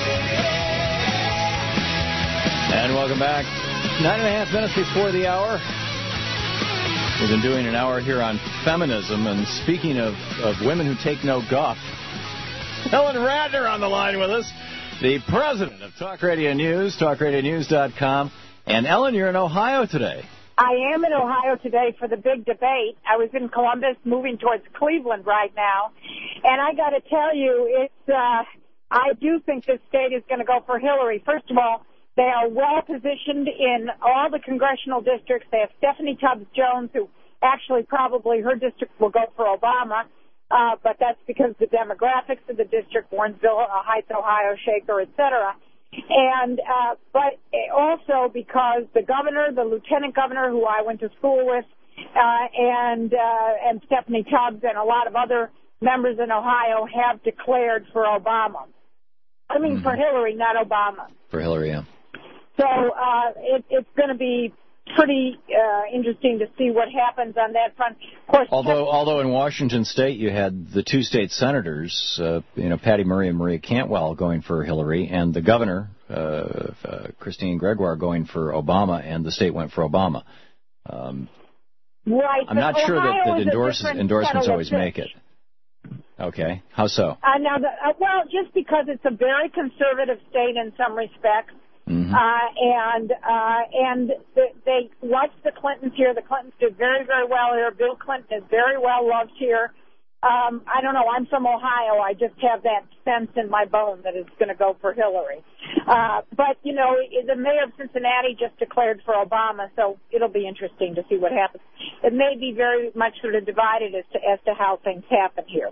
day. And welcome back. 9.5 minutes before the hour. We've been doing an hour here on feminism, and speaking of women who take no guff, Ellen Radner on the line with us, the president of Talk Radio News, talkradionews.com. And Ellen, you're in Ohio today. I am in Ohio today for the big debate. I was in Columbus, moving towards Cleveland right now. And I got to tell you, I do think this state is going to go for Hillary. First of all, they are well positioned in all the congressional districts. They have Stephanie Tubbs Jones, who actually probably her district will go for Obama. But that's because the demographics of the district, Warrensville, Heights, Ohio, Shaker, etc. And but also because the governor, the lieutenant governor, who I went to school with, and Stephanie Tubbs and a lot of other members in Ohio have declared for Obama. I mean, for Hillary, not Obama. For Hillary, yeah. So it's going to be pretty interesting to see what happens on that front. Of course, although in Washington State you had the two state senators, Patty Murray and Maria Cantwell going for Hillary, and the governor, Christine Gregoire, going for Obama, and the state went for Obama. Right. I'm not sure that endorsements always make it. Okay. How so? Well, just because it's a very conservative state in some respects. Mm-hmm. And they watched the Clintons here. The Clintons did very, very well here. Bill Clinton is very well loved here. I don't know. I'm from Ohio. I just have that sense in my bone that it's going to go for Hillary. But, the mayor of Cincinnati just declared for Obama, so it'll be interesting to see what happens. It may be very much sort of divided as to how things happen here.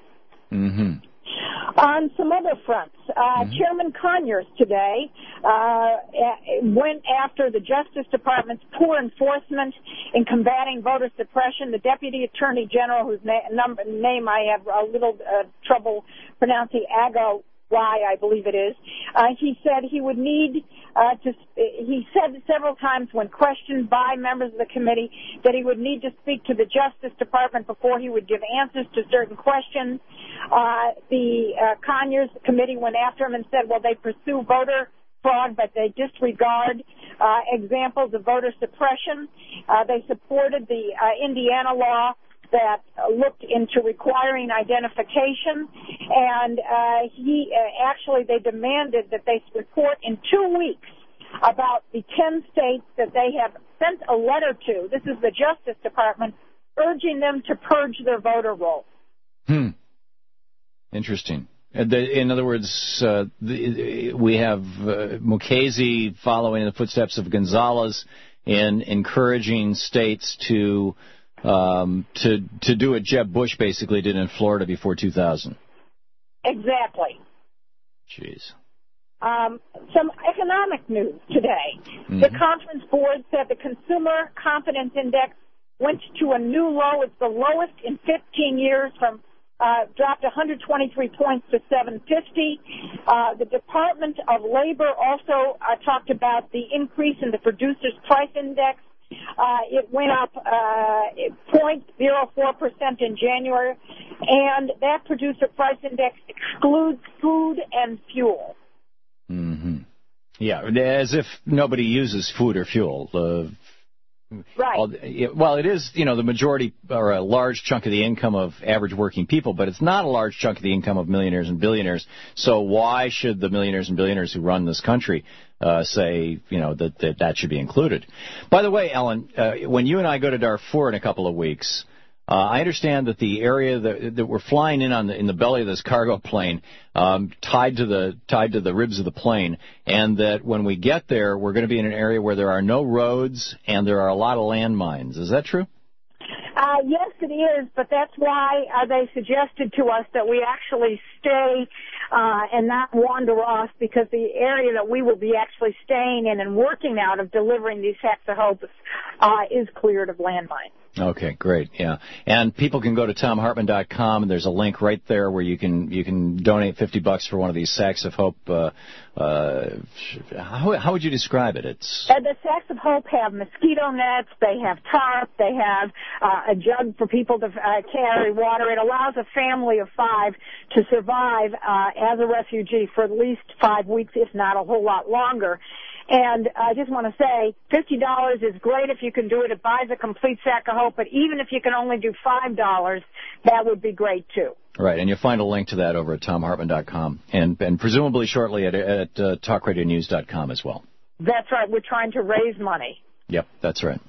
Mm-hmm. On some other fronts, Chairman Conyers today went after the Justice Department's poor enforcement in combating voter suppression. The Deputy Attorney General, whose name I have a little trouble pronouncing, Agawai, I believe it is, he said he would need he said several times when questioned by members of the committee that he would need to speak to the Justice Department before he would give answers to certain questions. The Conyers committee went after him and said, well, they pursue voter fraud, but they disregard examples of voter suppression. They supported the Indiana law that looked into requiring identification, and they demanded that they report in 2 weeks about the 10 states that they have sent a letter to. This is the Justice Department, urging them to purge their voter rolls. Interesting. In other words, we have Mukasey following in the footsteps of Gonzalez in encouraging states to do what Jeb Bush basically did in Florida before 2000. Exactly. Jeez. Some economic news today. Mm-hmm. The conference board said the Consumer Confidence Index went to a new low. It's the lowest in 15 years, dropped 123 points to 750. The Department of Labor also talked about the increase in the Producers' Price Index. It went up 0.04% in January, and that Producer Price Index excludes food and fuel. Mm-hmm. Yeah, as if nobody uses food or fuel. Right. Well, it is, the majority or a large chunk of the income of average working people, but it's not a large chunk of the income of millionaires and billionaires. So why should the millionaires and billionaires who run this country say, that should be included? By the way, Ellen, when you and I go to Darfur in a couple of weeks, I understand that the area that we're flying in the belly of this cargo plane, tied to the ribs of the plane, and that when we get there, we're going to be in an area where there are no roads and there are a lot of landmines. Is that true? Yes, it is, but that's why they suggested to us that we actually stay and not wander off, because the area that we will be actually staying in and working out of delivering these sacks of hope is cleared of landmines. Okay, great, yeah. And people can go to TomHartman.com, and there's a link right there where you can donate $50 for one of these sacks of hope. How would you describe it? The sacks of hope have mosquito nets, they have tarp, they have a jug for people to carry water. It allows a family of 5 to survive as a refugee for at least 5 weeks, if not a whole lot longer. And I just want to say, $50 is great if you can do it. It buys a complete sack of hope. But even if you can only do $5, that would be great, too. Right, and you'll find a link to that over at TomHartman.com and presumably shortly at TalkRadioNews.com as well. That's right. We're trying to raise money. Yep, that's right.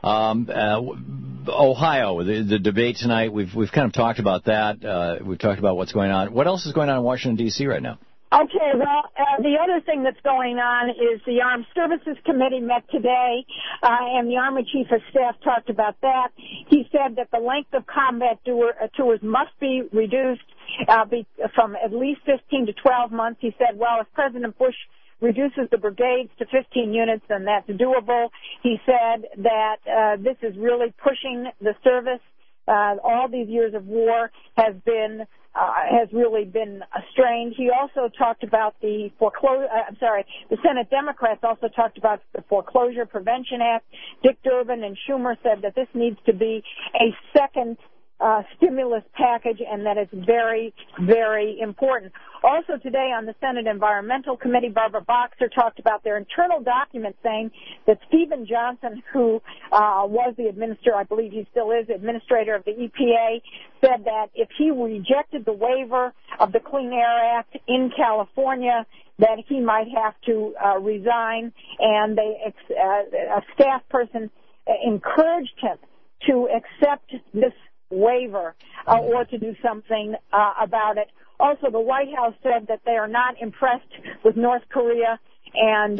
Ohio, the debate tonight, we've kind of talked about that. We've talked about what's going on. What else is going on in Washington, D.C. right now? Okay, well, the other thing that's going on is the Armed Services Committee met today, and the Army Chief of Staff talked about that. He said that the length of combat tours must be reduced from at least 15 to 12 months. He said, well, if President Bush reduces the brigades to 15 units, then that's doable. He said that this is really pushing the service. All these years of war has really been strained. He also talked about the Senate Democrats also talked about the Foreclosure Prevention Act. Dick Durbin and Schumer said that this needs to be a second stimulus package, and that it's very, very important. Also today on the Senate Environmental Committee, Barbara Boxer talked about their internal document saying that Stephen Johnson, who was the administrator, I believe he still is, administrator of the EPA, said that if he rejected the waiver of the Clean Air Act in California, that he might have to resign, and a staff person encouraged him to accept this waiver or to do something about it. Also, the White House said that they are not impressed with North Korea, and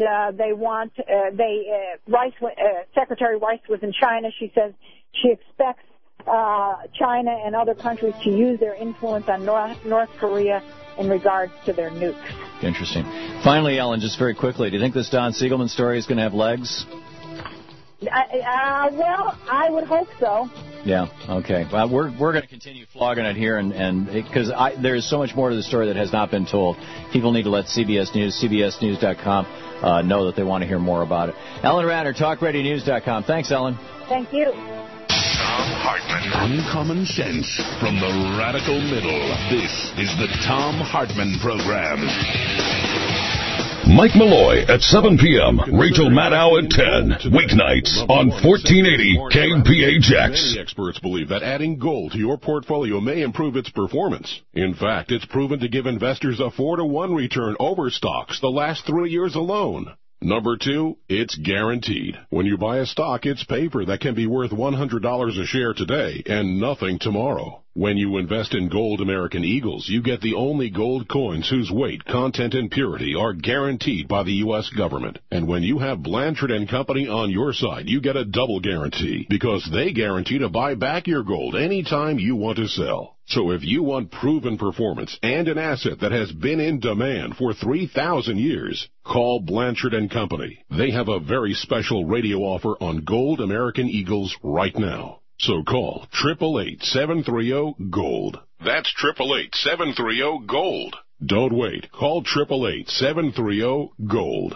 Secretary Rice was in China. She says she expects China and other countries to use their influence on North Korea in regards to their nukes. Interesting. Finally, Ellen, just very quickly, do you think this Don Siegelman story is going to have legs? Well, I would hope so. Yeah, okay. Well, we're going to continue flogging it here, and because there's so much more to the story that has not been told. People need to let CBS News, CBSNews.com, know that they want to hear more about it. Ellen Ratner, TalkRadioNews.com. Thanks, Ellen. Thank you. Tom Hartman. Uncommon sense from the radical middle. This is the Tom Hartman Program. Mike Malloy at 7 p.m. Rachel Maddow at 10. Weeknights on 1480 KPHX. Many experts believe that adding gold to your portfolio may improve its performance. In fact, it's proven to give investors a 4-to-1 return over stocks the last 3 years alone. Number 2, it's guaranteed. When you buy a stock, it's paper that can be worth $100 a share today and nothing tomorrow. When you invest in Gold American Eagles, you get the only gold coins whose weight, content, and purity are guaranteed by the U.S. government. And when you have Blanchard & Company on your side, you get a double guarantee because they guarantee to buy back your gold anytime you want to sell. So if you want proven performance and an asset that has been in demand for 3,000 years, call Blanchard & Company. They have a very special radio offer on Gold American Eagles right now. So call 888-730-GOLD. That's 888-730-GOLD. Don't wait. Call 888-730-GOLD.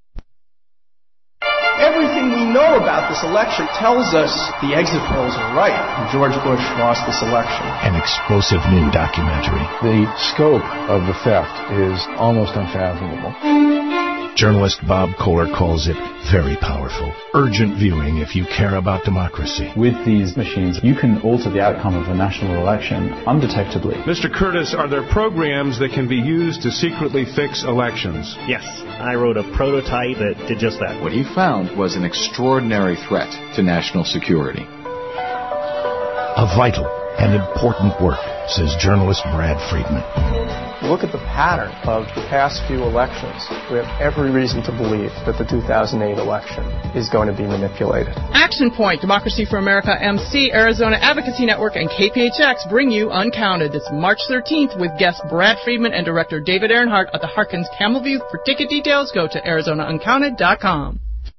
Everything we know about this election tells us the exit polls are right. George Bush lost this election. An explosive new documentary. The scope of the theft is almost unfathomable. Journalist Bob Kohler calls it very powerful. Urgent viewing if you care about democracy. With these machines, you can alter the outcome of a national election undetectably. Mr. Curtis, are there programs that can be used to secretly fix elections? Yes, I wrote a prototype that did just that. What he found was an extraordinary threat to national security. A vital and important work, says journalist Brad Friedman. Look at the pattern of the past few elections. We have every reason to believe that the 2008 election is going to be manipulated. Action Point, Democracy for America, MC, Arizona Advocacy Network, and KPHX bring you Uncounted this March 13th with guests Brad Friedman and director David Earnhardt at the Harkins Camel View. For ticket details, go to ArizonaUncounted.com.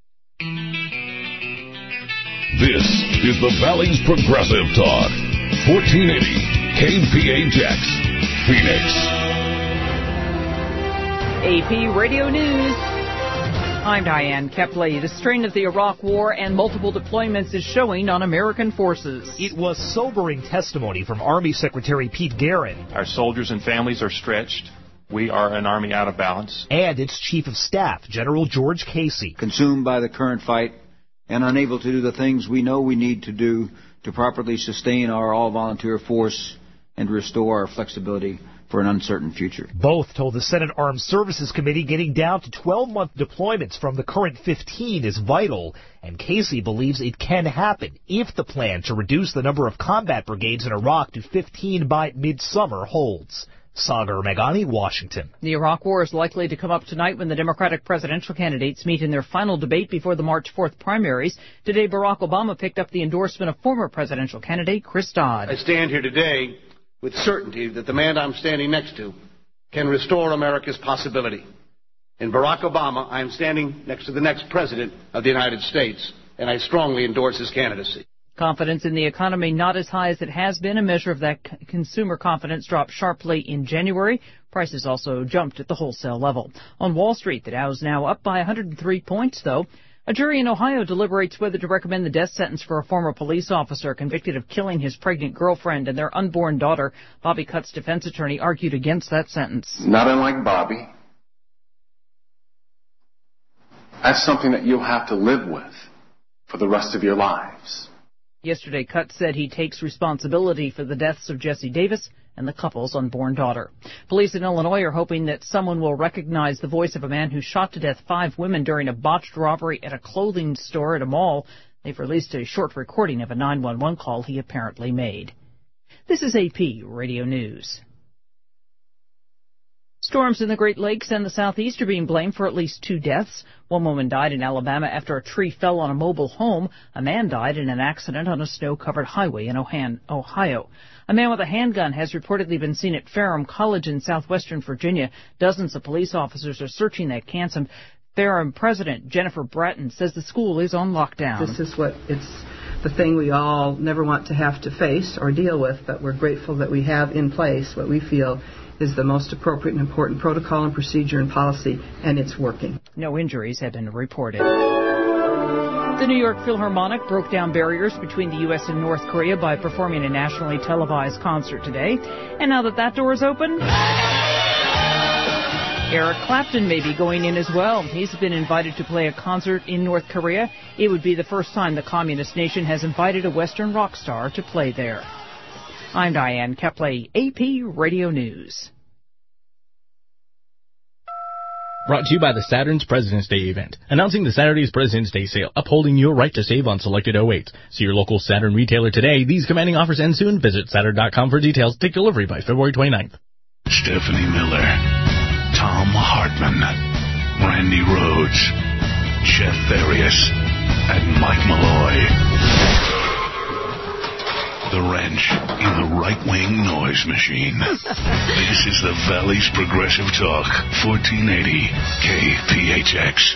This is the Valley's Progressive Talk. 1480 KPHX, Phoenix. AP Radio News. I'm Diane Kepley. The strain of the Iraq War and multiple deployments is showing on American forces. It was sobering testimony from Army Secretary Pete Guerin. Our soldiers and families are stretched. We are an army out of balance. And its Chief of Staff, General George Casey. Consumed by the current fight and unable to do the things we know we need to do to properly sustain our all-volunteer force and restore our flexibility for an uncertain future. Both told the Senate Armed Services Committee getting down to 12-month deployments from the current 15 is vital, and Casey believes it can happen if the plan to reduce the number of combat brigades in Iraq to 15 by midsummer holds. Sagar Meghani, Washington. The Iraq War is likely to come up tonight when the Democratic presidential candidates meet in their final debate before the March 4th primaries. Today, Barack Obama picked up the endorsement of former presidential candidate Chris Dodd. I stand here today with certainty that the man I'm standing next to can restore America's possibility. In Barack Obama, I am standing next to the next president of the United States, and I strongly endorse his candidacy. Confidence in the economy not as high as it has been. A measure of that consumer confidence dropped sharply in January. Prices also jumped at the wholesale level. On Wall Street, the Dow is now up by 103 points, though. A jury in Ohio deliberates whether to recommend the death sentence for a former police officer convicted of killing his pregnant girlfriend and their unborn daughter. Bobby Cutt's defense attorney argued against that sentence. Not unlike Bobby, that's something that you'll have to live with for the rest of your lives. Yesterday, Cutt said he takes responsibility for the deaths of Jesse Davis and the couple's unborn daughter. Police in Illinois are hoping that someone will recognize the voice of a man who shot to death 5 women during a botched robbery at a clothing store at a mall. They've released a short recording of a 911 call he apparently made. This is AP Radio News. Storms in the Great Lakes and the Southeast are being blamed for at least 2 deaths. One woman died in Alabama after a tree fell on a mobile home. A man died in an accident on a snow-covered highway in Ohio. A man with a handgun has reportedly been seen at Ferrum College in southwestern Virginia. Dozens of police officers are searching that campus. Ferrum President Jennifer Bratton says the school is on lockdown. This is it's the thing we all never want to have to face or deal with, but we're grateful that we have in place what we feel is the most appropriate and important protocol and procedure and policy, and it's working. No injuries have been reported. The New York Philharmonic broke down barriers between the U.S. and North Korea by performing a nationally televised concert today. And now that door is open, Eric Clapton may be going in as well. He's been invited to play a concert in North Korea. It would be the first time the communist nation has invited a Western rock star to play there. I'm Diane Kepley, AP Radio News. Brought to you by the Saturn's President's Day event. Announcing the Saturday's President's Day sale, upholding your right to save on selected 08s. See your local Saturn retailer today. These commanding offers end soon. Visit Saturn.com for details. Take delivery by February 29th. Stephanie Miller, Tom Hartman, Randy Rhodes, Jeff Farias, and Mike Malloy. The wrench in the right-wing noise machine. This is the Valley's Progressive Talk, 1480 KPHX.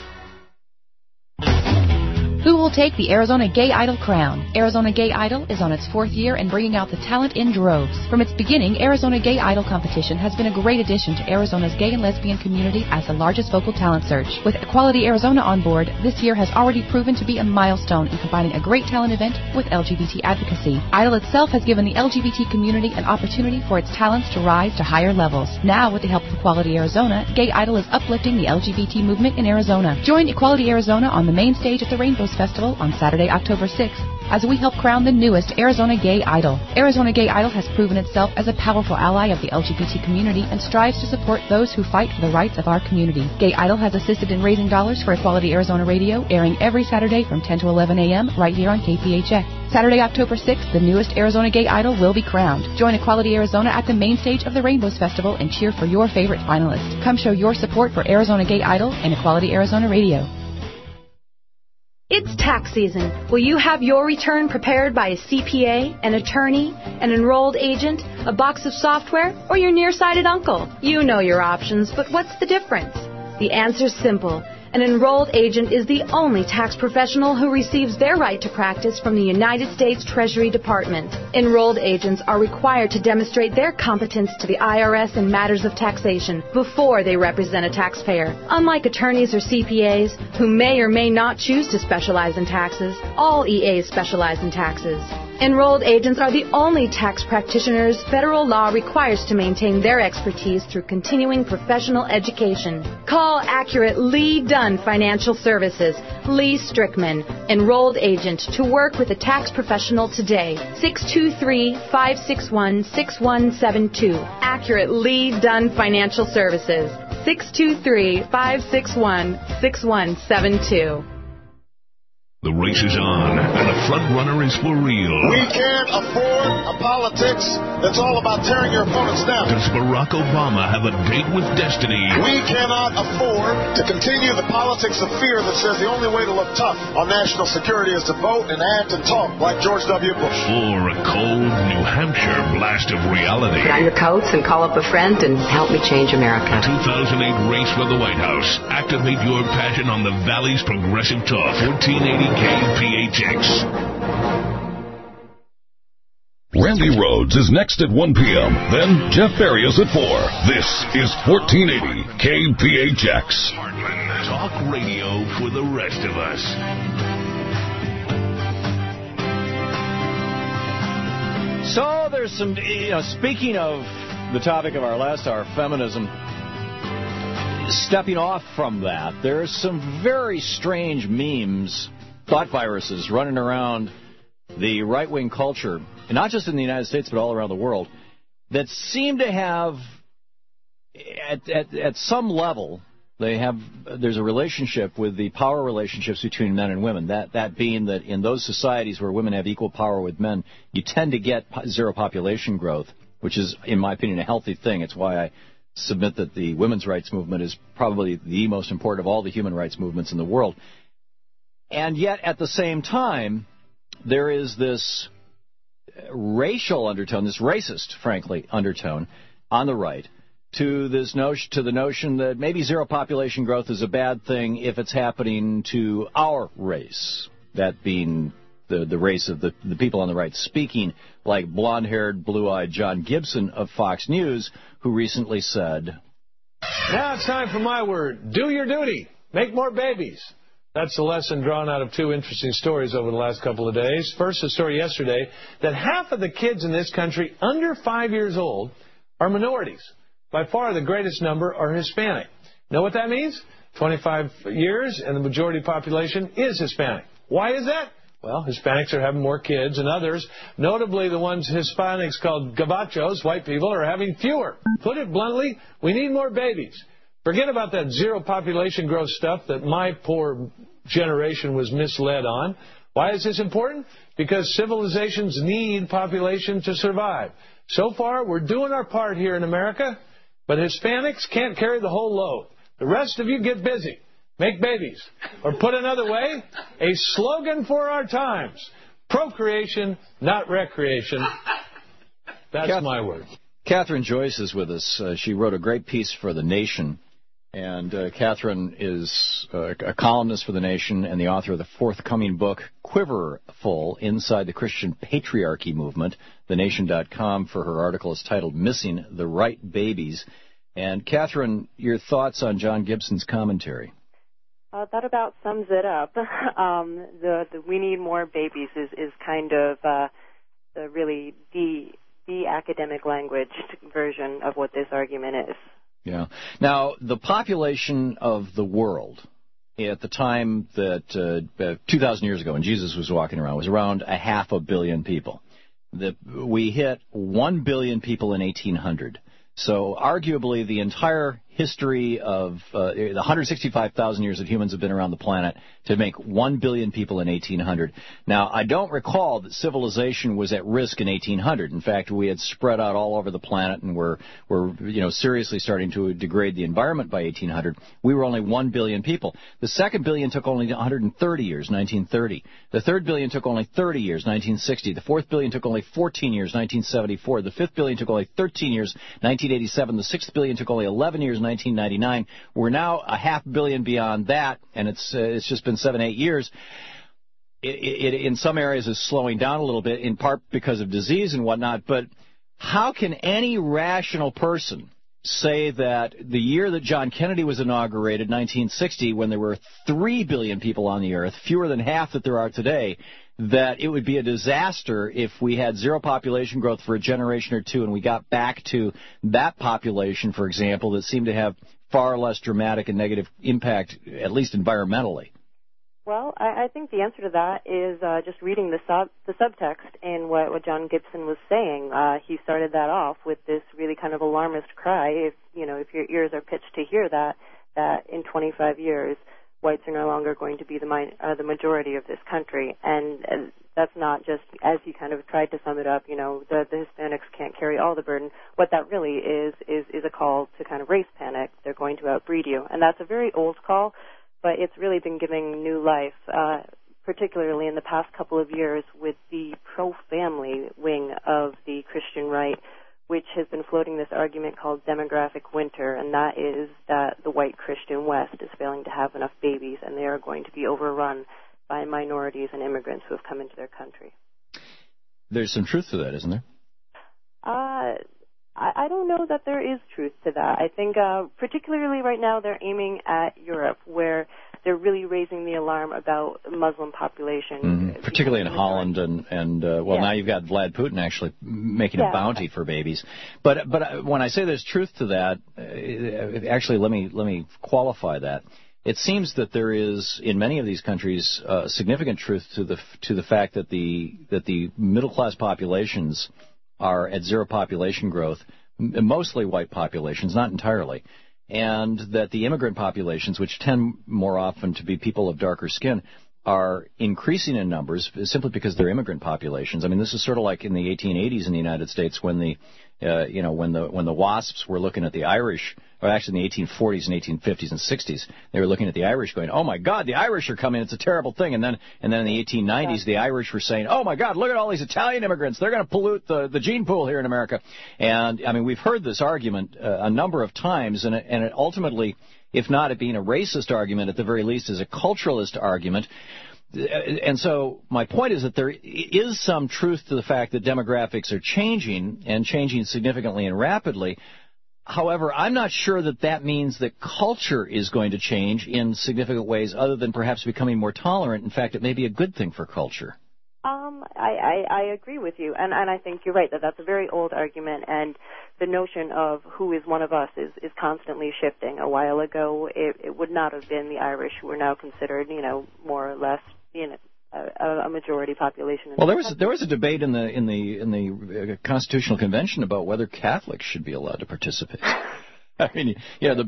Who will take the Arizona Gay Idol crown? Arizona Gay Idol is on its 4th year and bringing out the talent in droves. From its beginning, Arizona Gay Idol competition has been a great addition to Arizona's gay and lesbian community as the largest vocal talent search. With Equality Arizona on board, this year has already proven to be a milestone in combining a great talent event with LGBT advocacy. Idol itself has given the LGBT community an opportunity for its talents to rise to higher levels. Now, with the help of Equality Arizona, Gay Idol is uplifting the LGBT movement in Arizona. Join Equality Arizona on the main stage at the Rainbow Festival on Saturday, October 6th, as we help crown the newest Arizona Gay Idol. Arizona Gay Idol has proven itself as a powerful ally of the LGBT community and strives to support those who fight for the rights of our community. Gay Idol has assisted in raising dollars for Equality Arizona Radio, airing every Saturday from 10 to 11 a.m. right here on KPHX. Saturday, October 6th, the newest Arizona Gay Idol will be crowned. Join Equality Arizona at the main stage of the Rainbows Festival and cheer for your favorite finalist. Come show your support for Arizona Gay Idol and Equality Arizona Radio. It's tax season. Will you have your return prepared by a CPA, an attorney, an enrolled agent, a box of software, or your nearsighted uncle? You know your options, but what's the difference? The answer's simple. An enrolled agent is the only tax professional who receives their right to practice from the United States Treasury Department. Enrolled agents are required to demonstrate their competence to the IRS in matters of taxation before they represent a taxpayer. Unlike attorneys or CPAs, who may or may not choose to specialize in taxes, all EAs specialize in taxes. Enrolled agents are the only tax practitioners federal law requires to maintain their expertise through continuing professional education. Call Accurate Lee Dunn Financial Services, Lee Strickman, enrolled agent, to work with a tax professional today. 623-561-6172. Accurate Lee Dunn Financial Services, 623-561-6172. The race is on, and the front runner is for real. We can't afford a politics that's all about tearing your opponents down. Does Barack Obama have a date with destiny? We cannot afford to continue the politics of fear that says the only way to look tough on national security is to vote and act and talk like George W. Bush. For a cold New Hampshire blast of reality. Put on your coats and call up a friend and help me change America. The 2008 race for the White House. Activate your passion on the Valley's Progressive Talk, 1480 KPHX. Randy Rhodes is next at 1 p.m. Then Jeff Farias at 4. This is 1480 KPHX. Heartland Talk Radio for the rest of us. So there's some, speaking of the topic of our last hour, feminism, stepping off from that, there's some very strange memes, thought viruses running around the right-wing culture, and not just in the United States, but all around the world, that seem to have, at some level, there's a relationship with the power relationships between men and women. That being that in those societies where women have equal power with men, you tend to get zero population growth, which is, in my opinion, a healthy thing. It's why I submit that the women's rights movement is probably the most important of all the human rights movements in the world. And yet, at the same time, there is this racial undertone, this racist, frankly, undertone on the right to this notion, to the notion that maybe zero population growth is a bad thing if it's happening to our race, that being the race of the people on the right, speaking like blonde-haired, blue-eyed John Gibson of Fox News, who recently said, "Now it's time for my word. Do your duty. Make more babies." That's the lesson drawn out of two interesting stories over the last couple of days. First, a story yesterday that half of the kids in this country under 5 years old are minorities. By far, the greatest number are Hispanic. Know what that means? 25 years, and the majority population is Hispanic. Why is that? Well, Hispanics are having more kids, and others, notably the ones Hispanics called gabachos, white people, are having fewer. Put it bluntly, we need more babies. Forget about that zero population growth stuff that my poor generation was misled on. Why is this important? Because civilizations need population to survive. So far, we're doing our part here in America, but Hispanics can't carry the whole load. The rest of you get busy. Make babies. Or put another way, a slogan for our times. Procreation, not recreation. That's my word. Catherine Joyce is with us. She wrote a great piece for The Nation. And Catherine is a columnist for The Nation and the author of the forthcoming book, Quiverful, Inside the Christian Patriarchy Movement. TheNation.com for her article is titled Missing the Right Babies. And Catherine, your thoughts on John Gibson's commentary? That about sums it up. The we need more babies is kind of the really the academic language version of what this argument is. Yeah. Now, the population of the world at the time that 2,000 years ago when Jesus was walking around was around 500 million people. We hit 1 billion people in 1800. So arguably the entire history of the 165,000 years that humans have been around the planet to make 1 billion people in 1800. Now, I don't recall that civilization was at risk in 1800. In fact, we had spread out all over the planet and were seriously starting to degrade the environment by 1800. We were only 1 billion people. The second billion took only 130 years, 1930. The third billion took only 30 years, 1960. The fourth billion took only 14 years, 1974. The fifth billion took only 13 years, 1987. The sixth billion took only 11 years, 1999. We're now 500 million beyond that, and it's just been 7-8 years. It in some areas is slowing down a little bit, in part because of disease and whatnot. But how can any rational person say that the year that John Kennedy was inaugurated, 1960, when there were 3 billion people on the earth, fewer than half that there are today, that it would be a disaster if we had zero population growth for a generation or two and we got back to that population, for example, that seemed to have far less dramatic and negative impact, at least environmentally? Well, I think the answer to that is just reading the subtext in what John Gibson was saying. He started that off with this really kind of alarmist cry. If your ears are pitched to hear that in 25 years, whites are no longer going to be the majority of this country. And that's not just, as he kind of tried to sum it up, the Hispanics can't carry all the burden. What that really is a call to kind of race panic. They're going to outbreed you. And that's a very old call, but it's really been giving new life, particularly in the past couple of years with the pro-family wing of the Christian right, which has been floating this argument called demographic winter, and that is that the white Christian West is failing to have enough babies, and they are going to be overrun by minorities and immigrants who have come into their country. There's some truth to that, isn't there? I don't know that there is truth to that. I think particularly right now they're aiming at Europe, where they're really raising the alarm about Muslim population. Mm-hmm. Particularly in Holland and now you've got Vlad Putin actually making a bounty for babies. But when I say there's truth to that, actually let me qualify that. It seems that there is in many of these countries significant truth to the fact that the middle class populations are at zero population growth, mostly white populations, not entirely. And that the immigrant populations, which tend more often to be people of darker skin, are increasing in numbers simply because they're immigrant populations. I mean, this is sort of like in the 1880s in the United States when the when the WASPs were looking at the Irish, or actually in the 1840s and 1850s and 60s, they were looking at the Irish going, oh my God, the Irish are coming, it's a terrible thing. And then in the 1890s, the Irish were saying, oh my God, look at all these Italian immigrants, they're going to pollute the gene pool here in America. And I mean, we've heard this argument a number of times, and it ultimately, if not it being a racist argument, at the very least is a culturalist argument. And so my point is that there is some truth to the fact that demographics are changing and changing significantly and rapidly. However, I'm not sure that that means that culture is going to change in significant ways other than perhaps becoming more tolerant. In fact, it may be a good thing for culture. I agree with you, and I think you're right that that's a very old argument, and the notion of who is one of us is constantly shifting. A while ago, it would not have been the Irish who are now considered, more or less, a majority population. Well, there was a debate in the Constitutional Convention about whether Catholics should be allowed to participate. I mean, the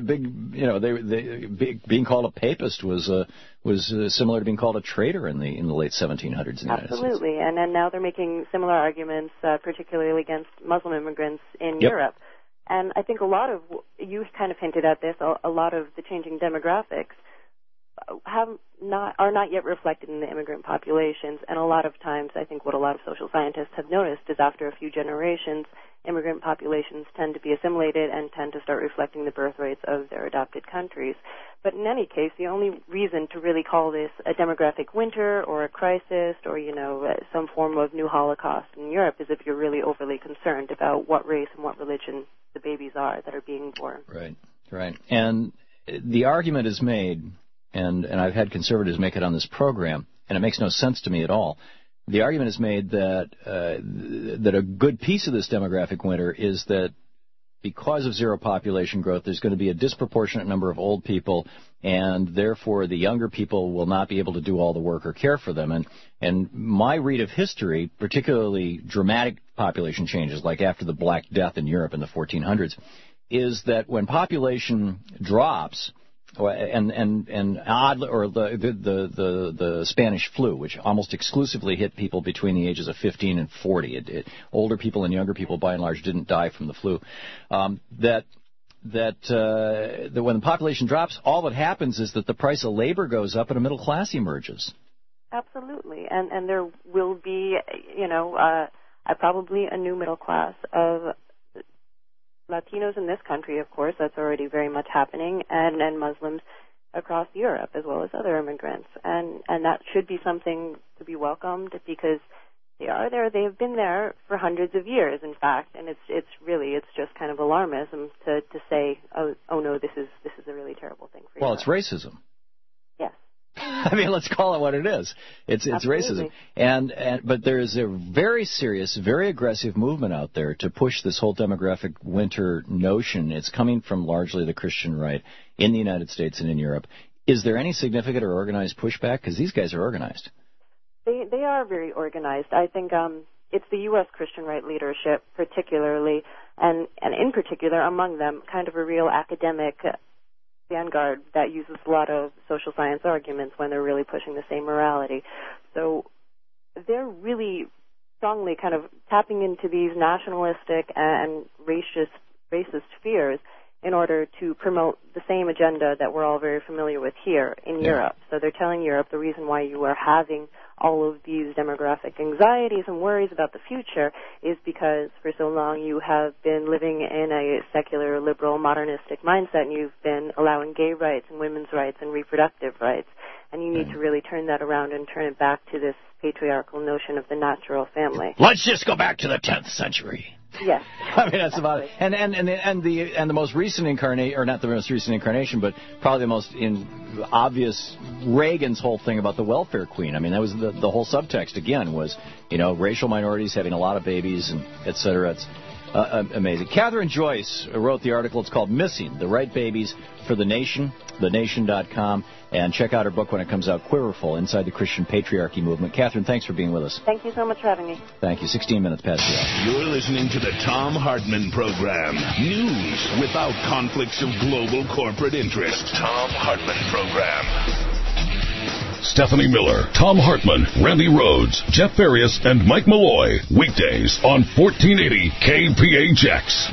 being called a papist was similar to being called a traitor in the late 1700s in the United States. Absolutely, and then now they're making similar arguments, particularly against Muslim immigrants in Europe. And I think you kind of hinted at this, a lot of the changing demographics are not yet reflected in the immigrant populations, and a lot of times I think what a lot of social scientists have noticed is after a few generations, immigrant populations tend to be assimilated and tend to start reflecting the birth rates of their adopted countries. But in any case, the only reason to really call this a demographic winter or a crisis or, some form of new Holocaust in Europe is if you're really overly concerned about what race and what religion the babies are that are being born. Right. And the argument is made, and I've had conservatives make it on this program, and it makes no sense to me at all. The argument is made that a good piece of this demographic winter is that because of zero population growth, there's going to be a disproportionate number of old people, and therefore the younger people will not be able to do all the work or care for them. And my read of history, particularly dramatic population changes like after the Black Death in Europe in the 1400s, is that when population drops, the Spanish flu, which almost exclusively hit people between the ages of 15 and 40. Older people and younger people, by and large, didn't die from the flu. That when the population drops, all that happens is that the price of labor goes up and a middle class emerges. Absolutely, and there will be, probably a new middle class of Latinos in this country, of course, that's already very much happening, and Muslims across Europe as well as other immigrants. And that should be something to be welcomed because they are there. They have been there for hundreds of years, in fact, and it's just kind of alarmism to say, oh no, this is a really terrible thing for you. Well, it's racism. Yes. I mean, let's call it what it is. It's racism. But there is a very serious, very aggressive movement out there to push this whole demographic winter notion. It's coming from largely the Christian right in the United States and in Europe. Is there any significant or organized pushback? Because these guys are organized. They are very organized. I think it's the U.S. Christian right leadership particularly, and in particular among them, kind of a real academic vanguard that uses a lot of social science arguments when they're really pushing the same morality. So they're really strongly kind of tapping into these nationalistic and racist fears in order to promote the same agenda that we're all very familiar with here in Europe. So they're telling Europe the reason why you are having all of these demographic anxieties and worries about the future is because for so long you have been living in a secular, liberal, modernistic mindset, and you've been allowing gay rights and women's rights and reproductive rights. And you need to really turn that around and turn it back to this patriarchal notion of the natural family. Let's just go back to the 10th century. Yes. I mean, that's about it. And the most recent incarnation, or not the most recent incarnation, but probably the most obvious, Reagan's whole thing about the welfare queen. I mean, that was the whole subtext, again, was, racial minorities having a lot of babies, and et cetera. It's amazing. Catherine Joyce wrote the article. It's called Missing: The Right Babies for the Nation, thenation.com. And check out her book when it comes out, Quiverful, Inside the Christian Patriarchy Movement. Catherine, thanks for being with us. Thank you so much for having me. Thank you. 16 minutes past the hour. You're listening to the Thom Hartmann Program. News without conflicts of global corporate interest. Thom Hartmann Program. Stephanie Miller, Tom Hartman, Randy Rhodes, Jeff Farias, and Mike Malloy. Weekdays on 1480 KPHX.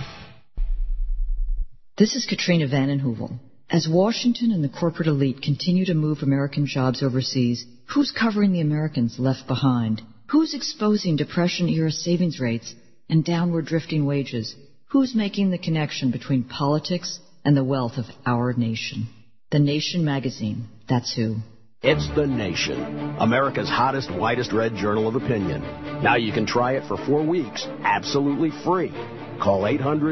This is Katrina Vanden Heuvel. As Washington and the corporate elite continue to move American jobs overseas, who's covering the Americans left behind? Who's exposing Depression-era savings rates and downward drifting wages? Who's making the connection between politics and the wealth of our nation? The Nation magazine, that's who. It's The Nation, America's hottest, whitest red journal of opinion. Now you can try it for 4 weeks, absolutely free. Call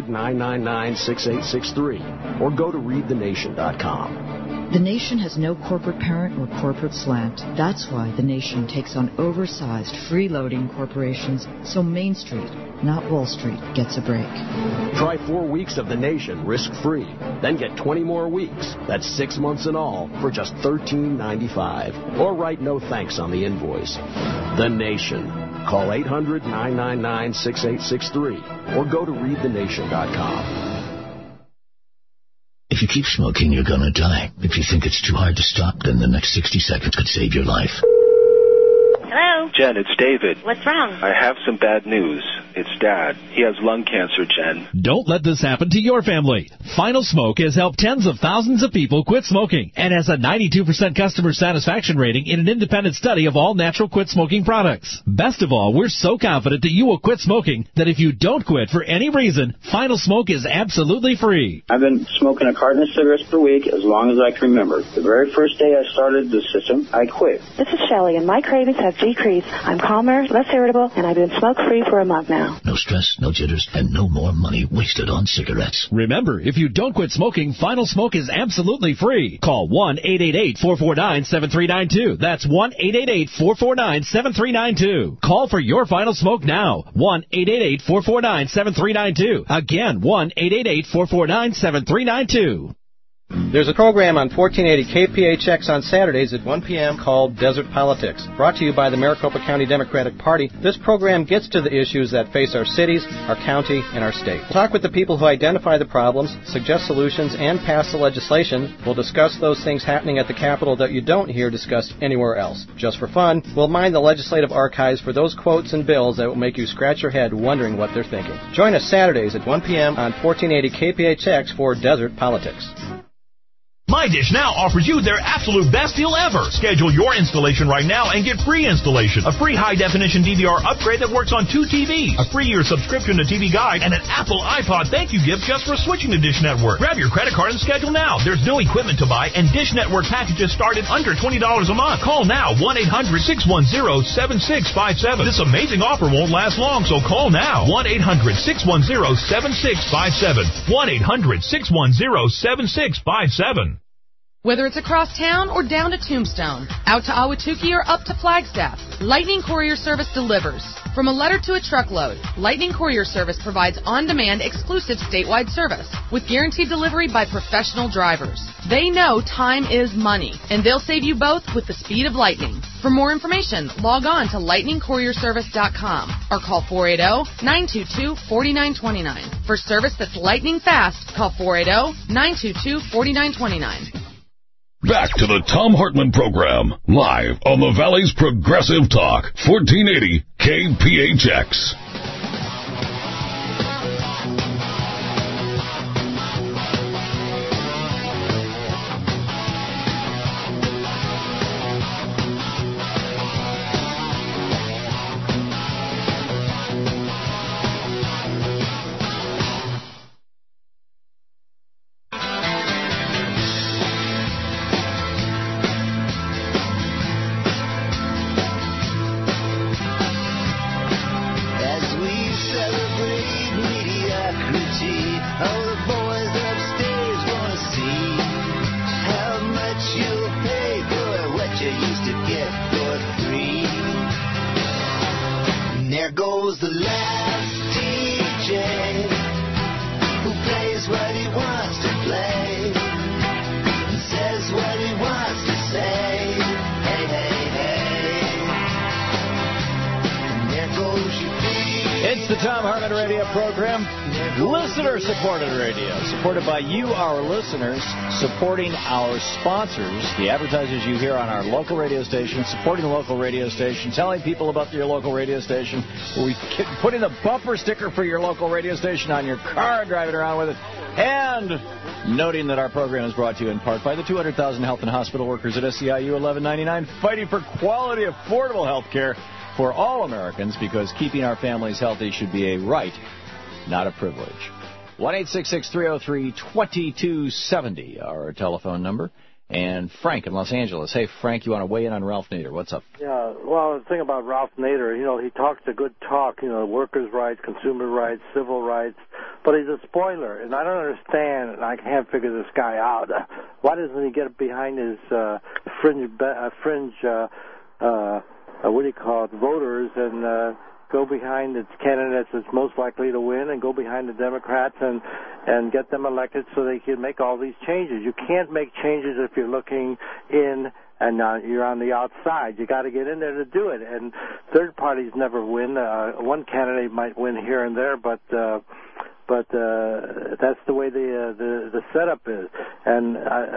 800-999-6863 or go to readthenation.com. The Nation has no corporate parent or corporate slant. That's why The Nation takes on oversized, freeloading corporations so Main Street, not Wall Street, gets a break. Try 4 weeks of The Nation risk-free. Then get 20 more weeks. That's 6 months in all for just $13.95. Or write no thanks on the invoice. The Nation. Call 800-999-6863 or go to readthenation.com. If you keep smoking, you're gonna die. If you think it's too hard to stop, then the next 60 seconds could save your life. Hello? Jen, it's David. What's wrong? I have some bad news. It's Dad. He has lung cancer, Jen. Don't let this happen to your family. Final Smoke has helped tens of thousands of people quit smoking and has a 92% customer satisfaction rating in an independent study of all natural quit smoking products. Best of all, we're so confident that you will quit smoking that if you don't quit for any reason, Final Smoke is absolutely free. I've been smoking a carton of cigarettes per week as long as I can remember. The very first day I started the system, I quit. This is Shelley, and my cravings have decreased. I'm calmer, less irritable, and I've been smoke-free for a month now. No stress, no jitters, and no more money wasted on cigarettes. Remember, if you don't quit smoking, Final Smoke is absolutely free. Call 1-888-449-7392. That's 1-888-449-7392. Call for your Final Smoke now. 1-888-449-7392. Again, 1-888-449-7392. There's a program on 1480 KPHX on Saturdays at 1 p.m. called Desert Politics, brought to you by the Maricopa County Democratic Party. This program gets to the issues that face our cities, our county, and our state. We'll talk with the people who identify the problems, suggest solutions, and pass the legislation. We'll discuss those things happening at the Capitol that you don't hear discussed anywhere else. Just for fun, we'll mine the legislative archives for those quotes and bills that will make you scratch your head wondering what they're thinking. Join us Saturdays at 1 p.m. on 1480 KPHX for Desert Politics. My Dish Now offers you their absolute best deal ever. Schedule your installation right now and get free installation, a free high-definition DVR upgrade that works on 2 TVs, a free year subscription to TV Guide, and an Apple iPod thank you gift just for switching to Dish Network. Grab your credit card and schedule now. There's no equipment to buy, and Dish Network packages start at under $20 a month. Call now, 1-800-610-7657. This amazing offer won't last long, so call now, 1-800-610-7657. 1-800-610-7657. Whether it's across town or down to Tombstone, out to Ahwatukee or up to Flagstaff, Lightning Courier Service delivers. From a letter to a truckload, Lightning Courier Service provides on-demand exclusive statewide service with guaranteed delivery by professional drivers. They know time is money, and they'll save you both with the speed of lightning. For more information, log on to lightningcourierservice.com or call 480-922-4929. For service that's lightning fast, call 480-922-4929. Back to the Tom Hartman Program, live on the Valley's Progressive Talk, 1480 KPHX. the Tom Hartman Radio program, listener-supported radio, supported by you, our listeners, supporting our sponsors, the advertisers you hear on our local radio station, supporting the local radio station, telling people about your local radio station, putting the bumper sticker for your local radio station on your car, driving around with it, and noting that our program is brought to you in part by the 200,000 health and hospital workers at SEIU 1199, fighting for quality, affordable health care for all Americans, because keeping our families healthy should be a right, not a privilege. 1-866-303-2270, our telephone number. And Frank in Los Angeles. Hey, Frank, you want to weigh in on Ralph Nader? What's up? Yeah, well, the thing about Ralph Nader, he talks a good talk, workers' rights, consumer rights, civil rights, but he's a spoiler, and I don't understand, and I can't figure this guy out. Why doesn't he get behind his fringe voters and go behind its candidates that's most likely to win, and go behind the Democrats and get them elected so they can make all these changes. You can't make changes if you're looking in and you're on the outside. You got to get in there to do it. And third parties never win. One candidate might win here and there, but that's the way the setup is. And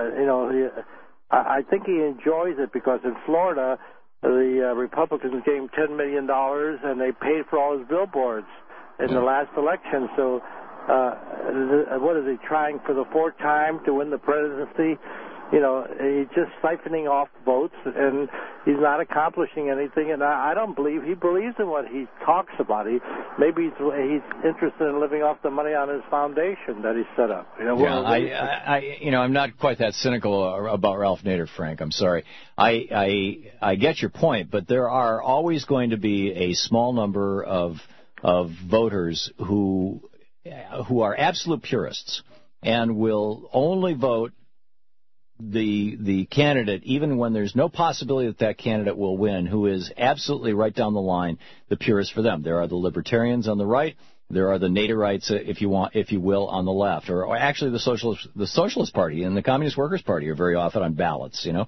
I think he enjoys it, because in Florida, the Republicans gave him $10 million, and they paid for all his billboards in the last election. So, what is he, trying for the fourth time to win the presidency? He's just siphoning off votes, and he's not accomplishing anything. And I don't believe he believes in what he talks about. Maybe he's interested in living off the money on his foundation that he set up. I'm not quite that cynical about Ralph Nader, Frank. I'm sorry. I get your point, but there are always going to be a small number of voters who are absolute purists and will only vote the candidate, even when there's no possibility that candidate will win, who is absolutely right down the line, the purist for them. There are the libertarians on the right. There are the Naderites, if you will, on the left, or actually the Socialist Party and the Communist Workers' Party are very often on ballots, Yeah.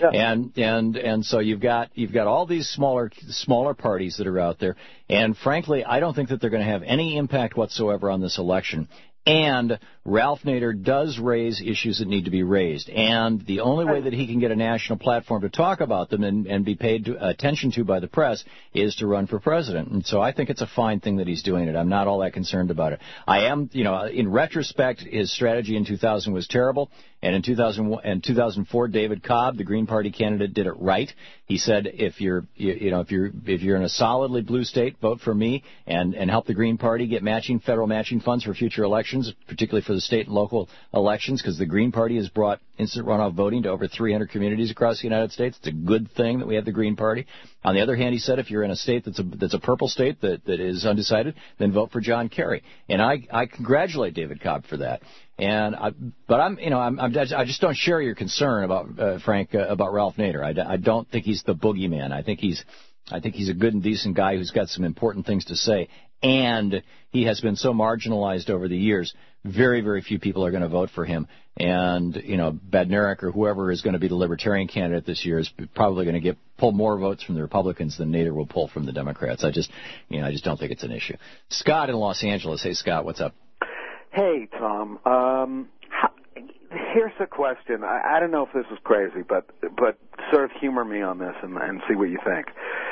And so you've got all these smaller parties that are out there, and frankly, I don't think that they're going to have any impact whatsoever on this election. And Ralph Nader does raise issues that need to be raised. And the only way that he can get a national platform to talk about them and be paid attention to by the press is to run for president. And so I think it's a fine thing that he's doing it. I'm not all that concerned about it. I am, in retrospect, his strategy in 2000 was terrible. And in 2004, David Cobb, the Green Party candidate, did it right. He said, if you're in a solidly blue state, vote for me and help the Green Party get federal matching funds for future elections, particularly for the state and local elections, because the Green Party has brought instant runoff voting to over 300 communities across the United States. It's a good thing that we have the Green Party. On the other hand, he said, if you're in a state that's a purple state that is undecided, then vote for John Kerry. And I congratulate David Cobb for that. I just don't share your concern about Frank about Ralph Nader. I don't think he's the boogeyman. I think he's a good and decent guy who's got some important things to say. And he has been so marginalized over the years. Very, very few people are going to vote for him. And, Badnarik or whoever is going to be the Libertarian candidate this year is probably going to pull more votes from the Republicans than Nader will pull from the Democrats. I just don't think it's an issue. Scott in Los Angeles. Hey, Scott, what's up? Hey, Tom. Here's a question. I don't know if this is crazy, but sort of humor me on this and see what you think.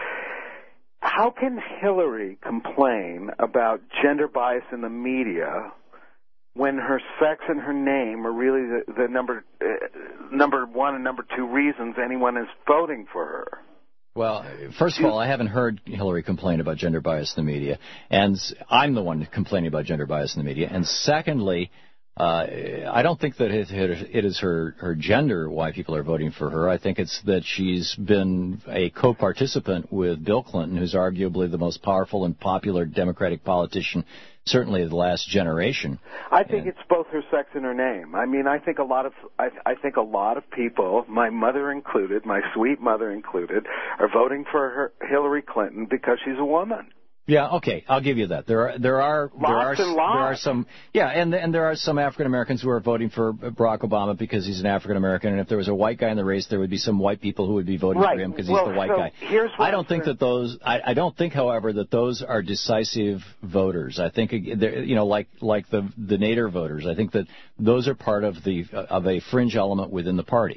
How can Hillary complain about gender bias in the media when her sex and her name are really the number one and number two reasons anyone is voting for her? Well, first of all, I haven't heard Hillary complain about gender bias in the media, and I'm the one complaining about gender bias in the media. And secondly, I don't think that it is her gender why people are voting for her. I think it's that she's been a co-participant with Bill Clinton, who's arguably the most powerful and popular Democratic politician, certainly of the last generation. I think it's both her sex and her name. I mean, I think a lot of people, my mother included, my sweet mother included, are voting for Hillary Clinton because she's a woman. Yeah, okay, I'll give you that. There are some and there are some African Americans who are voting for Barack Obama because he's an African American, and if there was a white guy in the race, there would be some white people who would be voting for him because he's the white guy. I don't think, however, that those are decisive voters. I think like the Nader voters. I think that those are part of a fringe element within the party.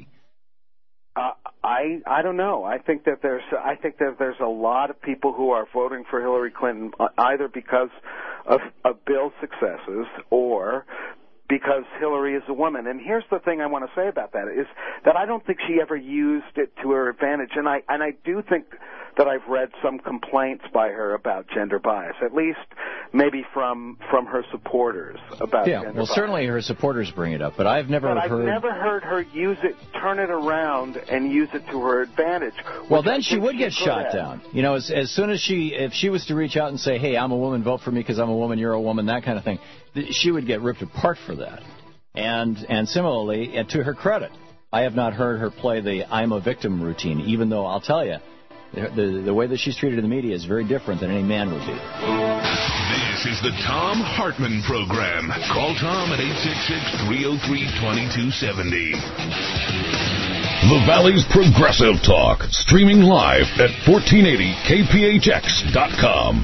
I don't know. I think that there's a lot of people who are voting for Hillary Clinton either because of Bill's successes or because Hillary is a woman. And here's the thing I want to say about that is that I don't think she ever used it to her advantage. And I do think that I've read some complaints by her about gender bias, at least maybe from her supporters about gender bias. Certainly her supporters bring it up, but I've never heard her use it, turn it around, and use it to her advantage. Well, then she would get shot down. You know, as soon as if she was to reach out and say, hey, I'm a woman, vote for me because I'm a woman, you're a woman, that kind of thing, she would get ripped apart for that. And similarly, and to her credit, I have not heard her play the I'm a victim routine, even though I'll tell you, the way that she's treated in the media is very different than any man would be. This is the Thom Hartmann Program. Call Tom at 866-303-2270. The Valley's Progressive Talk, streaming live at 1480kphx.com.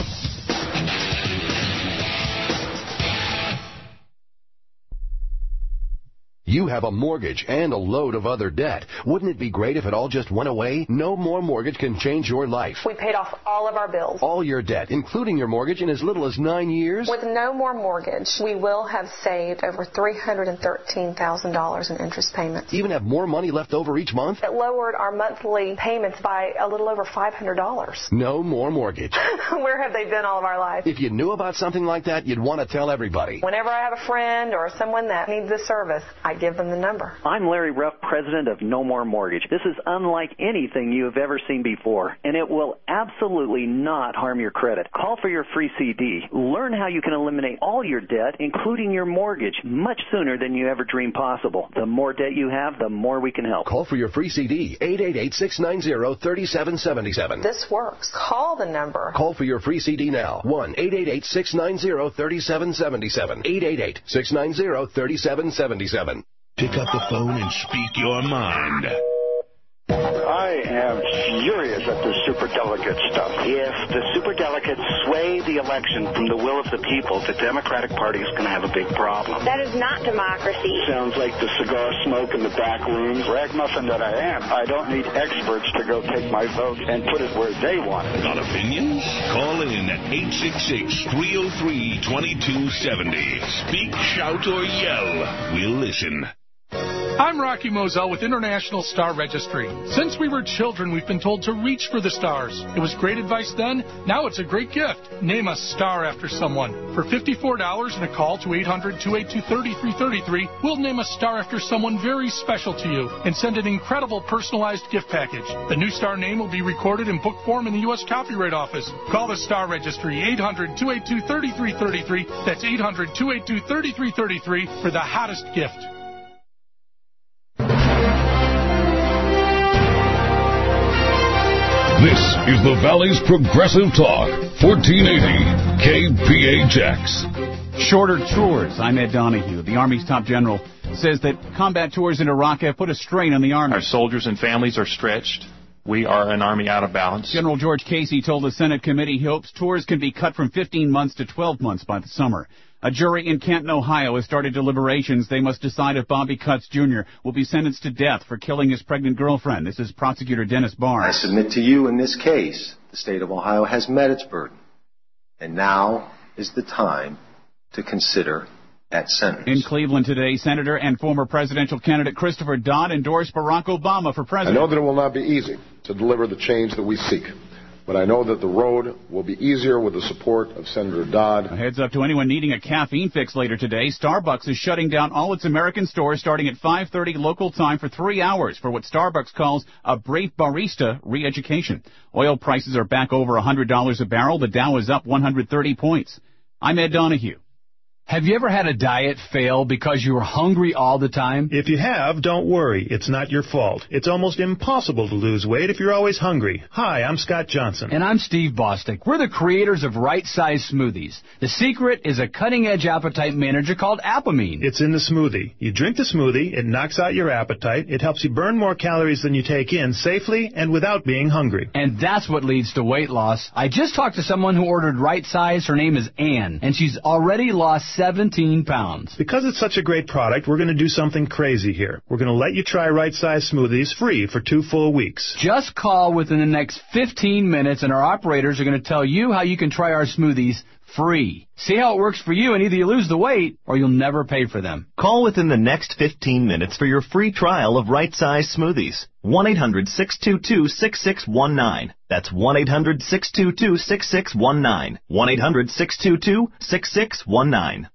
You have a mortgage and a load of other debt. Wouldn't it be great if it all just went away? No More Mortgage can change your life. We paid off all of our bills. All your debt, including your mortgage, in as little as 9 years? With No More Mortgage, we will have saved over $313,000 in interest payments. Even have more money left over each month? It lowered our monthly payments by a little over $500. No More Mortgage. Where have they been all of our life? If you knew about something like that, you'd want to tell everybody. Whenever I have a friend or someone that needs this service, I give them the number. I'm Larry Ruff, president of No More Mortgage. This is unlike anything you have ever seen before, and it will absolutely not harm your credit. Call for your free CD. Learn how you can eliminate all your debt, including your mortgage, much sooner than you ever dreamed possible. The more debt you have, the more we can help. Call for your free CD, 888-690-3777. This works. Call the number. Call for your free CD now. 1-888-690-3777. 888-690-3777. Pick up the phone and speak your mind. I am furious at the superdelegate stuff. If the superdelegates sway the election from the will of the people, the Democratic Party is going to have a big problem. That is not democracy. Sounds like the cigar smoke in the back rooms. Ragamuffin that I am, I don't need experts to go take my vote and put it where they want it. Got opinions? Call in at 866-303-2270. Speak, shout, or yell. We'll listen. I'm Rocky Moselle with International Star Registry. Since we were children, we've been told to reach for the stars. It was great advice then. Now it's a great gift. Name a star after someone. For $54 and a call to 800-282-3333, we'll name a star after someone very special to you and send an incredible personalized gift package. The new star name will be recorded in book form in the U.S. Copyright Office. Call the Star Registry, 800-282-3333. That's 800-282-3333 for the hottest gift. This is the Valley's Progressive Talk, 1480 KPHX. Shorter tours. I'm Ed Donahue. The Army's top general says that combat tours in Iraq have put a strain on the Army. Our soldiers and families are stretched. We are an Army out of balance. General George Casey told the Senate committee he hopes tours can be cut from 15 months to 12 months by the summer. A jury in Canton, Ohio has started deliberations. They must decide if Bobby Cutts Jr. will be sentenced to death for killing his pregnant girlfriend. This is prosecutor Dennis Barr. I submit to you in this case, the state of Ohio has met its burden. And now is the time to consider that sentence. In Cleveland today, Senator and former presidential candidate Christopher Dodd endorsed Barack Obama for president. I know that it will not be easy to deliver the change that we seek. But I know that the road will be easier with the support of Senator Dodd. A heads up to anyone needing a caffeine fix later today. Starbucks is shutting down all its American stores starting at 5:30 local time for 3 hours for what Starbucks calls a brave barista re-education. Oil prices are back over $100 a barrel. The Dow is up 130 points. I'm Ed Donahue. Have you ever had a diet fail because you were hungry all the time? If you have, don't worry. It's not your fault. It's almost impossible to lose weight if you're always hungry. Hi, I'm Scott Johnson. And I'm Steve Bostic. We're the creators of Right Size Smoothies. The secret is a cutting-edge appetite manager called Apamine. It's in the smoothie. You drink the smoothie, it knocks out your appetite, it helps you burn more calories than you take in safely and without being hungry. And that's what leads to weight loss. I just talked to someone who ordered Right Size. Her name is Ann, and she's already lost 17 pounds. Because it's such a great product, we're going to do something crazy here. We're going to let you try Right Size Smoothies free for 2 full weeks. Just call within the next 15 minutes, and our operators are going to tell you how you can try our smoothies free. See how it works for you, and either you lose the weight or you'll never pay for them. Call within the next 15 minutes for your free trial of Right Size Smoothies. 1-800-622-6619. That's 1-800-622-6619. 1-800-622-6619.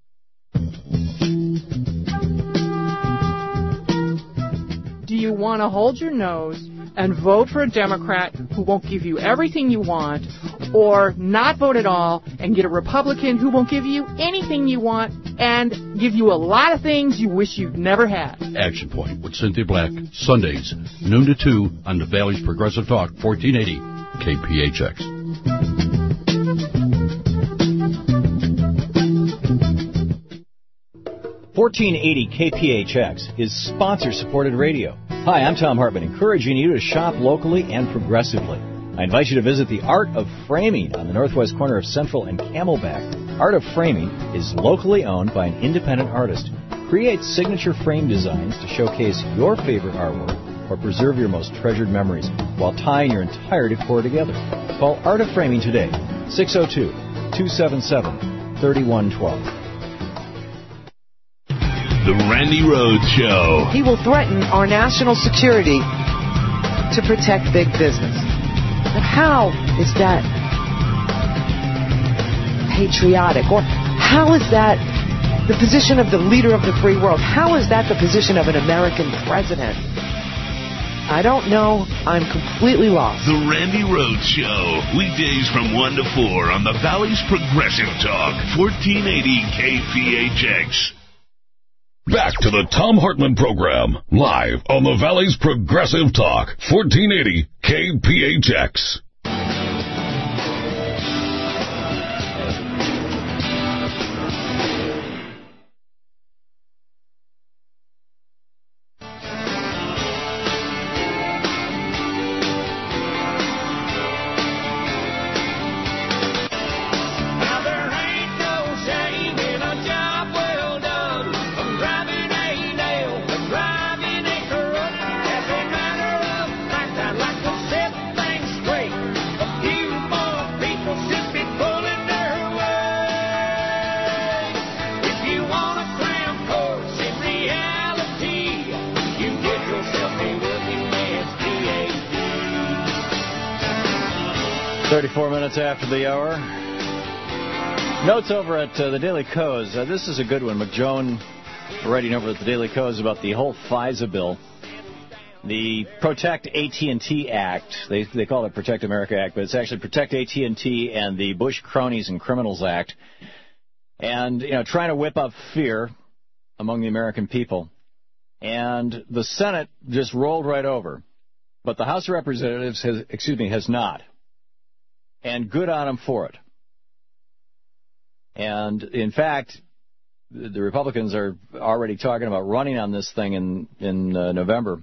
Do you want to hold your nose and vote for a Democrat who won't give you everything you want, or not vote at all and get a Republican who won't give you anything you want and give you a lot of things you wish you'd never had? Action Point with Cynthia Black, Sundays, noon to 2 on the Valley's Progressive Talk, 1480 KPHX. 1480 KPHX is sponsor-supported radio. Hi, I'm Tom Hartman, encouraging you to shop locally and progressively. I invite you to visit the Art of Framing on the northwest corner of Central and Camelback. Art of Framing is locally owned by an independent artist. Create signature frame designs to showcase your favorite artwork or preserve your most treasured memories while tying your entire decor together. Call Art of Framing today, 602-277-3112. The Randy Rhoads Show. He will threaten our national security to protect big business. But how is that patriotic? Or how is that the position of the leader of the free world? How is that the position of an American president? I don't know. I'm completely lost. The Randy Rhoads Show. Weekdays from 1 to 4 on the Valley's Progressive Talk, 1480 KPHX. Back to the Tom Hartman program, live on the Valley's Progressive Talk, 1480 KPHX. After the hour. Notes over at the Daily Kos. This is a good one. McJoan writing over at the Daily Kos about the whole FISA bill. The Protect AT&T Act. They call it Protect America Act, but it's actually Protect AT&T and the Bush Cronies and Criminals Act. And, trying to whip up fear among the American people. And the Senate just rolled right over. But the House of Representatives has not. And good on them for it. And, in fact, the Republicans are already talking about running on this thing in November.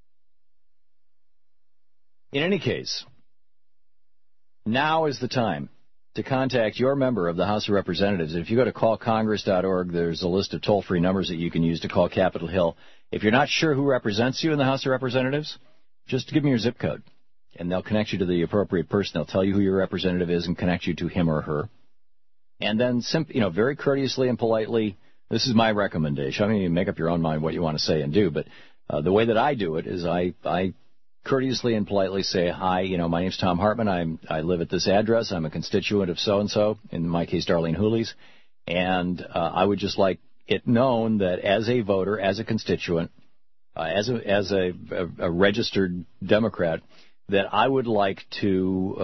In any case, now is the time to contact your member of the House of Representatives. If you go to callcongress.org, there's a list of toll-free numbers that you can use to call Capitol Hill. If you're not sure who represents you in the House of Representatives, just give me your zip code. And they'll connect you to the appropriate person. They'll tell you who your representative is and connect you to him or her. And then, very courteously and politely, this is my recommendation. I mean, you make up your own mind what you want to say and do, but the way that I do it is I courteously and politely say, hi, my name's Tom Hartman. I live at this address. I'm a constituent of so-and-so, in my case, Darlene Hooley's. And I would just like it known that as a voter, as a constituent, as a registered Democrat, that I would like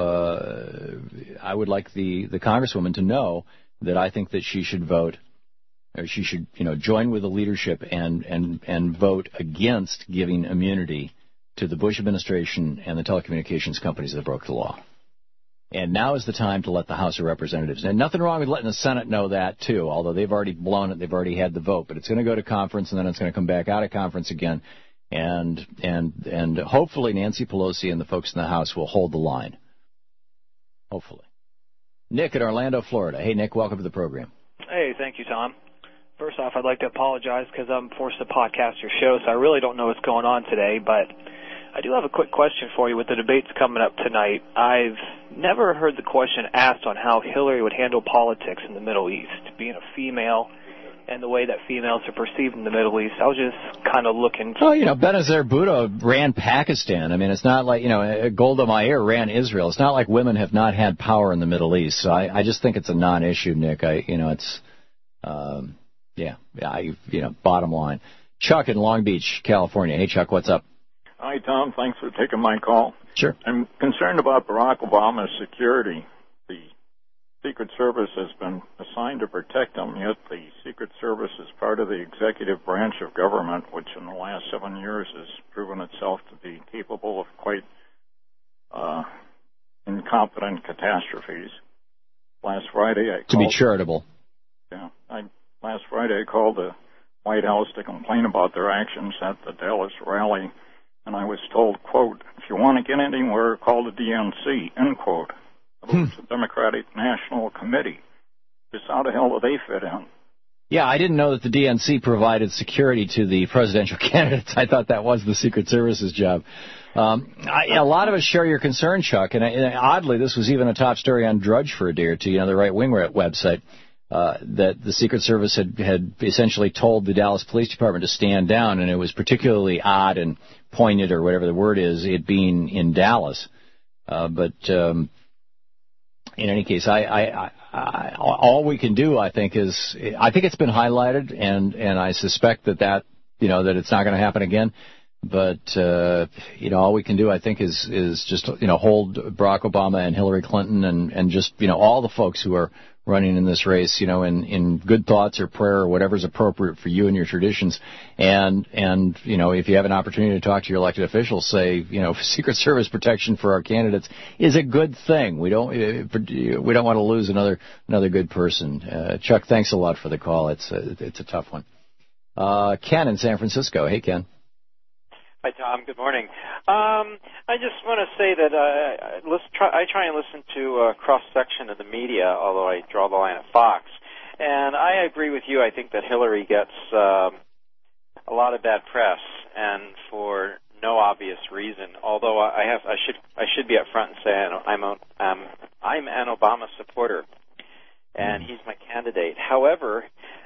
the Congresswoman to know that I think that she should vote or she should, join with the leadership and vote against giving immunity to the Bush administration and the telecommunications companies that broke the law. And now is the time to let the House of Representatives. And nothing wrong with letting the Senate know that, too, although they've already blown it. They've already had the vote. But it's going to go to conference, and then it's going to come back out of conference again. And hopefully Nancy Pelosi and the folks in the House will hold the line. Hopefully. Nick in Orlando, Florida. Hey, Nick, welcome to the program. Hey, thank you, Tom. First off, I'd like to apologize because I'm forced to podcast your show, so I really don't know what's going on today, but I do have a quick question for you with the debates coming up tonight. I've never heard the question asked on how Hillary would handle politics in the Middle East, being a female and the way that females are perceived in the Middle East. I was just kind of looking. Well, Benazir Bhutto ran Pakistan. I mean, it's not like, Golda Meir ran Israel. It's not like women have not had power in the Middle East. So I just think it's a non-issue, Nick. Bottom line. Chuck in Long Beach, California. Hey, Chuck, what's up? Hi, Tom. Thanks for taking my call. Sure. I'm concerned about Barack Obama's security. The Secret Service has been assigned to protect him, yet the Secret Service is part of the executive branch of government, which in the last 7 years has proven itself to be capable of quite incompetent catastrophes. Last Friday, I called... To be charitable. Yeah. Last Friday, I called the White House to complain about their actions at the Dallas rally, and I was told, quote, if you want to get anywhere, call the DNC, end quote. It's the Democratic National Committee. Just how the hell do they fit in? Yeah, I didn't know that the DNC provided security to the presidential candidates. I thought that was the Secret Service's job. A lot of us share your concern, Chuck, and oddly, this was even a top story on Drudge for a day or two, the right-wing website, that the Secret Service had essentially told the Dallas Police Department to stand down, and it was particularly odd and poignant, or whatever the word is, it being in Dallas. But in any case, all we can do, I think it's been highlighted, and I suspect that it's not going to happen again. But all we can do, I think, is just hold Barack Obama and Hillary Clinton and just all the folks who are running in this race, in good thoughts or prayer or whatever's appropriate for you and your traditions. And if you have an opportunity to talk to your elected officials, say, Secret Service protection for our candidates is a good thing. We don't want to lose another good person. Chuck, thanks a lot for the call. It's a tough one. Ken in San Francisco. Hey, Ken. Hi, Tom. Good morning. I just want to say that I try and listen to a cross-section of the media, although I draw the line at Fox. And I agree with you. I think that Hillary gets a lot of bad press, and for no obvious reason. Although I should be upfront and say I'm an Obama supporter, and he's my candidate. However,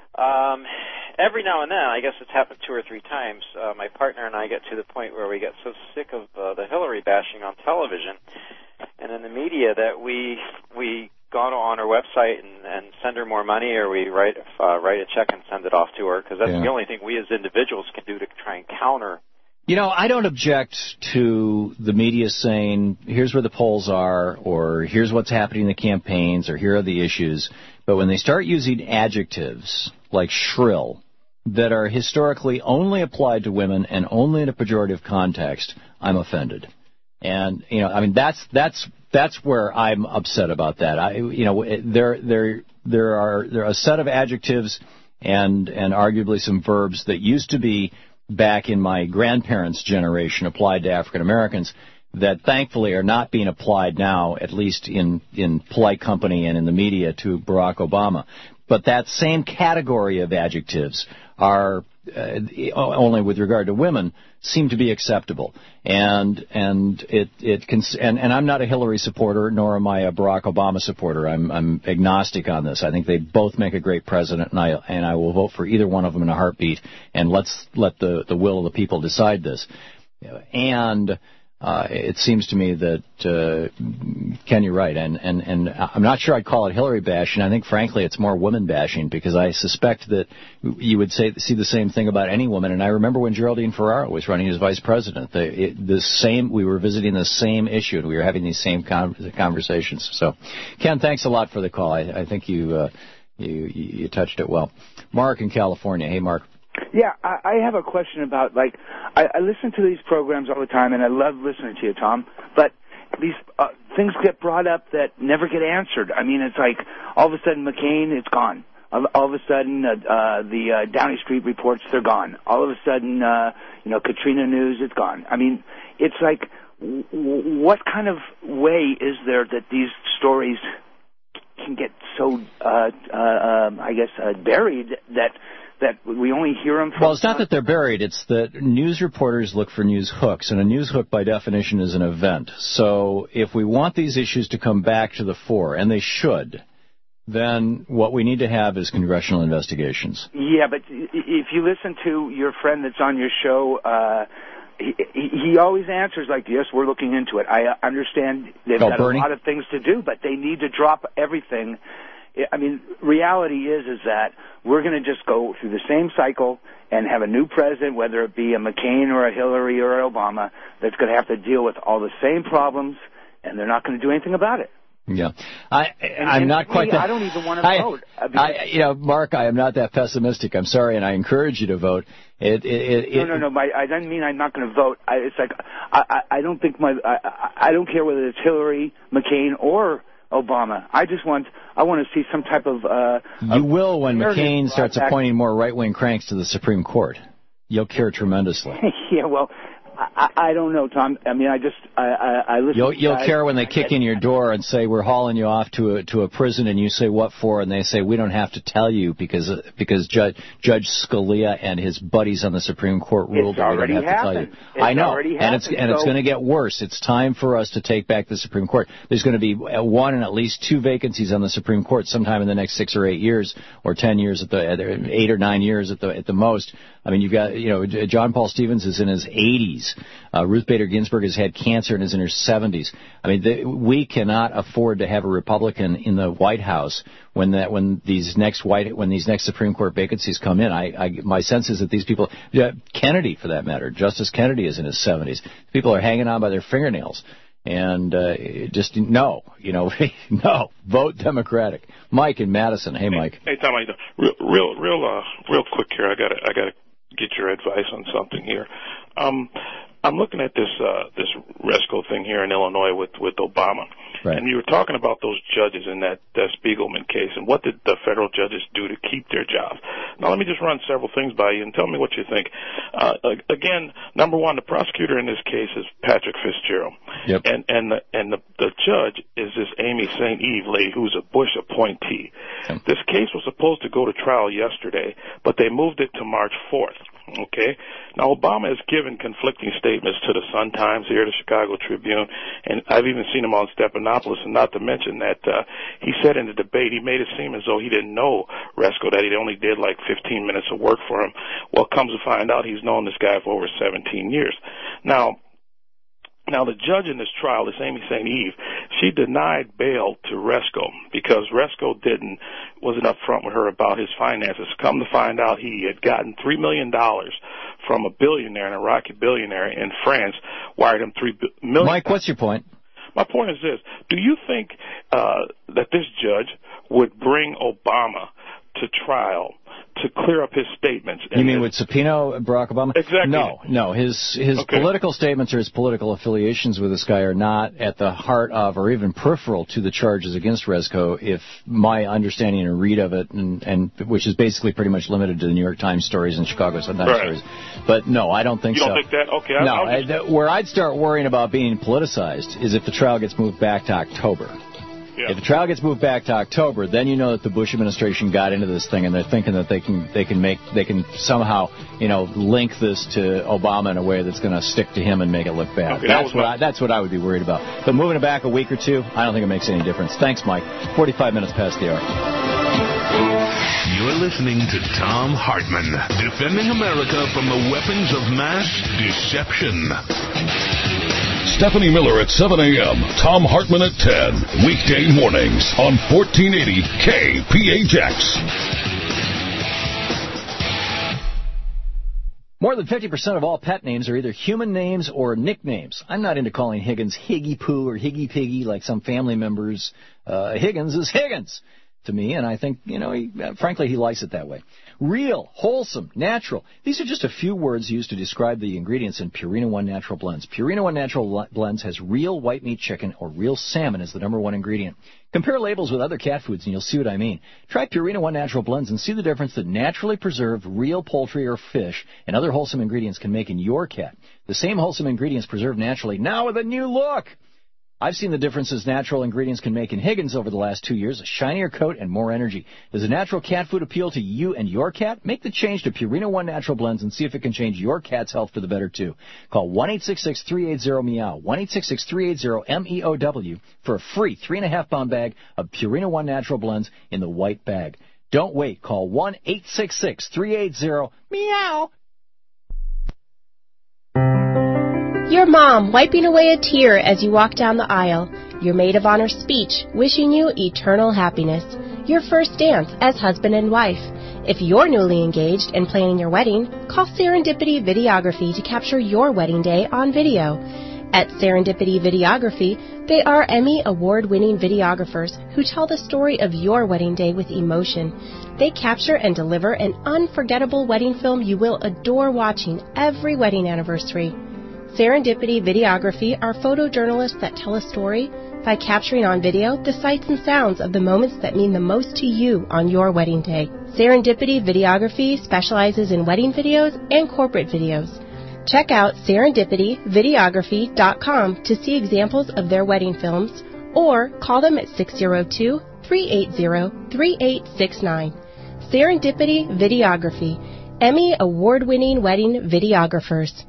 every now and then, I guess it's happened 2 or 3 times, my partner and I get to the point where we get so sick of the Hillary bashing on television and in the media that we go on her website and send her more money, or we write a check and send it off to her, because that's the only thing we as individuals can do to try and counter. I don't object to the media saying, here's where the polls are, or here's what's happening in the campaigns, or here are the issues. But when they start using adjectives like shrill that are historically only applied to women and only in a pejorative context, I'm offended. And, that's where I'm upset about that. There are a set of adjectives and arguably some verbs that used to be back in my grandparents' generation applied to African Americans that thankfully are not being applied now, at least in polite company and in the media, to Barack Obama. But that same category of adjectives are, only with regard to women, seem to be acceptable. And I'm not a Hillary supporter, nor am I a Barack Obama supporter. I'm agnostic on this. I think they both make a great president, and I will vote for either one of them in a heartbeat. And let's let the will of the people decide this. And it seems to me that, Ken, you're right, and I'm not sure I'd call it Hillary bashing. I think, frankly, it's more woman bashing, because I suspect that you would see the same thing about any woman. And I remember when Geraldine Ferraro was running as vice president, we were visiting the same issue, and we were having these same conversations. So, Ken, thanks a lot for the call. I think you You touched it well. Mark in California. Hey, Mark. Yeah, I have a question about, like, I listen to these programs all the time, and I love listening to you, Tom, but these things get brought up that never get answered. I mean, it's like all of a sudden McCain, it's gone. All of a sudden the Downey Street reports, they're gone. All of a sudden, Katrina news, it's gone. I mean, it's like, what kind of way is there that these stories can get so, buried that we only hear them from... Well, it's not that they're buried. It's that news reporters look for news hooks, and a news hook, by definition, is an event. So if we want these issues to come back to the fore, and they should, then what we need to have is congressional investigations. Yeah, but if you listen to your friend that's on your show... He always answers like, yes, we're looking into it. I understand they've got Bernie? A lot of things to do, but they need to drop everything. I mean, reality is that we're going to just go through the same cycle and have a new president, whether it be a McCain or a Hillary or an Obama, that's going to have to deal with all the same problems, and they're not going to do anything about it. Yeah, I'm not quite that. I don't even want to vote. Mark, I am not that pessimistic. I'm sorry, and I encourage you to vote. No. I don't mean I'm not going to vote. It's like I don't think I don't care whether it's Hillary, McCain, or Obama. I want to see some type of. You will when McCain starts appointing more right-wing cranks to the Supreme Court. You'll care tremendously. Yeah, well. I don't know, Tom. I mean, I listen. You'll care when they kick in your door and say we're hauling you off to a prison, and you say what for, and they say we don't have to tell you because Judge Scalia and his buddies on the Supreme Court ruled that we don't have to tell you. I know, and it's going to get worse. It's time for us to take back the Supreme Court. There's going to be one and at least two vacancies on the Supreme Court sometime in the next 6 or 8 years, or 10 years at the 8 or 9 years at the most. I mean, you've got John Paul Stevens is in his 80s. Ruth Bader Ginsburg has had cancer and is in her 70s. I mean, we cannot afford to have a Republican in the White House when these next Supreme Court vacancies come in. My sense is that these people, Kennedy for that matter, Justice Kennedy is in his 70s. People are hanging on by their fingernails. And just no, vote Democratic. Mike in Madison. Hey, Mike. Hey, Tom. Real quick here. I gotta get your advice on something here. I'm looking at this Resco thing here in Illinois with Obama. Right. And you were talking about those judges in that Spiegelman case, and what did the federal judges do to keep their jobs? Now, let me just run several things by you and tell me what you think. Again, number one, the prosecutor in this case is Patrick Fitzgerald. Yep. And the judge is this Amy St. Eve lady who's a Bush appointee. Yep. This case was supposed to go to trial yesterday, but they moved it to March 4th. Okay. Now, Obama has given conflicting statements to the Sun-Times here, the Chicago Tribune, and I've even seen him on Stephanopoulos, and not to mention that he said in the debate, he made it seem as though he didn't know Resco, that he only did like 15 minutes of work for him. Well, comes to find out he's known this guy for over 17 years. Now, the judge in this trial, this Amy St. Eve, she denied bail to Resco because Resco wasn't up front with her about his finances. Come to find out, he had gotten $3 million from a billionaire, an Iraqi billionaire in France, wired him $3 million. Mike, what's your point? My point is this. Do you think that this judge would bring Obama to trial to clear up his statements? You mean would subpoena Barack Obama? Exactly. No. His political statements or his political affiliations with this guy are not at the heart of or even peripheral to the charges against Resco, if my understanding and read of it, and which is basically pretty much limited to the New York Times stories and Chicago Sun-Times stories. But no, I don't think so. You don't think that? Okay. Where I'd start worrying about being politicized is if the trial gets moved back to October. Yeah. If the trial gets moved back to October, then you know that the Bush administration got into this thing and they're thinking that they can somehow link this to Obama in a way that's going to stick to him and make it look bad. Okay, that's what I would be worried about. But moving it back a week or two, I don't think it makes any difference. Thanks, Mike. 45 minutes past the hour. You're listening to Tom Hartman, defending America from the weapons of mass deception. Stephanie Miller at 7 a.m., Tom Hartman at 10, weekday mornings on 1480 KPHX. More than 50% of all pet names are either human names or nicknames. I'm not into calling Higgins Higgy Poo or Higgy Piggy like some family members. Higgins is Higgins. to me, and I think, frankly, he likes it that way. Real, wholesome, natural. These are just a few words used to describe the ingredients in Purina One Natural Blends. Purina One Natural Blends has real white meat chicken or real salmon as the #1 ingredient. Compare labels with other cat foods and you'll see what I mean. Try Purina One Natural Blends and see the difference that naturally preserved real poultry or fish and other wholesome ingredients can make in your cat. The same wholesome ingredients preserved naturally, now with a new look. I've seen the differences natural ingredients can make in Higgins over the last 2 years, a shinier coat and more energy. Does a natural cat food appeal to you and your cat? Make the change to Purina One Natural Blends and see if it can change your cat's health for the better, too. Call 1-866-380-MEOW, 1-866-380-MEOW for a free 3.5-pound bag of Purina One Natural Blends in the white bag. Don't wait. Call 1-866-380-MEOW. Your mom wiping away a tear as you walk down the aisle. Your maid of honor speech wishing you eternal happiness. Your first dance as husband and wife. If you're newly engaged and planning your wedding, call Serendipity Videography to capture your wedding day on video. At Serendipity Videography, they are Emmy award-winning videographers who tell the story of your wedding day with emotion. They capture and deliver an unforgettable wedding film you will adore watching every wedding anniversary. Serendipity Videography are photojournalists that tell a story by capturing on video the sights and sounds of the moments that mean the most to you on your wedding day. Serendipity Videography specializes in wedding videos and corporate videos. Check out serendipityvideography.com to see examples of their wedding films or call them at 602-380-3869. Serendipity Videography, Emmy award-winning wedding videographers.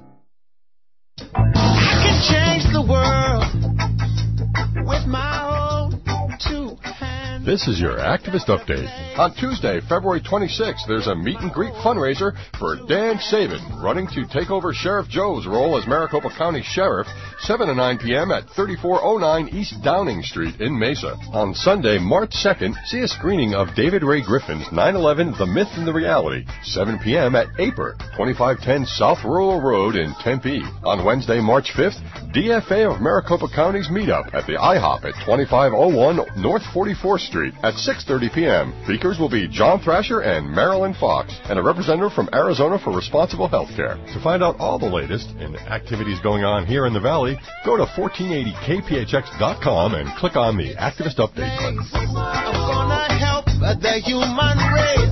I can change the world with my own two hands. This is your Activist Update. On Tuesday, February 26th, there's a meet and greet fundraiser for Dan Sabin, running to take over Sheriff Joe's role as Maricopa County Sheriff, 7 to 9 p.m. at 3409 East Downing Street in Mesa. On Sunday, March 2nd, see a screening of David Ray Griffin's 9/11, The Myth and the Reality, 7 p.m. at APER, 2510 South Rural Road in Tempe. On Wednesday, March 5th, DFA of Maricopa County's meetup at the IHOP at 2501 North 44th Street at 6:30 p.m. Speakers will be John Thrasher and Marilyn Fox, and a representative from Arizona for Responsible Healthcare. To find out all the latest in activities going on here in the Valley, go to 1480kphx.com and click on the Activist Update button. I'm gonna help the human race.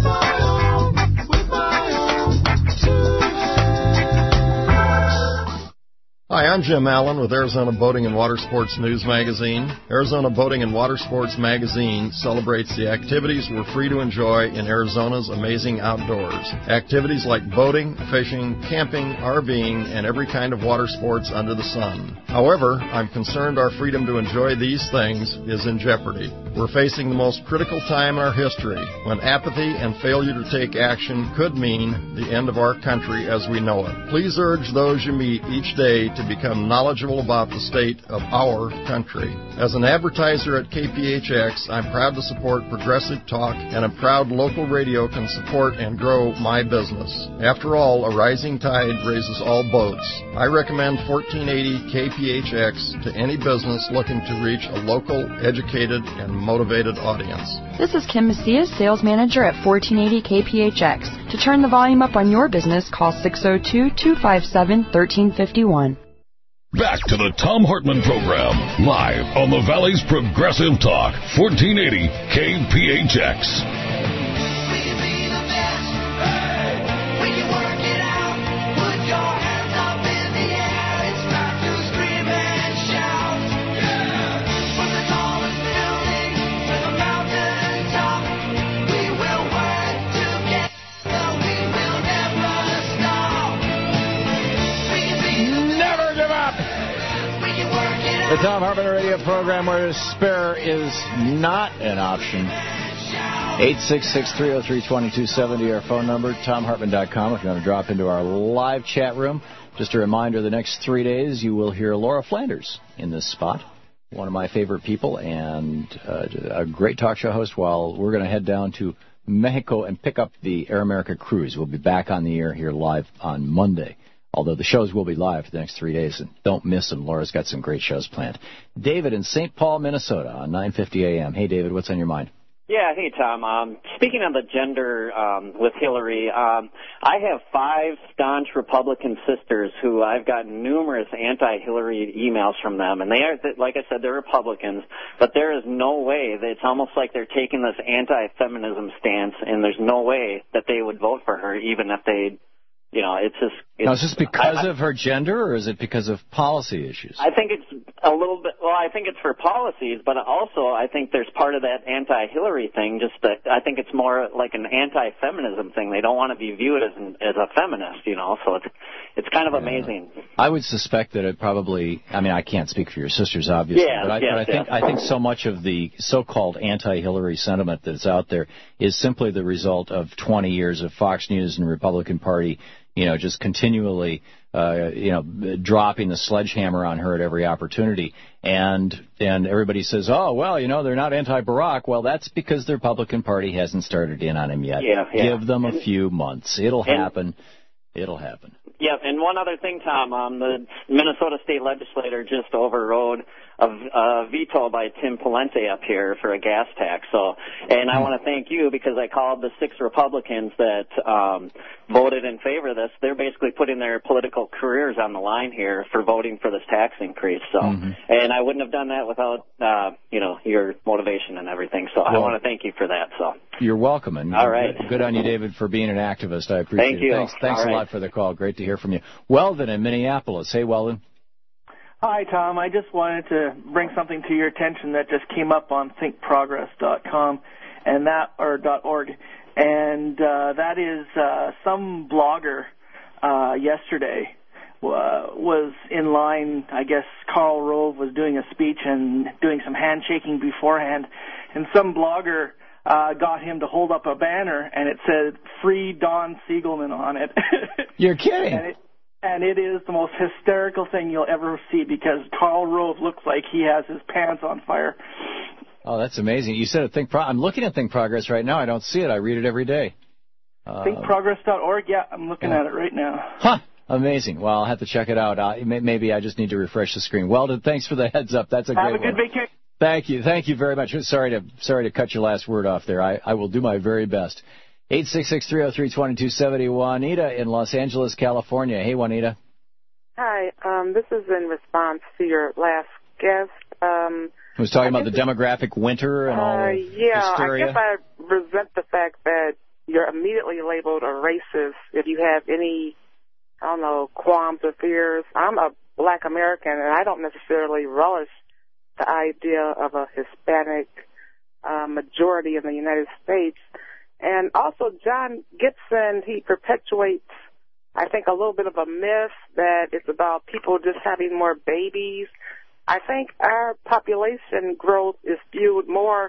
Hi, I'm Jim Allen with Arizona Boating and Water Sports News Magazine. Arizona Boating and Water Sports Magazine celebrates the activities we're free to enjoy in Arizona's amazing outdoors. Activities like boating, fishing, camping, RVing, and every kind of water sports under the sun. However, I'm concerned our freedom to enjoy these things is in jeopardy. We're facing the most critical time in our history, when apathy and failure to take action could mean the end of our country as we know it. Please urge those you meet each day to become knowledgeable about the state of our country. As an advertiser at KPHX, I'm proud to support progressive talk, and I'm proud local radio can support and grow my business. After all, a rising tide raises all boats. I recommend 1480 KPHX to any business looking to reach a local, educated, and motivated audience. This is Kim Macias, Sales Manager at 1480 KPHX. To turn the volume up on your business, call 602-257-1351. Back to the Thom Hartmann Program, live on the Valley's Progressive Talk, 1480 KPHX. The Thom Hartmann Radio Program, where despair is not an option. 866-303-2270, our phone number, ThomHartmann.com, if you want to drop into our live chat room. Just a reminder, the next 3 days you will hear Laura Flanders in this spot, one of my favorite people, and a great talk show host, while we're going to head down to Mexico and pick up the Air America cruise. We'll be back on the air here live on Monday. Although the shows will be live for the next 3 days, and don't miss them. Laura's got some great shows planned. David in St. Paul, Minnesota on 950 a.m. Hey, David, what's on your mind? Yeah, hey, Tom. Speaking of the gender with Hillary, I have 5 staunch Republican sisters who I've gotten numerous anti-Hillary emails from them, and they are, like I said, they're Republicans, but there is no way, it's almost like they're taking this anti-feminism stance, and there's no way that they would vote for her, even if they, you know, it's just... Now, is this because of her gender, or is it because of policy issues? I think it's a little bit, well, I think it's for policies, but also I think there's part of that anti-Hillary thing, just that I think it's more like an anti-feminism thing. They don't want to be viewed as a feminist, you know, so it's kind of amazing. I would suspect that it probably, I mean, I can't speak for your sisters, obviously, but I think so much of the so-called anti-Hillary sentiment that's out there is simply the result of 20 years of Fox News and the Republican Party, you know, just continually, dropping the sledgehammer on her at every opportunity. And everybody says, oh, well, you know, they're not anti-Barack. Well, that's because the Republican Party hasn't started in on him yet. Yeah. Give them a few months. It'll happen. It'll happen. Yeah, and one other thing, Tom, the Minnesota state legislature just overrode a veto by Tim Pawlenty up here for a gas tax. So, and I want to thank you because I called the 6 Republicans that voted in favor of this. They're basically putting their political careers on the line here for voting for this tax increase. So, and I wouldn't have done that without your motivation and everything. So, I want to thank you for that. So, you're welcome. And all right, good on you, David, for being an activist. I appreciate it. Thanks a lot for the call. Great to hear from you. Weldon in Minneapolis. Hey, Weldon. Hi, Tom. I just wanted to bring something to your attention that just came up on thinkprogress.com and .org, and that is some blogger yesterday was in line. I guess Karl Rove was doing a speech and doing some handshaking beforehand, and some blogger got him to hold up a banner, and it said "Free Don Siegelman" on it. You're kidding. And it is the most hysterical thing you'll ever see because Karl Rove looks like he has his pants on fire. Oh, that's amazing. You said it, I'm looking at Think Progress right now. I don't see it. I read it every day. Thinkprogress.org? Yeah, I'm looking at it right now. Huh. Amazing. Well, I'll have to check it out. Maybe I just need to refresh the screen. Weldon, thanks for the heads up. That's a great one. Have a good vacation. Thank you. Thank you very much. Sorry to cut your last word off there. I will do my very best. 866-303-2270. Juanita in Los Angeles, California. Hey, Juanita. Hi. This is in response to your last guest. Who was talking about the demographic winter and all hysteria? I guess I resent the fact that you're immediately labeled a racist if you have any, qualms or fears. I'm a black American, and I don't necessarily relish the idea of a Hispanic majority in the United States. And also, John Gibson, he perpetuates, I think, a little bit of a myth that it's about people just having more babies. I think our population growth is fueled more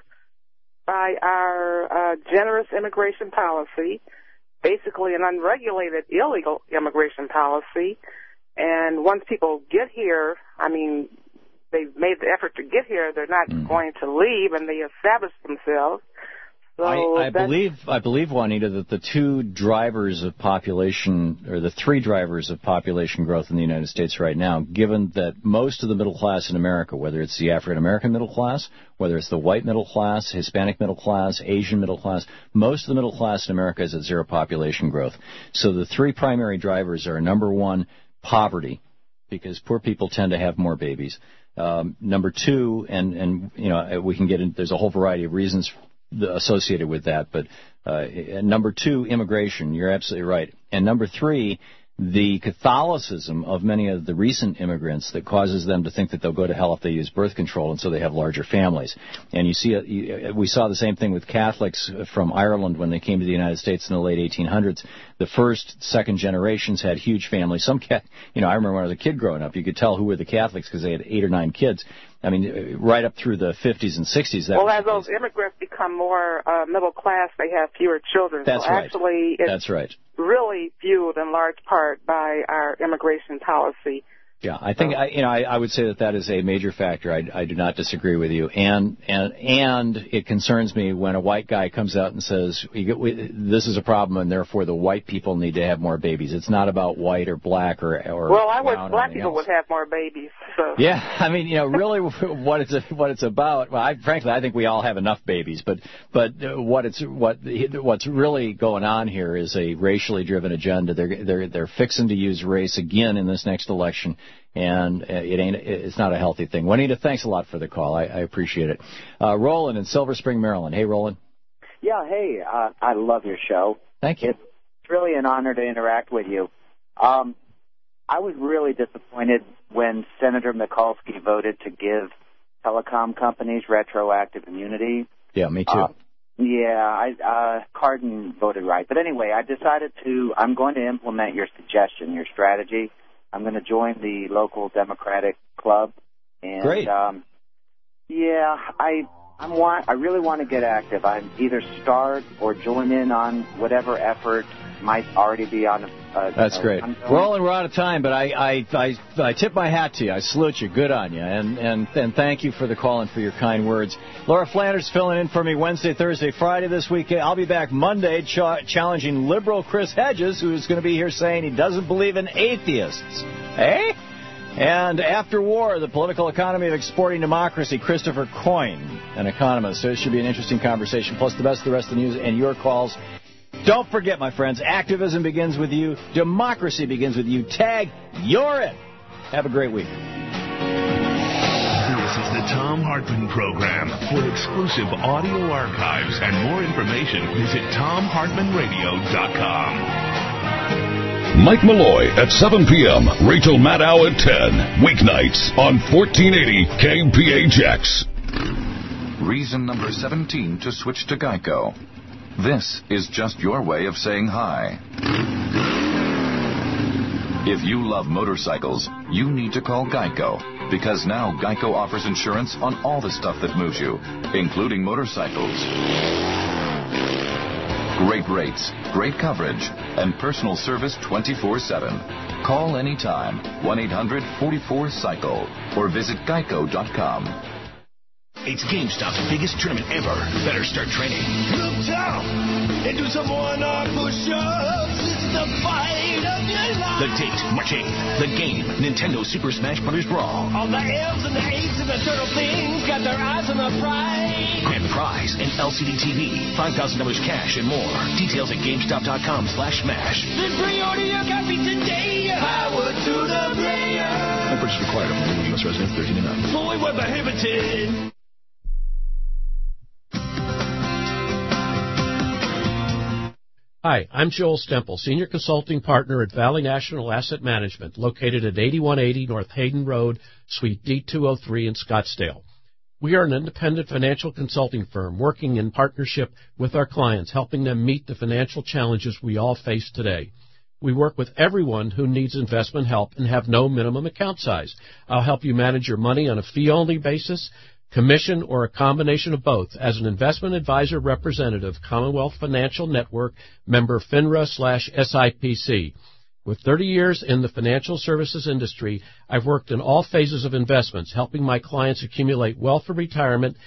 by our generous immigration policy, basically an unregulated, illegal immigration policy. And once people get here, they've made the effort to get here, they're not going to leave, and they establish themselves. So I believe, Juanita, that the 2 drivers of population, or the 3 drivers of population growth in the United States right now, given that most of the middle class in America, whether it's the African-American middle class, whether it's the white middle class, Hispanic middle class, Asian middle class, most of the middle class in America is at 0 population growth. So the 3 primary drivers are, number 1, poverty, because poor people tend to have more babies. Number 2, and we can get in, there's a whole variety of reasons associated with that, but number 2, immigration. You're absolutely right. And number 3, the Catholicism of many of the recent immigrants that causes them to think that they'll go to hell if they use birth control, and so they have larger families. And we saw the same thing with Catholics from Ireland when they came to the United States in the late 1800s. The first, second generations had huge families. I remember when I was a kid growing up, you could tell who were the Catholics because they had 8 or 9 kids. Right up through the 50s and 60s. As those immigrants become more middle class, they have fewer children. That's right. Actually, it's really fueled in large part by our immigration policy. Yeah, I think I would say that is a major factor. I do not disagree with you, and it concerns me when a white guy comes out and says this is a problem, and therefore the white people need to have more babies. It's not about white or black or well, I wish brown black people would have more babies. So. Yeah, I mean, really, what it's about. Well, frankly, I think we all have enough babies, but what's really going on here is a racially driven agenda. They're fixing to use race again in this next election. And it's not a healthy thing. Juanita, thanks a lot for the call. I appreciate it. Roland in Silver Spring, Maryland. Hey, Roland. Yeah, hey, I love your show. Thank you. It's really an honor to interact with you. I was really disappointed when Senator Mikulski voted to give telecom companies retroactive immunity. Yeah, me too. Cardin voted right. But anyway, I'm going to implement your suggestion, your strategy. I'm going to join the local Democratic club. And, great. I really want to get active. I'm either start or join in on whatever effort might already be on. That's great. Roland, we're out of time, but I tip my hat to you. I salute you. Good on you, and thank you for the call and for your kind words. Laura Flanders filling in for me Wednesday, Thursday, Friday this week. I'll be back Monday challenging liberal Chris Hedges, who's going to be here saying he doesn't believe in atheists. Eh? And after war, the political economy of exporting democracy, Christopher Coyne, an economist. So it should be an interesting conversation, plus the best of the rest of the news and your calls. Don't forget, my friends, activism begins with you. Democracy begins with you. Tag, you're it. Have a great week. This is the Thom Hartmann Program. For exclusive audio archives and more information, visit ThomHartmannRadio.com. Mike Malloy at 7 p.m. Rachel Maddow at 10. Weeknights on 1480 KPHX. Reason number 17 to switch to Geico. This is just your way of saying hi. If you love motorcycles, you need to call Geico, because now Geico offers insurance on all the stuff that moves you, including motorcycles. Great rates, great coverage, and personal service 24/7. Call anytime, 1-800-44-CYCLE, or visit geico.com. It's GameStop's biggest tournament ever. Better start training. Look down and do some one-arm push-ups. It's the fight of your life. The date, March 8th. The game, Nintendo Super Smash Bros. Brawl. All the L's and the A's and the turtle things got their eyes on the prize. Grand prize, an LCD TV, $5,000 cash, and more. Details at GameStop.com/smash. Then pre-order your copy today. Power to the player. No purchase required. Only U.S. residents 13 and up. Boy, we're prohibited. Hi, I'm Joel Stemple, Senior Consulting Partner at Valley National Asset Management, located at 8180 North Hayden Road, Suite D203 in Scottsdale. We are an independent financial consulting firm working in partnership with our clients, helping them meet the financial challenges we all face today. We work with everyone who needs investment help and have no minimum account size. I'll help you manage your money on a fee-only basis, commission, or a combination of both as an investment advisor representative, Commonwealth Financial Network, member FINRA/SIPC. With 30 years in the financial services industry, I've worked in all phases of investments, helping my clients accumulate wealth for retirement